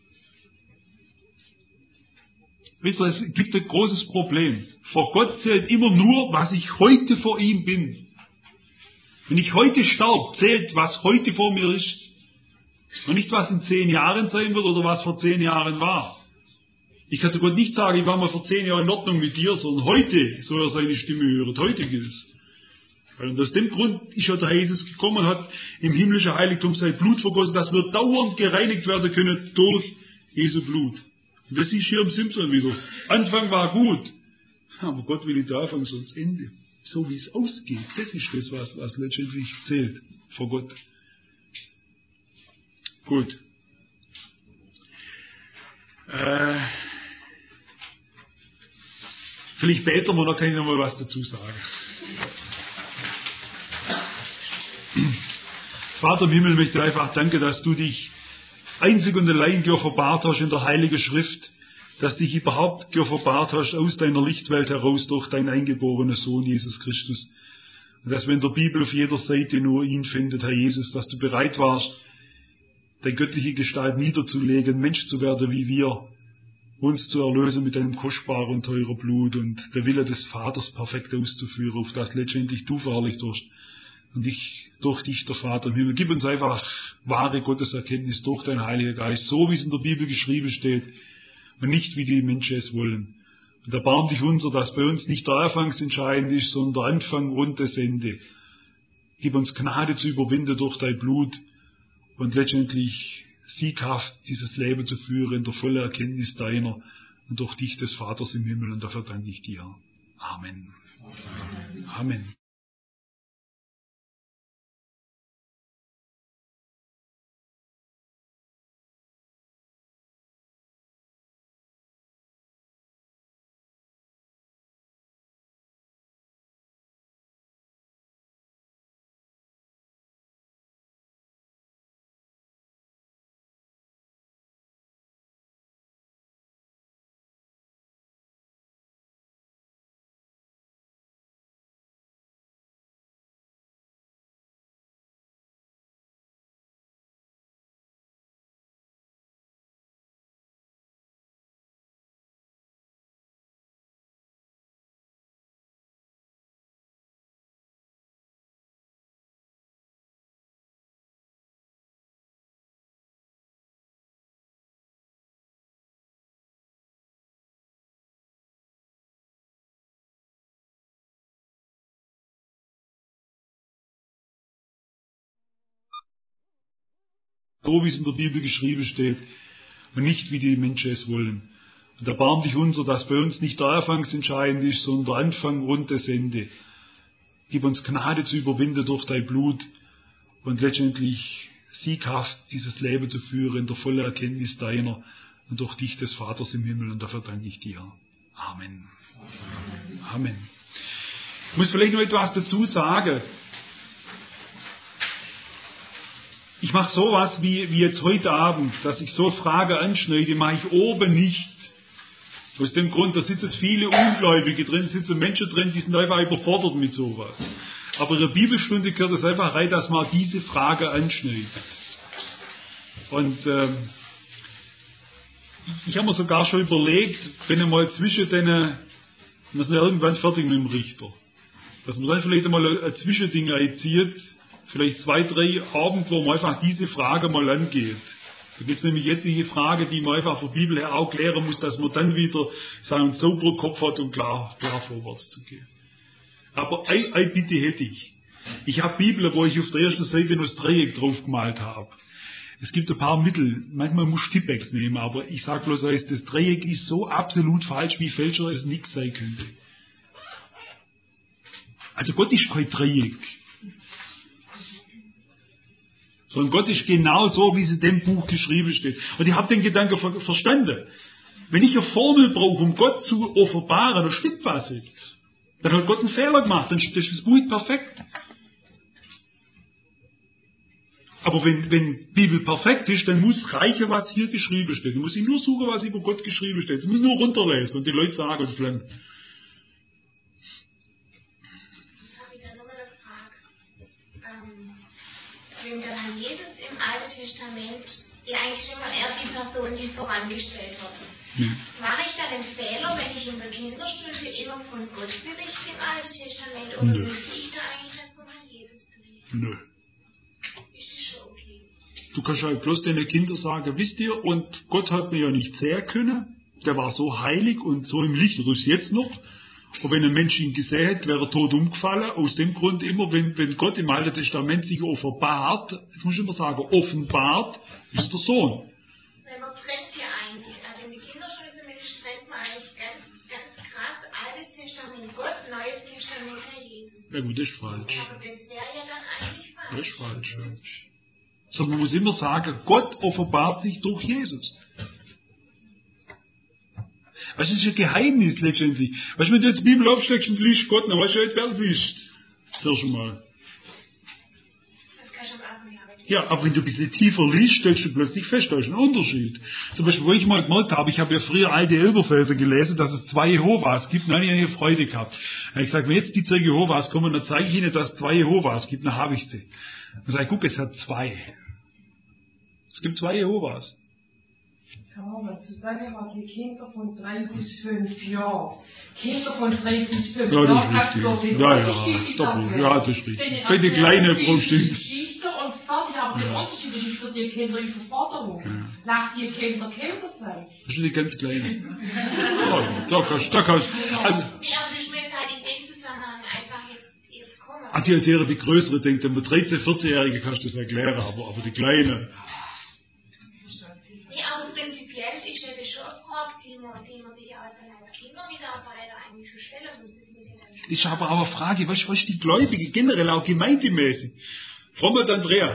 Wisst ihr, es gibt ein großes Problem. Vor Gott zählt immer nur, was ich heute vor ihm bin. Wenn ich heute sterbe, zählt, was heute vor mir ist. Und nicht, was in zehn Jahren sein wird oder was vor zehn Jahren war. Ich kann zu Gott nicht sagen, ich war mal vor zehn Jahren in Ordnung mit dir, sondern heute soll er seine Stimme hören. Heute gilt es. Und aus dem Grund ist ja der Jesus gekommen und hat im himmlischen Heiligtum sein Blut vergossen, dass wir dauernd gereinigt werden können durch Jesu Blut. Und das ist hier im Simson wieder. Anfang war gut, aber Gott will nicht Anfang, sonst Ende. So wie es ausgeht, das ist das, was, was letztendlich zählt vor Gott. Gut. Äh, vielleicht beten wir, da kann ich noch mal was dazu sagen. Vater im Himmel, möchte einfach danke, dass du dich einzig und allein geoffenbart hast in der Heiligen Schrift, dass dich überhaupt geoffenbart hast aus deiner Lichtwelt heraus durch deinen eingeborenen Sohn Jesus Christus. Und dass wir in der Bibel auf jeder Seite nur ihn findet, Herr Jesus, dass du bereit warst, deine göttliche Gestalt niederzulegen, Mensch zu werden wie wir, uns zu erlösen mit deinem kostbaren und teuren Blut und der Wille des Vaters perfekt auszuführen, auf das letztendlich du verherrlicht wirst. Und ich, durch dich, der Vater im Himmel, gib uns einfach wahre Gotteserkenntnis durch deinen Heiligen Geist, so wie es in der Bibel geschrieben steht, und nicht wie die Menschen es wollen. Und erbarm dich unser, dass bei uns nicht der Anfang entscheidend ist, sondern der Anfang und das Ende. Gib uns Gnade zu überwinden durch dein Blut und letztendlich sieghaft dieses Leben zu führen in der vollen Erkenntnis deiner und durch dich des Vaters im Himmel. Und dafür danke ich dir. Amen. Amen. Amen. So wie es in der Bibel geschrieben steht und nicht wie die Menschen es wollen. Und erbarm dich unser, dass bei uns nicht der Anfang entscheidend ist, sondern der Anfang und das Ende. Gib uns Gnade zu überwinden durch dein Blut und letztendlich sieghaft dieses Leben zu führen in der vollen Erkenntnis deiner und durch dich des Vaters im Himmel. Und dafür danke ich dir. Amen. Amen. Amen. Ich muss vielleicht noch etwas dazu sagen. Ich mache sowas wie, wie jetzt heute Abend, dass ich so Fragen anschneide, mache ich oben nicht. Aus dem Grund, da sitzen viele Ungläubige drin, sitzen Menschen drin, die sind einfach überfordert mit sowas. Aber in der Bibelstunde gehört es einfach rein, dass man diese Frage anschneidet. Und ähm, ich, ich habe mir sogar schon überlegt, wenn ich mal zwischen den, wir sind ja irgendwann fertig mit dem Richter, dass man dann vielleicht einmal ein, ein Zwischending einzieht, vielleicht zwei, drei Abend, wo man einfach diese Frage mal angeht. Da gibt es nämlich jetzige Frage, die man einfach von der Bibel her auch klären muss, dass man dann wieder seinen sauberen Kopf hat, um klar, klar vorwärts zu gehen. Aber eine, eine Bitte hätte ich. Ich habe Bibel, wo ich auf der ersten Seite noch das Dreieck drauf gemalt habe. Es gibt ein paar Mittel, manchmal muss ich Tippex nehmen, aber ich sage bloß, das Dreieck ist so absolut falsch, wie fälscher es nichts sein könnte. Also Gott ist kein Dreieck. Sondern Gott ist genau so, wie es in dem Buch geschrieben steht. Und ich habe den Gedanken ver- verstanden. Wenn ich eine Formel brauche, um Gott zu offenbaren, da stimmt was nicht. Dann hat Gott einen Fehler gemacht, dann ist das Buch perfekt. Aber wenn, wenn die Bibel perfekt ist, dann muss reichen, was hier geschrieben steht. Dann muss ich nur suchen, was über Gott geschrieben steht. Ich muss nur runterlesen und die Leute sagen, das lang. Wenn der Herr Jesus im Alten Testament ja eigentlich immer eher die Person, die vorangestellt wird. Ja. Mache ich dann einen Fehler, wenn ich in der Kinderstunde immer von Gott berichte im Alten Testament, oder Nö. müsste ich da eigentlich dann von Herrn Jesus berichten? Nö. Ist das schon okay? Du kannst halt bloß deinen Kindern sagen, wisst ihr, und Gott hat mir ja nicht sehen können, der war so heilig und so im Licht, oder ist jetzt noch. Und wenn ein Mensch ihn gesehen hätte, wäre er tot umgefallen. Aus dem Grund immer, wenn, wenn Gott im Alten Testament sich offenbart, das muss ich immer sagen, offenbart, ist der Sohn. Weil man trennt ja eigentlich, also in der Kinderstunde zumindest trennt man eigentlich ganz, ganz krass Altes Testament Gott, Neues Testament Herr Jesus. Ja gut, das ist falsch. Aber das wäre ja dann eigentlich falsch. Das ist falsch. Ja. Sondern man muss immer sagen, Gott offenbart sich durch Jesus. Was ist ein Geheimnis letztendlich? Weißt du, wenn du jetzt die Bibel aufschlägst und liest Gott, dann weißt du nicht, wer es ist. Zuerst einmal. Das kannst du am Anfang Ja, aber wenn du ein bisschen tiefer liest, stellst du plötzlich fest, da ist ein Unterschied. Zum Beispiel, wo ich mal gemerkt habe, ich habe ja früher alte Elberfelser gelesen, dass es zwei Jehovas gibt, dann habe ich eine Freude gehabt. Dann habe ich gesagt, wenn jetzt die zwei Jehovas kommen, dann zeige ich ihnen, dass es zwei Jehovas gibt, dann habe ich sie. Dann sage ich, guck, es hat zwei. Es gibt zwei Jehovas. Kann man mal zusammenfassen, die Kinder von drei bis fünf Jahren. Kinder von drei bis fünf Ja, Jahren. das ist richtig. Ja, ja, doch, ja, das ist richtig. Für die kleine Frau stimmt. Geschichte und fertig, aber der Unterschied ist für die Kinder in Verforderung. Ja. Nach die Kinder Kinder sein. Das ist die ganz kleine. Ja, da kannst, da kannst, also, Ja, aber ich möchte halt in dem Zusammenhang einfach jetzt, jetzt kommen. also jetzt eher die größere denkt, wenn man dreizehn-, vierzehnjährige kannst du das erklären, aber, aber die kleine. Ja, aber prinzipiell ist ja das schon ein Frage, die man, die man sich als Kindermitarbeiter eigentlich schon stellen muss. Das muss ja dann Das ist aber auch eine Frage, was, was die Gläubige generell auch gemeindemäßig? Frommer Andreas.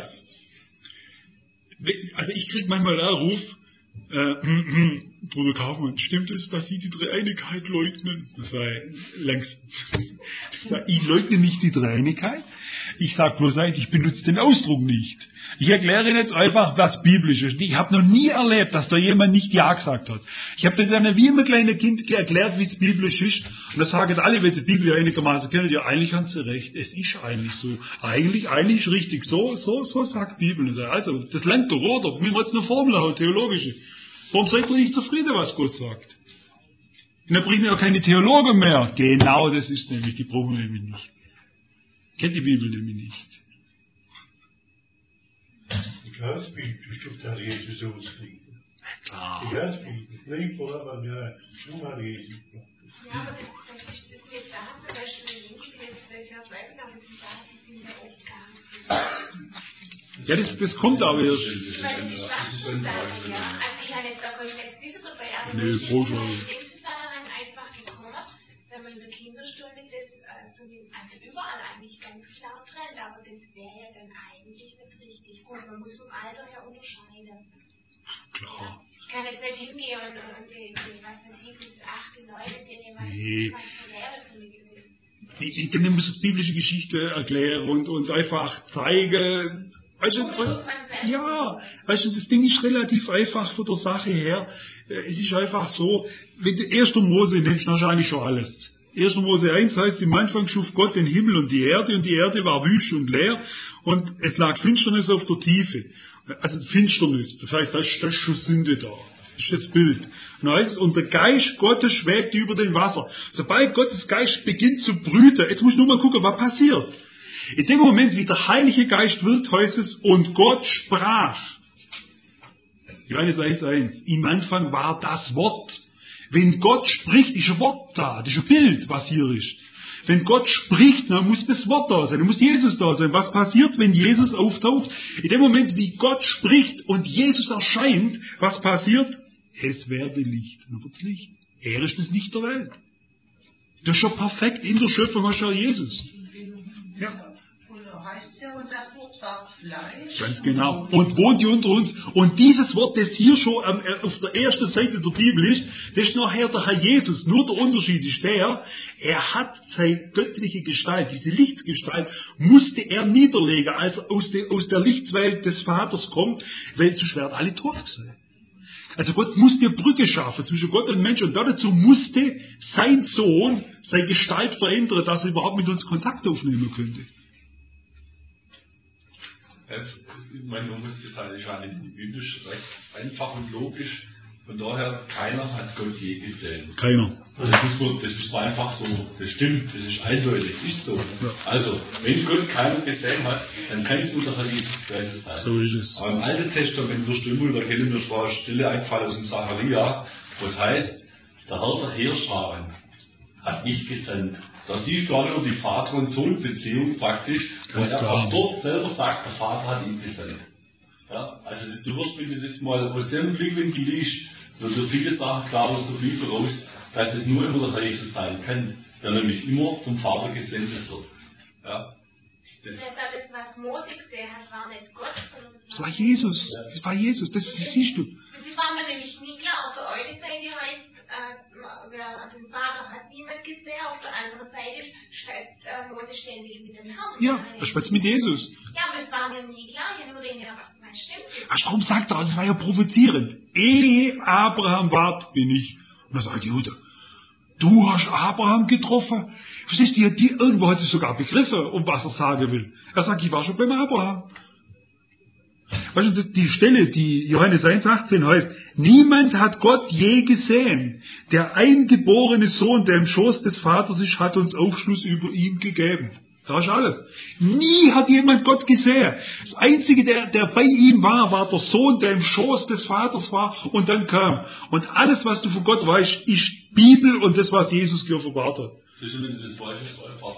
Also ich kriege manchmal einen Ruf, äh, Bruder Kaufmann, stimmt es, dass Sie die Dreieinigkeit leugnen? Das sei längst. Ich leugne nicht die Dreieinigkeit. Ich sage bloß eins, ich benutze den Ausdruck nicht. Ich erkläre Ihnen jetzt einfach, was biblisch ist. Ich habe noch nie erlebt, dass da jemand nicht Ja gesagt hat. Ich habe dann wie immer kleine Kind erklärt, wie es biblisch ist. Und das sagen alle, wenn sie die Bibel einigermaßen kennen, ja, eigentlich haben sie recht. Es ist eigentlich so. Eigentlich, eigentlich ist richtig. So, so, so sagt die Bibel. Also, das lernt doch, oder? Wie man jetzt eine Formel hat, theologische. Warum seid ihr nicht zufrieden, was Gott sagt? Und dann bringen wir ja keine Theologen mehr. Genau, das ist nämlich, die brauchen wir nämlich nicht. Kennt die Bibel nämlich nicht. Die Gasbibel ist auf der Jesus ausgeliefert. Klar. Die Gasbibel, nicht vor allem, ja, nur an Jesus. Ja, aber das, das ist das jetzt da, zum Beispiel in Linke, welcher Zweifel, aber die Sachen, die sind ja oft gar nicht. Ja, das, das kommt aber erst. Ich meine, die Schlachtzusagen, ja, also ich habe jetzt auch jetzt diese dabei, aber Nee, ich Brosche. bin in dem Zusammenhang einfach gekommen, wenn man in der Kinderstunde das, äh, zumindest, also überall eigentlich ganz klar trennt, aber das wäre ja dann eigentlich nicht richtig gut. Man muss vom Alter her unterscheiden. Klar. Ich kann jetzt nicht hingehen und, und die, die, was weiß ich, bis achte, neunte, denen was, Nee. was für Lehre für mich ist. Ich, ich kann muss biblische Geschichte erklären und, und einfach zeigen. Weißt du, was, ja, weißt du, das Ding ist relativ einfach von der Sache her. Es ist einfach so, wenn du erster Mose nimmst, dann hast du eigentlich schon alles. erster Mose eins heißt, im Anfang schuf Gott den Himmel und die Erde, und die Erde war wüst und leer, und es lag Finsternis auf der Tiefe. Also Finsternis, das heißt, da ist, da ist schon Sünde da. Das ist das Bild. Und, heißt es, und der Geist Gottes schwebte über dem Wasser. Sobald Gottes Geist beginnt zu brüten, jetzt musst du nur mal gucken, was passiert. In dem Moment, wie der Heilige Geist wirkt, heißt es, und Gott sprach. Johannes eins eins. Im Anfang war das Wort. Wenn Gott spricht, ist ein Wort da. Das ist ein Bild, was hier ist. Wenn Gott spricht, dann muss das Wort da sein. Dann muss Jesus da sein. Was passiert, wenn Jesus auftaucht? In dem Moment, wie Gott spricht und Jesus erscheint, was passiert? Es werde Licht. Dann wird's Licht. Er ist das Licht der Welt. Das ist schon perfekt. In der Schöpfung hast du ja Jesus. Ja. Heißt ja, und das Wort war Fleisch. Ganz genau. Und wohnt hier unter uns. Und dieses Wort, das hier schon ähm, auf der ersten Seite der Bibel ist, das ist nachher der Herr Jesus. Nur der Unterschied ist der, er hat seine göttliche Gestalt, diese Lichtgestalt, musste er niederlegen, als er aus, de, aus der Lichtwelt des Vaters kommt, weil sonst wären alle tot sein. Also Gott musste eine Brücke schaffen zwischen Gott und Mensch, und dazu musste sein Sohn seine Gestalt verändern, dass er überhaupt mit uns Kontakt aufnehmen könnte. Es, ich meine, man muss das sagen, ist eigentlich biblisch recht einfach und logisch. Von daher, keiner hat Gott je gesehen. Keiner. Das ist, man, das ist einfach so. Das stimmt, das ist eindeutig, ist so. Ja. Also, wenn Gott keiner gesehen hat, dann kann es nur der Herr Jesus Christus sein. So ist es. Aber im Alten Testament wirst du immer, da kennen wir schon eine Stelle eingefallen aus dem Zacharia, was heißt, der Herr der Heerscharen hat mich gesandt. Da siehst du auch nur die Vater- und Sohn-Beziehung praktisch, wo er auch dort selber sagt, der Vater hat ihn gesandt. Ja, also du wirst, wenn du das mal aus dem Blickwinkel liest, wird dir viele Sachen klar aus der Bibel raus, dass das nur immer der Herr Jesus sein kann, der nämlich immer vom Vater gesendet wird. Ja. Das, Das, das was Mose gesehen hat, war nicht Gott, sondern Das war Jesus. Das war Jesus. Das, das siehst du. Das war mir nämlich nie klar. Auf der einen Seite heißt, äh, wer den Vater hat niemand gesehen, auf der anderen Seite schreibt äh, Mose ständig mit dem Herrn. Ja, er spricht mit Jesus. Ja, aber das war mir nie klar. Ich habe stimmt. Ach, warum sagt er, das war ja provozierend. Ehe Abraham ward, bin ich. Und dann sagt Judah, du hast Abraham getroffen? Verstehst du, die, irgendwo hat sie sogar begriffen, um was er sagen will. Er sagt, ich war schon beim Abraham. Weißt du, die Stelle, die Johannes eins achtzehn heißt, niemand hat Gott je gesehen. Der eingeborene Sohn, der im Schoß des Vaters ist, hat uns Aufschluss über ihn gegeben. Da ist alles. Nie hat jemand Gott gesehen. Das Einzige, der, der bei ihm war, war der Sohn, der im Schoß des Vaters war und dann kam. Und alles, was du von Gott weißt, ist Bibel und das, was Jesus geoffenbart hat. Das ist, wenn du das weißt, ist einfach.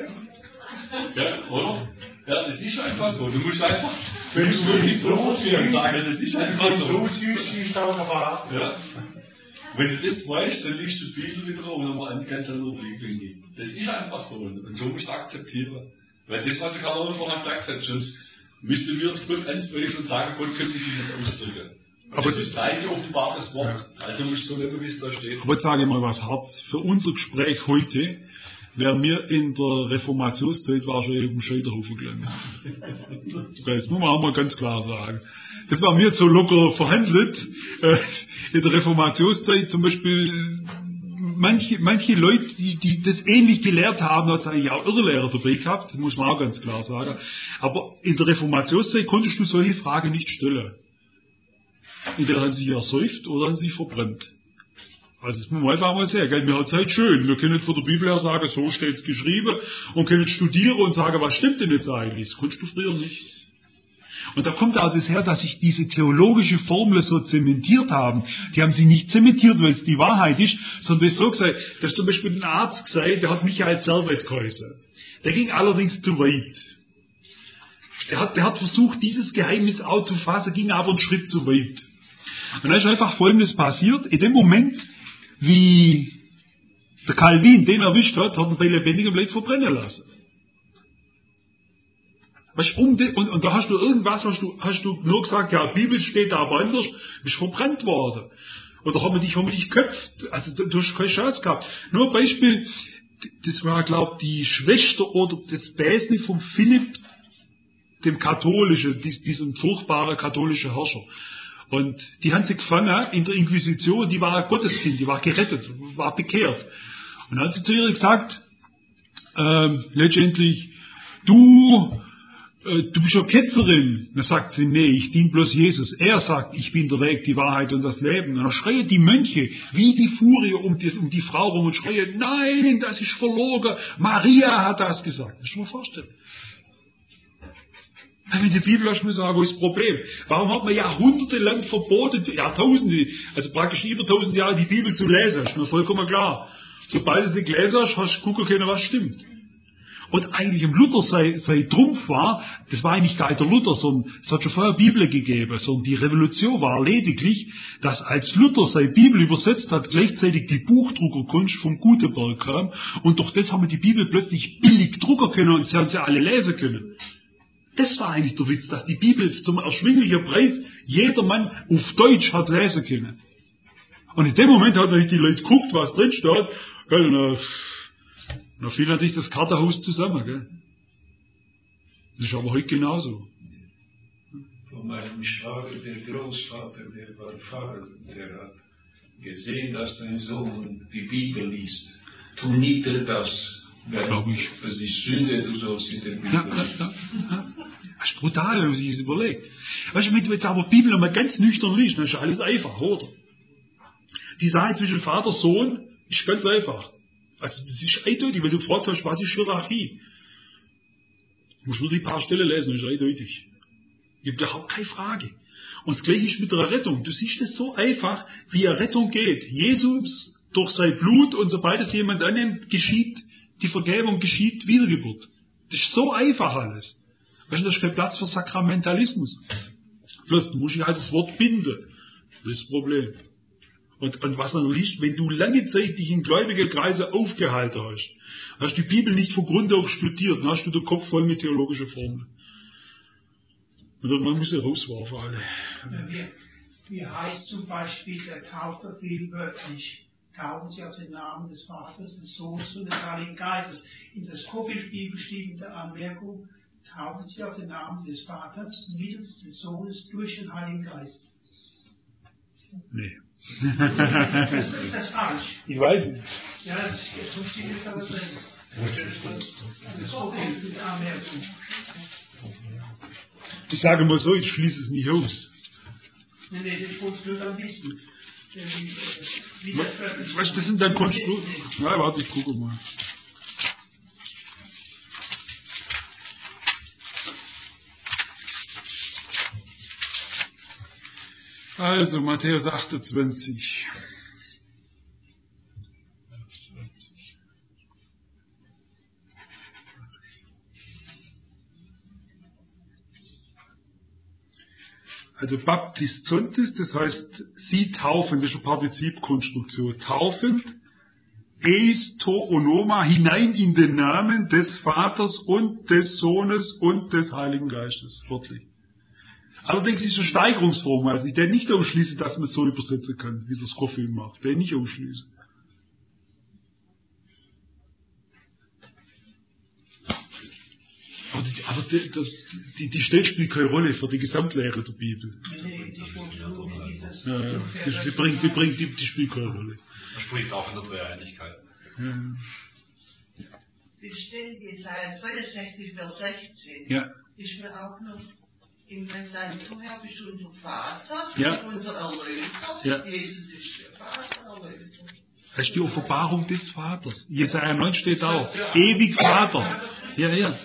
Ja, oder? Ja, das ist einfach so. Du musst einfach, wenn du wirklich so viel sagen, das ist einfach so. So süß ist auch aber. Ja. Wenn du das weißt, dann liest du die Bibel wieder und nochmal einen ganz anderen Blickwinkel. Das ist einfach so. Und so musst du akzeptieren. Weil das, was der Karl vorhin gesagt hat, sonst müssten wir Gott anzweifeln und sagen, Gott könnte sich nicht ausdrücken. Aber das ist rein offenbares Wort. Also musst du so leben, wie es da steht. Aber jetzt sage ich mal was hart. Für unser Gespräch heute wären wir in der Reformationszeit wahrscheinlich auf dem Scheiterhaufen gelandet. Das muss man auch mal ganz klar sagen. Das war mir so locker verhandelt. In der Reformationszeit zum Beispiel, manche, manche Leute, die, die das ähnlich gelehrt haben, hat es eigentlich auch Irrlehrer dabei gehabt, das muss man auch ganz klar sagen. Aber in der Reformationszeit konntest du solche Fragen nicht stellen. Entweder haben sie sich ersäuft oder haben sie sich verbrannt. Also das muss man einfach mal sagen, gell? Wir haben es halt schön. Wir können von der Bibel her sagen, so steht es geschrieben, und können studieren und sagen, was stimmt denn jetzt eigentlich? Das konntest du früher nicht. Und da kommt auch das her, dass sich diese theologische Formel so zementiert haben. Die haben sie nicht zementiert, weil es die Wahrheit ist, sondern es ist so gesagt, dass zum Beispiel ein Arzt gesagt, der hat Michael Servet geheißen. Der ging allerdings zu weit. Der hat, der hat versucht, dieses Geheimnis auch zu fassen, ging aber einen Schritt zu weit. Und dann ist einfach Folgendes passiert. In dem Moment, wie der Calvin den erwischt hat, hat er bei lebendigem Leib verbrennen lassen. Weißt, um die, und, und da hast du irgendwas, hast du, hast du nur gesagt, ja, Bibel steht da aber anders, bist verbrannt worden. Oder haben wir dich, haben wir dich geköpft. Also du, du hast keine Chance gehabt. Nur ein Beispiel, das war, glaube ich, die Schwester oder das Bäsni von Philipp, dem Katholischen, diesem furchtbaren katholischen Herrscher. Und die haben sie gefangen in der Inquisition, die war Gotteskind, die war gerettet, war bekehrt. Und dann hat sie zu ihr gesagt, ähm, letztendlich, du, äh, du bist ja Ketzerin. Dann sagt sie, nee, ich diene bloß Jesus. Er sagt, ich bin der Weg, die Wahrheit und das Leben. Und dann schreien die Mönche, wie die Furie um die, um die Frau rum und schreien, nein, das ist verlogen, Maria hat das gesagt. Das muss man vorstellen. Wenn die Bibel hast, muss man sagen, wo ist das Problem? Warum hat man jahrhundertelang verboten, Jahrtausende, also praktisch über tausend Jahre die Bibel zu lesen? Ist mir vollkommen klar. Sobald du sie gelesen hast, hast du gucken können, was stimmt. Und eigentlich im Luther sei, sei Trumpf war, das war eigentlich gar nicht der Luther, sondern es hat schon vorher Bibel gegeben, sondern die Revolution war lediglich, dass als Luther seine Bibel übersetzt hat, gleichzeitig die Buchdruckerkunst vom Gutenberg kam, und durch das haben wir die Bibel plötzlich billig drucken können und sie haben sie alle lesen können. Das war eigentlich der Witz, dass die Bibel zum erschwinglichen Preis jedermann auf Deutsch hat lesen können. Und in dem Moment hat natürlich die Leute geguckt, was drin steht, gell, und dann fiel natürlich das Kartenhaus zusammen. Gell. Das ist aber heute genauso. Von meinem Schwager, der Großvater, der war Pfarrer, der hat gesehen, dass dein Sohn die Bibel liest. Tu nieder das. Glaube ich. Das ist Sünde, du sollst in der Bibel ja, ja, ja, ja. Das ist brutal, wenn man sich das überlegt. Weißt du, wenn du jetzt aber die Bibel einmal ganz nüchtern liest, dann ist alles einfach, oder? Die Sache zwischen Vater und Sohn ist ganz einfach. Also das ist eindeutig, wenn du gefragt hast, was ist Hierarchie? Du musst nur die paar Stellen lesen, das ist eindeutig. Es gibt überhaupt keine Frage. Und das Gleiche ist mit der Rettung. Du siehst es so einfach, wie eine Rettung geht. Jesus durch sein Blut, und sobald es jemand annimmt, geschieht die Vergebung, geschieht Wiedergeburt. Das ist so einfach alles. Weißt du, da ist kein Platz für Sakramentalismus. Bloß, du musst dich halt das Wort binden. Das ist das Problem. Und, und was dann liegt, wenn du lange Zeit dich in gläubigen Kreise aufgehalten hast, hast du die Bibel nicht von Grund auf studiert, dann hast du den Kopf voll mit theologischen Formeln. Und dann man muss ja rauswerfen alle. Wie, wie heißt zum Beispiel der Taufbefehl wörtlich? Taufen Sie auf den Namen des Vaters, des Sohnes und des Heiligen Geistes. In der Scofield-Bibel steht in der Anmerkung, taufen sie auf den Namen des Vaters, mittels des Sohnes, durch den Heiligen Geist. Nee. Das ist das falsch. Ich weiß nicht. Ja, das so steht es aber drin. Das ist okay, das ist Anmerkung. Ich sage mal so, ich schließe es nicht aus. Nee, nee, das wollte ich nur dann wissen. Wie, wie Was, das, was, das sind dann Konstruktionen. Ja, warte, ich gucke mal. Also, Matthäus achtundzwanzig. Also Baptistontis, das heißt, sie taufen, das ist eine Partizipkonstruktion. Taufen, eis to onoma, hinein in den Namen des Vaters und des Sohnes und des Heiligen Geistes, wörtlich. Allerdings ist es eine Steigerungsform, also ich den nicht ausschließe, dass man es so übersetzen kann, wie das Scofield macht. Den nicht ausschließen. Aber, die, aber die, die, die Stelle spielt keine Rolle für die Gesamtlehre der Bibel. nee, ich wollte nur mit dieses. Ja, ja. Die, die, bringt, die, bringt, die, die spielt keine Rolle. Man spricht auch von der Dreieinigkeit. Ja. Die Stelle Jesaja zweiundsechzig, Vers sechzehn, Ja. ist mir auch noch interessant. Du Herr bist unser Vater, Ja. unser Erlöser. Ja. Jesus ist der Vater, Erlöser. Das ist die Offenbarung des Vaters. Jesaja neun steht auch. Ewig Vater. Ja, ja.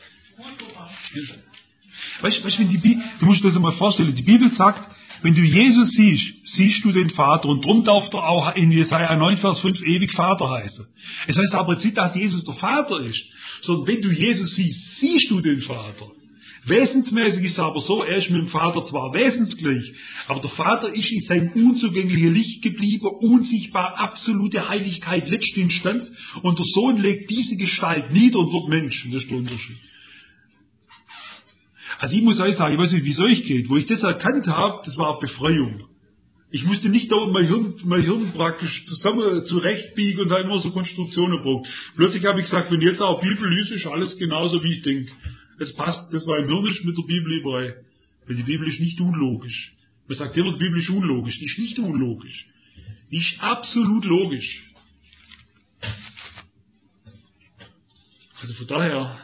Weißt du, weißt, wenn die Bibel, du musst dir das einmal vorstellen, die Bibel sagt, wenn du Jesus siehst, siehst du den Vater. Und darum darf er auch in Jesaja neun, Vers fünf ewig Vater heißen. Es heißt aber nicht, dass Jesus der Vater ist, sondern wenn du Jesus siehst, siehst du den Vater. Wesensmäßig ist es aber so, er ist mit dem Vater zwar wesensgleich, aber der Vater ist in seinem unzugänglichen Licht geblieben, unsichtbar, absolute Heiligkeit, letzte Instanz, und der Sohn legt diese Gestalt nieder und wird Mensch. Und das ist der Unterschied. Also ich muss euch sagen, ich weiß nicht, wie es euch geht. Wo ich das erkannt habe, das war Befreiung. Ich musste nicht da mein Hirn, mein Hirn praktisch zusammen zurechtbiegen und dann nur so Konstruktionen braucht. Plötzlich habe ich gesagt, wenn jetzt auch Bibel liest, ist alles genauso, wie ich denke. Es passt, das war im Hirn nicht mit der Bibel überall. Weil die Bibel ist nicht unlogisch. Man sagt immer, die Bibel ist unlogisch. Die ist nicht unlogisch. Die ist absolut logisch. Also von daher...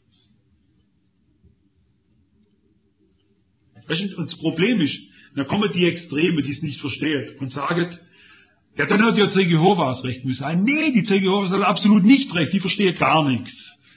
Und das Problem ist, dann kommen die Extreme, die es nicht verstehen und sagen, ja, dann hat ja Zeuge Jehovas recht müssen sein. Nee, die Zeuge Jehovas hat absolut nicht recht, die verstehen gar nichts.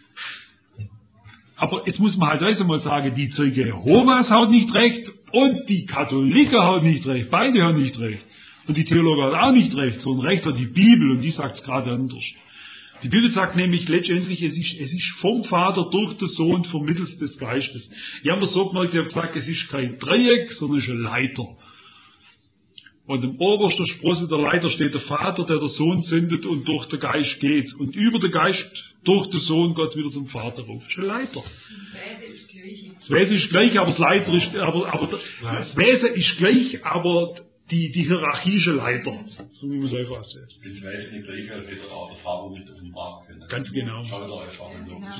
Aber jetzt muss man halt also mal sagen, die Zeuge Jehovas hat nicht recht und die Katholiken haben nicht recht. Beide haben nicht recht. Und die Theologen haben auch nicht recht, sondern recht hat die Bibel und die sagt es gerade anders. Die Bibel sagt nämlich letztendlich, es ist, es ist vom Vater durch den Sohn vermittels des Geistes. Ich habe mir so gemerkt, ich habe gesagt, es ist kein Dreieck, sondern es ist ein Leiter. Und im obersten Sprosse der Leiter steht der Vater, der der Sohn sendet und durch den Geist geht. Und über den Geist, durch den Sohn, geht es wieder zum Vater rauf. Das ist ein Leiter. Das Wesen ist gleich, aber das Leiter ist, aber, aber das Wesen ist gleich, aber die, die Hierarchie ist ein Leiter. So wie man es einfach sieht. Das Wesen nicht gleich, als hätte auch der Vater nicht offenbaren können. Ganz genau. Schau da einfach logisch.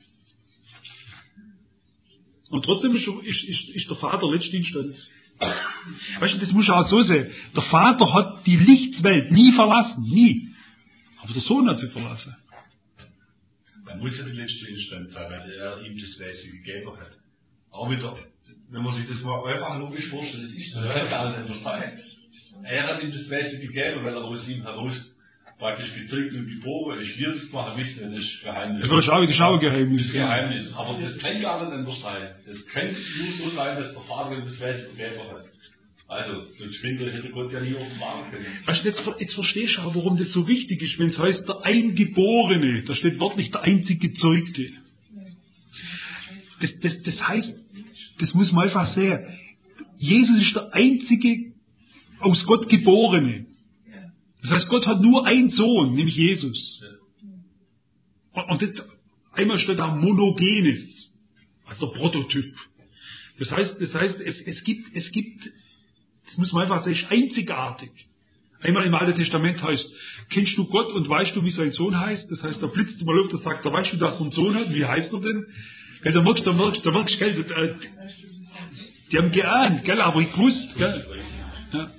Und trotzdem ist, ist, ist, ist der Vater letzte Instanz. Weißt du, das muss auch so sehen. Der Vater hat die Lichtswelt nie verlassen, nie. Aber der Sohn hat sie verlassen. Er muss ja die letzte Instanz sein, weil er ihm das Wesen gegeben hat. Auch wieder, wenn man sich das mal einfach logisch vorstellt, das ist so, das kann gar nicht sein. Er hat ihm das Wesen gegeben, weil er aus ihm heraus praktisch gezeugt und geboren ist. Wir das machen, wissen wir, das ist Geheimnis. Das ist auch, das ist auch ein Geheimnis. Das ist Geheimnis. Aber das kann gar nicht anders sein. Das kann nur so sein, dass der Vater ihm das Wesen gegeben hat. Also, sonst später hätte Gott ja nie offenbaren können. Weißt du, jetzt, jetzt verstehst du auch, warum das so wichtig ist, wenn es heißt, der Eingeborene, da steht wörtlich der einzige Gezeugte. Das, das, das heißt, das muss man einfach sehen. Jesus ist der einzige aus Gott Geborene. Das heißt, Gott hat nur einen Sohn, nämlich Jesus. Und das, einmal steht da Monogenes, also der Prototyp. Das heißt, das heißt, es, es gibt, es gibt, das muss man einfach sagen, ist einzigartig. Einmal im Alten Testament heißt, kennst du Gott und weißt du, wie sein Sohn heißt? Das heißt, da blitzt mal auf, da sagt er, weißt du, dass er einen Sohn hat? Wie heißt er denn? Gell, da merkst du, da merkst du, da merkst, gell, äh, die haben geahnt, gell, aber ich wusste, gell. Ja.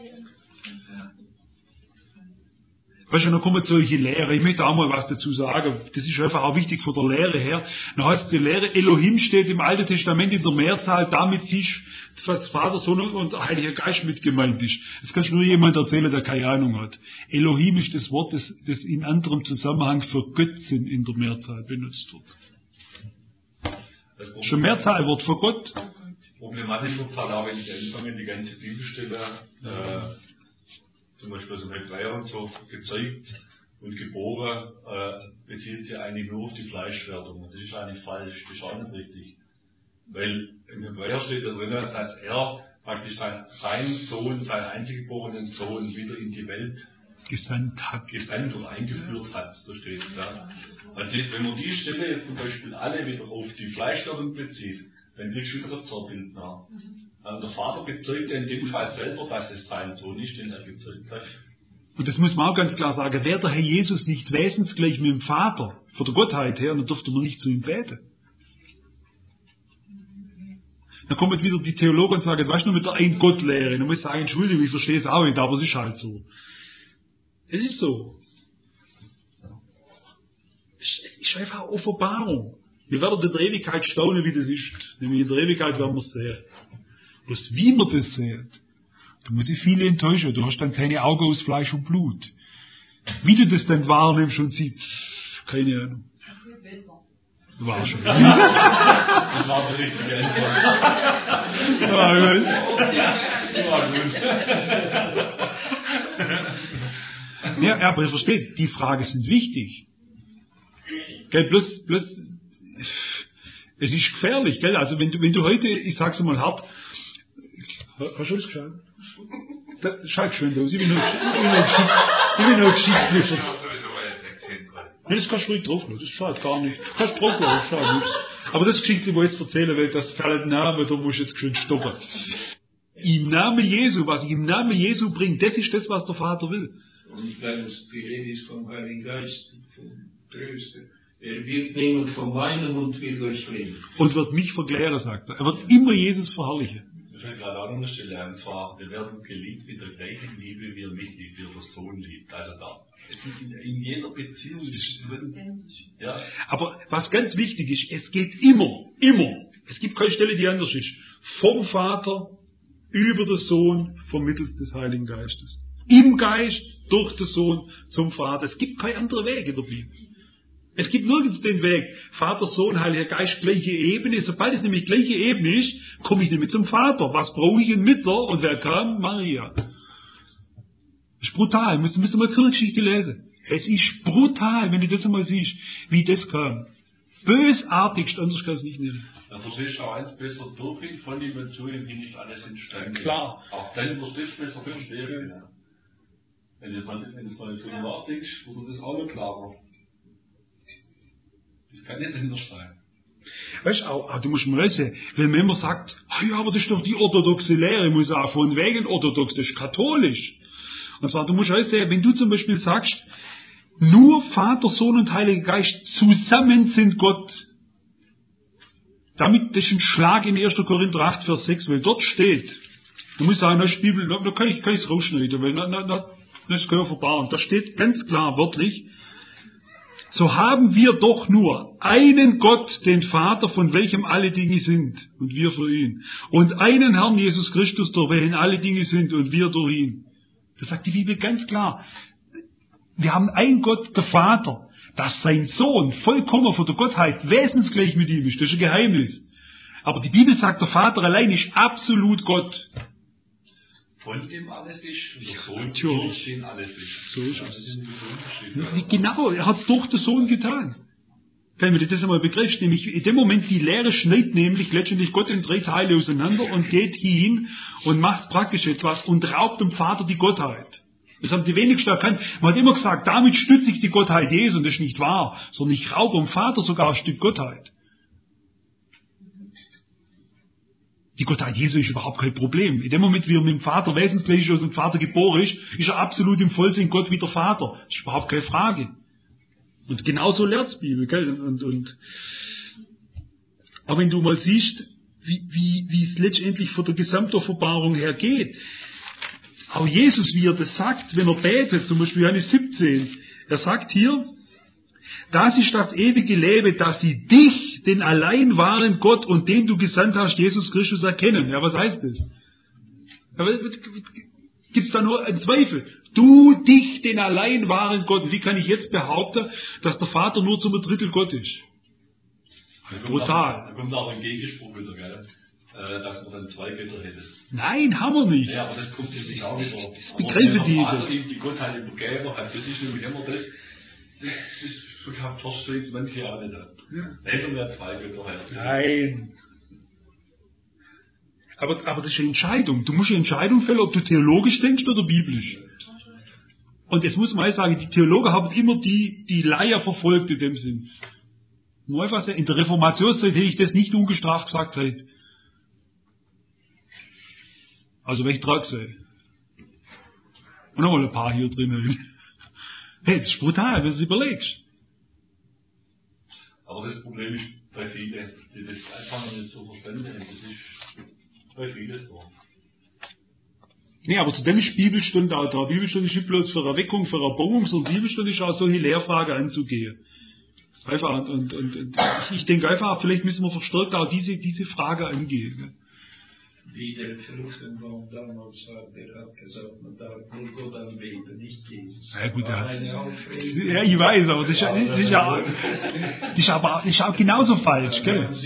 Weißt du, dann kommen solche Lehren, ich möchte auch mal was dazu sagen, das ist einfach auch wichtig von der Lehre her. Dann heißt die Lehre, Elohim steht im Alten Testament in der Mehrzahl, damit sich was Vater, Sohn und Heiliger Geist mit gemeint ist. Das kannst nur jemand erzählen, der keine Ahnung hat. Elohim ist das Wort, das, das in anderem Zusammenhang für Götzen in der Mehrzahl benutzt wird. Das ist ein Mehrzahlwort für Gott. Problematisch wird es halt auch, wenn ich anfange, die ganze Bibelstelle, äh, zum Beispiel aus dem Hebräer und so, gezeugt und geboren, äh, bezieht sich eigentlich nur auf die Fleischwerdung. Und das ist eigentlich falsch, das ist auch nicht richtig. Weil im Hebräer steht da drin, dass er praktisch sein, seinen Sohn, seinen einziggeborenen Sohn wieder in die Welt gesandt hat. Gesandt und eingeführt hat, so steht es da. Also wenn man die Stelle zum Beispiel alle wieder auf die Fleischwerdung bezieht, dann kriegst du wieder ein Zerrbild nach. Also der Vater bezeugt ja in dem Fall selber, dass es sein Sohn ist, den er gezeugt hat. Und das muss man auch ganz klar sagen, wäre der Herr Jesus nicht wesensgleich mit dem Vater, von der Gottheit her, dann dürfte man nicht zu ihm beten. Dann kommen wieder die Theologen und sagen, weißt du, mit der Ein-Gott-Lehre, dann muss ich sagen, Entschuldigung, ich verstehe es auch nicht, aber es ist halt so. Es ist so. Es ist einfach eine Offenbarung. Wir werden in der Ewigkeit staunen, wie das ist. Nämlich in der Ewigkeit werden wir es sehen. Bloß wie man das sieht, da muss ich viele enttäuschen. Du hast dann keine Augen aus Fleisch und Blut. Wie du das dann wahrnimmst und siehst, keine Ahnung. War schon. Das war die richtige Antwort. War gut. War gut. Ja, aber ihr versteht, die Fragen sind wichtig. Gell, bloß, bloß, es ist gefährlich, gell? Also wenn du, wenn du heute, ich sag's mal hart, hast du das geschaut? Da, schau geschwind aus, ich bin noch, ich bin noch Geschichtslöser. Nee, das kannst du ruhig drauf lassen, das schaut gar nicht. Du kannst drauf lassen, das schaut nichts. Aber das Geschichte, wo ich jetzt erzählen will, das fällt Name, da musst du jetzt schön stoppen. Im Namen Jesu, was ich im Namen Jesu bringe, das ist das, was der Vater will. Und wenn es die Rede ist vom Heiligen Geist, vom Tröster, er wird nehmen von meinem Mund will durchbringen. Und wird mich verklären, sagt er. Er wird immer Jesus verherrlichen. Ich will gerade auch noch eine Stelle, und zwar, wir werden geliebt mit der gleichen Liebe, wie er mich liebt, wie er der Sohn liebt. Also da, es ist in, in jeder Beziehung ist drin. Ja. Aber was ganz wichtig ist, es geht immer, immer, es gibt keine Stelle, die anders ist, vom Vater über den Sohn vermittels des Heiligen Geistes. Im Geist, durch den Sohn zum Vater. Es gibt keinen anderen Weg in der Bibel. Es gibt nirgends den Weg, Vater, Sohn, Heiliger Geist, gleiche Ebene. Sobald es nämlich gleiche Ebene ist, komme ich nicht mehr zum Vater. Was brauche ich? Ein Mittler? Und wer kam? Maria. Das ist brutal. Müssen wir mal Kirchengeschichte lesen. Es ist brutal, wenn du das einmal siehst, wie das kam. Bösartigst, anders kann es nicht nennen. Dann verstehst du auch eins besser durch, von ihm zu ihm hin ist alles entstanden. Klar. Auch dann verstehst du besser verstehen. Ja. Wenn du mal, wenn du mal so nachdenkst, wird das auch noch klarer. Das kann nicht anders sein. Weißt du, auch, auch, du musst mal sehen, wenn man immer sagt, oh ja, aber das ist doch die orthodoxe Lehre, ich muss auch von wegen orthodox, das ist katholisch. Und zwar, du musst auch sehen, wenn du zum Beispiel sagst, nur Vater, Sohn und Heiliger Geist zusammen sind Gott. Damit, das ist ein Schlag in erster Korinther acht, Vers sechs, weil dort steht, du musst sagen, das ist Bibel, da kann ich es rausschneiden, weil na, na, na, das ist verbauen. Da steht ganz klar, wörtlich, so haben wir doch nur einen Gott, den Vater, von welchem alle Dinge sind, und wir für ihn. Und einen Herrn Jesus Christus, durch welchen alle Dinge sind, und wir durch ihn. Das sagt die Bibel ganz klar. Wir haben einen Gott, der Vater, dass sein Sohn vollkommen von der Gottheit wesensgleich mit ihm ist. Das ist ein Geheimnis. Aber die Bibel sagt, der Vater allein ist absolut Gott. Von dem alles ist, und der Sohn durch den alles ist. So ist es. Genau, er hat es durch den Sohn getan. Wenn du das einmal begreifst, nämlich in dem Moment, die Lehre schneidet nämlich letztendlich Gott in drei Teile auseinander und geht hin und macht praktisch etwas und raubt dem Vater die Gottheit. Das haben die wenigsten erkannt. Man hat immer gesagt, damit stütze ich die Gottheit Jesu, und das ist nicht wahr, sondern ich raube dem Vater sogar ein Stück Gottheit. Die Gottheit Jesu ist überhaupt kein Problem. In dem Moment, wie er mit dem Vater wesensgleich aus dem Vater geboren ist, ist er absolut im Vollsinn Gott wie der Vater. Das ist überhaupt keine Frage. Und genauso lehrt die Bibel, gell? Und, und Aber wenn du mal siehst, wie, wie, wie es letztendlich von der Gesamtoffenbarung her geht, auch Jesus, wie er das sagt, wenn er betet, zum Beispiel Johannes siebzehn, er sagt hier, das ist das ewige Leben, dass sie dich, den allein wahren Gott und den du gesandt hast, Jesus Christus, erkennen. Ja, was heißt das? Gibt es da nur einen Zweifel? Du, dich, den allein wahren Gott. Wie kann ich jetzt behaupten, dass der Vater nur zum Drittel Gott ist? Brutal. Da kommt auch ein Gegenspruch wieder, gell? Äh, dass man dann zwei Götter hätte. Nein, haben wir nicht. Ja, aber das kommt jetzt nicht auch wieder. Das begreifen die. Wenn der Vater ihm die Gottheit übergeben hat, das ist nämlich immer das, das, das versteht manche auch nicht. Ja. Wenn er mehr zwei Götter hat. Nein. Aber, aber das ist eine Entscheidung. Du musst eine Entscheidung fällen, ob du theologisch denkst oder biblisch. Und jetzt muss man auch sagen, die Theologen haben immer die, die Laie verfolgt in dem Sinn. Nur einfach sagen, in der Reformationszeit hätte ich das nicht ungestraft gesagt. Halt. Also welche Tragse. Und nochmal ein paar hier drin. Hey, das ist brutal, wenn du es überlegst. Aber das Problem ist bei vielen, die das einfach noch nicht so verstanden haben. Das ist bei vielen so. Nee, aber zu dem ist Bibelstunde auch da. Bibelstunde ist nicht bloß für Erweckung, für Erbauung, sondern Bibelstunde ist auch solche Lehrfragen anzugehen. Einfach, und, und, und ich denke einfach, vielleicht müssen wir verstärkt auch diese, diese Frage angehen. Wie der Fruchtenbaum damals war, der hat gesagt, man darf nur Gott anbeten, nicht Jesus. Ja gut, der hat, ja, ich weiß, aber das ist, das ist, ja, das ist aber das ist auch genauso falsch, gell? Ja,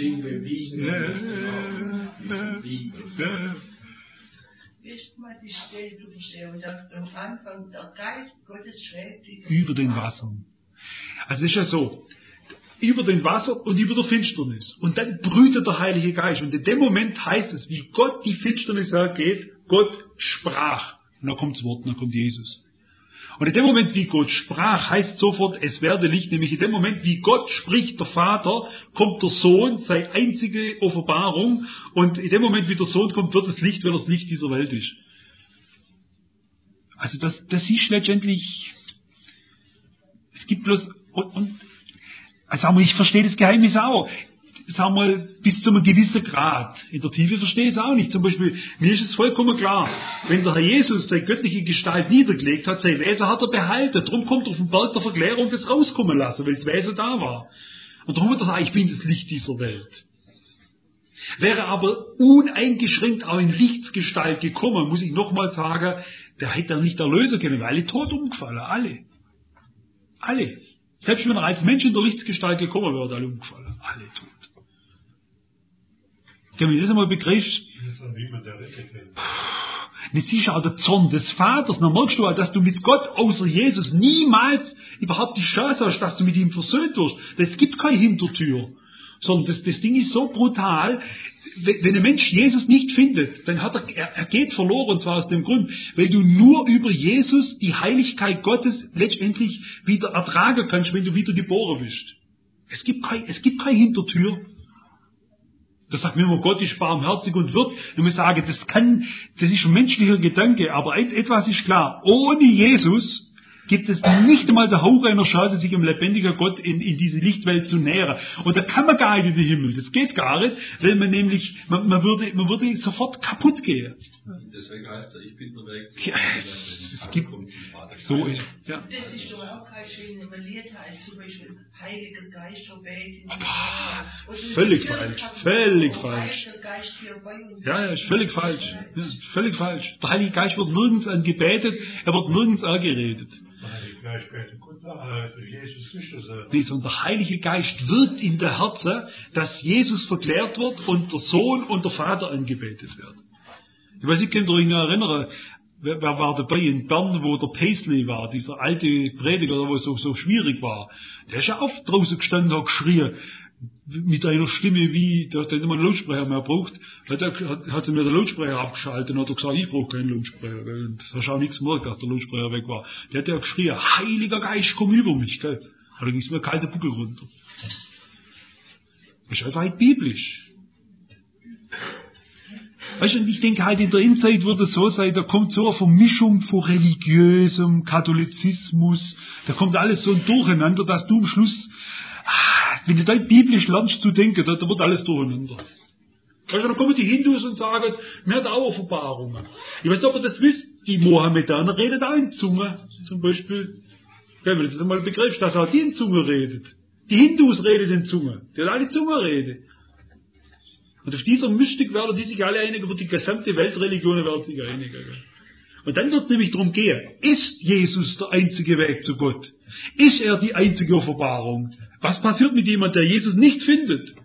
ja. Erstmal die Stelle zu verstehen. Und am Anfang, der Geist Gottes schwebt über den Wassern. Also es ist ja so, über den Wasser und über der Finsternis. Und dann brütet der Heilige Geist. Und in dem Moment heißt es, wie Gott die Finsternis hergeht, Gott sprach. Und dann kommt das Wort, und dann kommt Jesus. Und in dem Moment, wie Gott sprach, heißt sofort, es werde Licht. Nämlich in dem Moment, wie Gott spricht, der Vater, kommt der Sohn, seine einzige Offenbarung. Und in dem Moment, wie der Sohn kommt, wird das Licht, weil das Licht dieser Welt ist. Also das, das ist letztendlich, es gibt bloß, und, und also ich verstehe das Geheimnis auch. Sagen wir mal, bis zu einem gewissen Grad. In der Tiefe verstehe ich es auch nicht. Zum Beispiel, mir ist es vollkommen klar, wenn der Herr Jesus seine göttliche Gestalt niedergelegt hat, sein Wesen hat er behalten. Darum kommt er auf den Berg der Verklärung das rauskommen lassen, weil das Wesen da war. Und darum hat er gesagt, ich bin das Licht dieser Welt. Wäre aber uneingeschränkt auch in Lichtsgestalt gekommen, muss ich nochmal sagen, der hätte er nicht erlösen können, weil alle tot umgefallen, alle. Alle. Selbst wenn er als Mensch in der Lichtsgestalt gekommen wäre, alle umgefallen, alle tot. Wenn du das einmal begreifst, das ist auch der Zorn des Vaters. Dann merkst du auch, dass du mit Gott außer Jesus niemals überhaupt die Chance hast, dass du mit ihm versöhnt wirst. Es gibt keine Hintertür. Sondern das, das Ding ist so brutal, wenn ein Mensch Jesus nicht findet, dann hat er, er, er geht verloren, und zwar aus dem Grund, weil du nur über Jesus die Heiligkeit Gottes letztendlich wieder ertragen kannst, wenn du wieder geboren bist. Es gibt kein, es gibt keine Hintertür. Das sagt mir immer, Gott ist barmherzig und wird. Ich muss sagen, das kann, das ist ein menschlicher Gedanke, aber etwas ist klar. Ohne Jesus gibt es nicht einmal der Hauch einer Chance, sich im lebendigen Gott in, in diese Lichtwelt zu nähern. Und da kann man gar nicht in den Himmel. Das geht gar nicht, weil man nämlich, man, man würde, man würde sofort kaputt gehen. Deswegen heißt er, ich bin der Weg. Ja, es, es gibt, so ist, ja. Das ist doch auch kein schöner Verliert als zum Beispiel Heiliger Geist verbeten. Völlig falsch, völlig falsch. Ja, ja, ist völlig falsch. Ja, ist völlig falsch. Der Heilige Geist wird nirgends angebetet, er wird nirgends angeredet. Nee, sondern der Heilige Geist wirkt in der Herzen, dass Jesus verklärt wird und der Sohn und der Vater angebetet werden. Ich weiß nicht, könnt ihr euch noch erinnern, wer, wer war dabei in Bern, wo der Paisley war, dieser alte Prediger, wo es so, so schwierig war. Der ist ja oft draußen gestanden, hat geschrien, mit einer Stimme wie, der hat nicht mal einen Lautsprecher mehr braucht, hat, er, hat, hat sie mir den Lautsprecher abgeschaltet und hat er gesagt, ich brauche keinen Lautsprecher, weil das hast du auch nichts gemerkt, dass der Lautsprecher weg war. Der hat ja geschrien, Heiliger Geist, komm über mich, gell. Da ging es mir kalte Buckel runter. Das ist einfach halt biblisch. Weißt du, und ich denke halt, in der Endzeit wird es so sein, da kommt so eine Vermischung von religiösem Katholizismus, da kommt alles so ein Durcheinander, dass du am Schluss, ah, wenn du dort biblisch lernst zu denken, da, da wird alles durcheinander. Weißt du, dann kommen die Hindus und sagen, wir haben auch Offenbarungen. Ich weiß nicht, ob ihr das wisst, die Mohammedaner reden auch in Zunge, zum Beispiel. Wenn du das einmal begreifst, dass auch die in Zunge redet. Die Hindus reden in Zunge. Die haben alle Zunge reden. Und auf dieser Mystik werden die sich alle einigen, über die gesamte Weltreligionen werden sich einigen. Und dann wird es nämlich darum gehen, ist Jesus der einzige Weg zu Gott? Ist er die einzige Offenbarung? Was passiert mit jemandem, der Jesus nicht findet?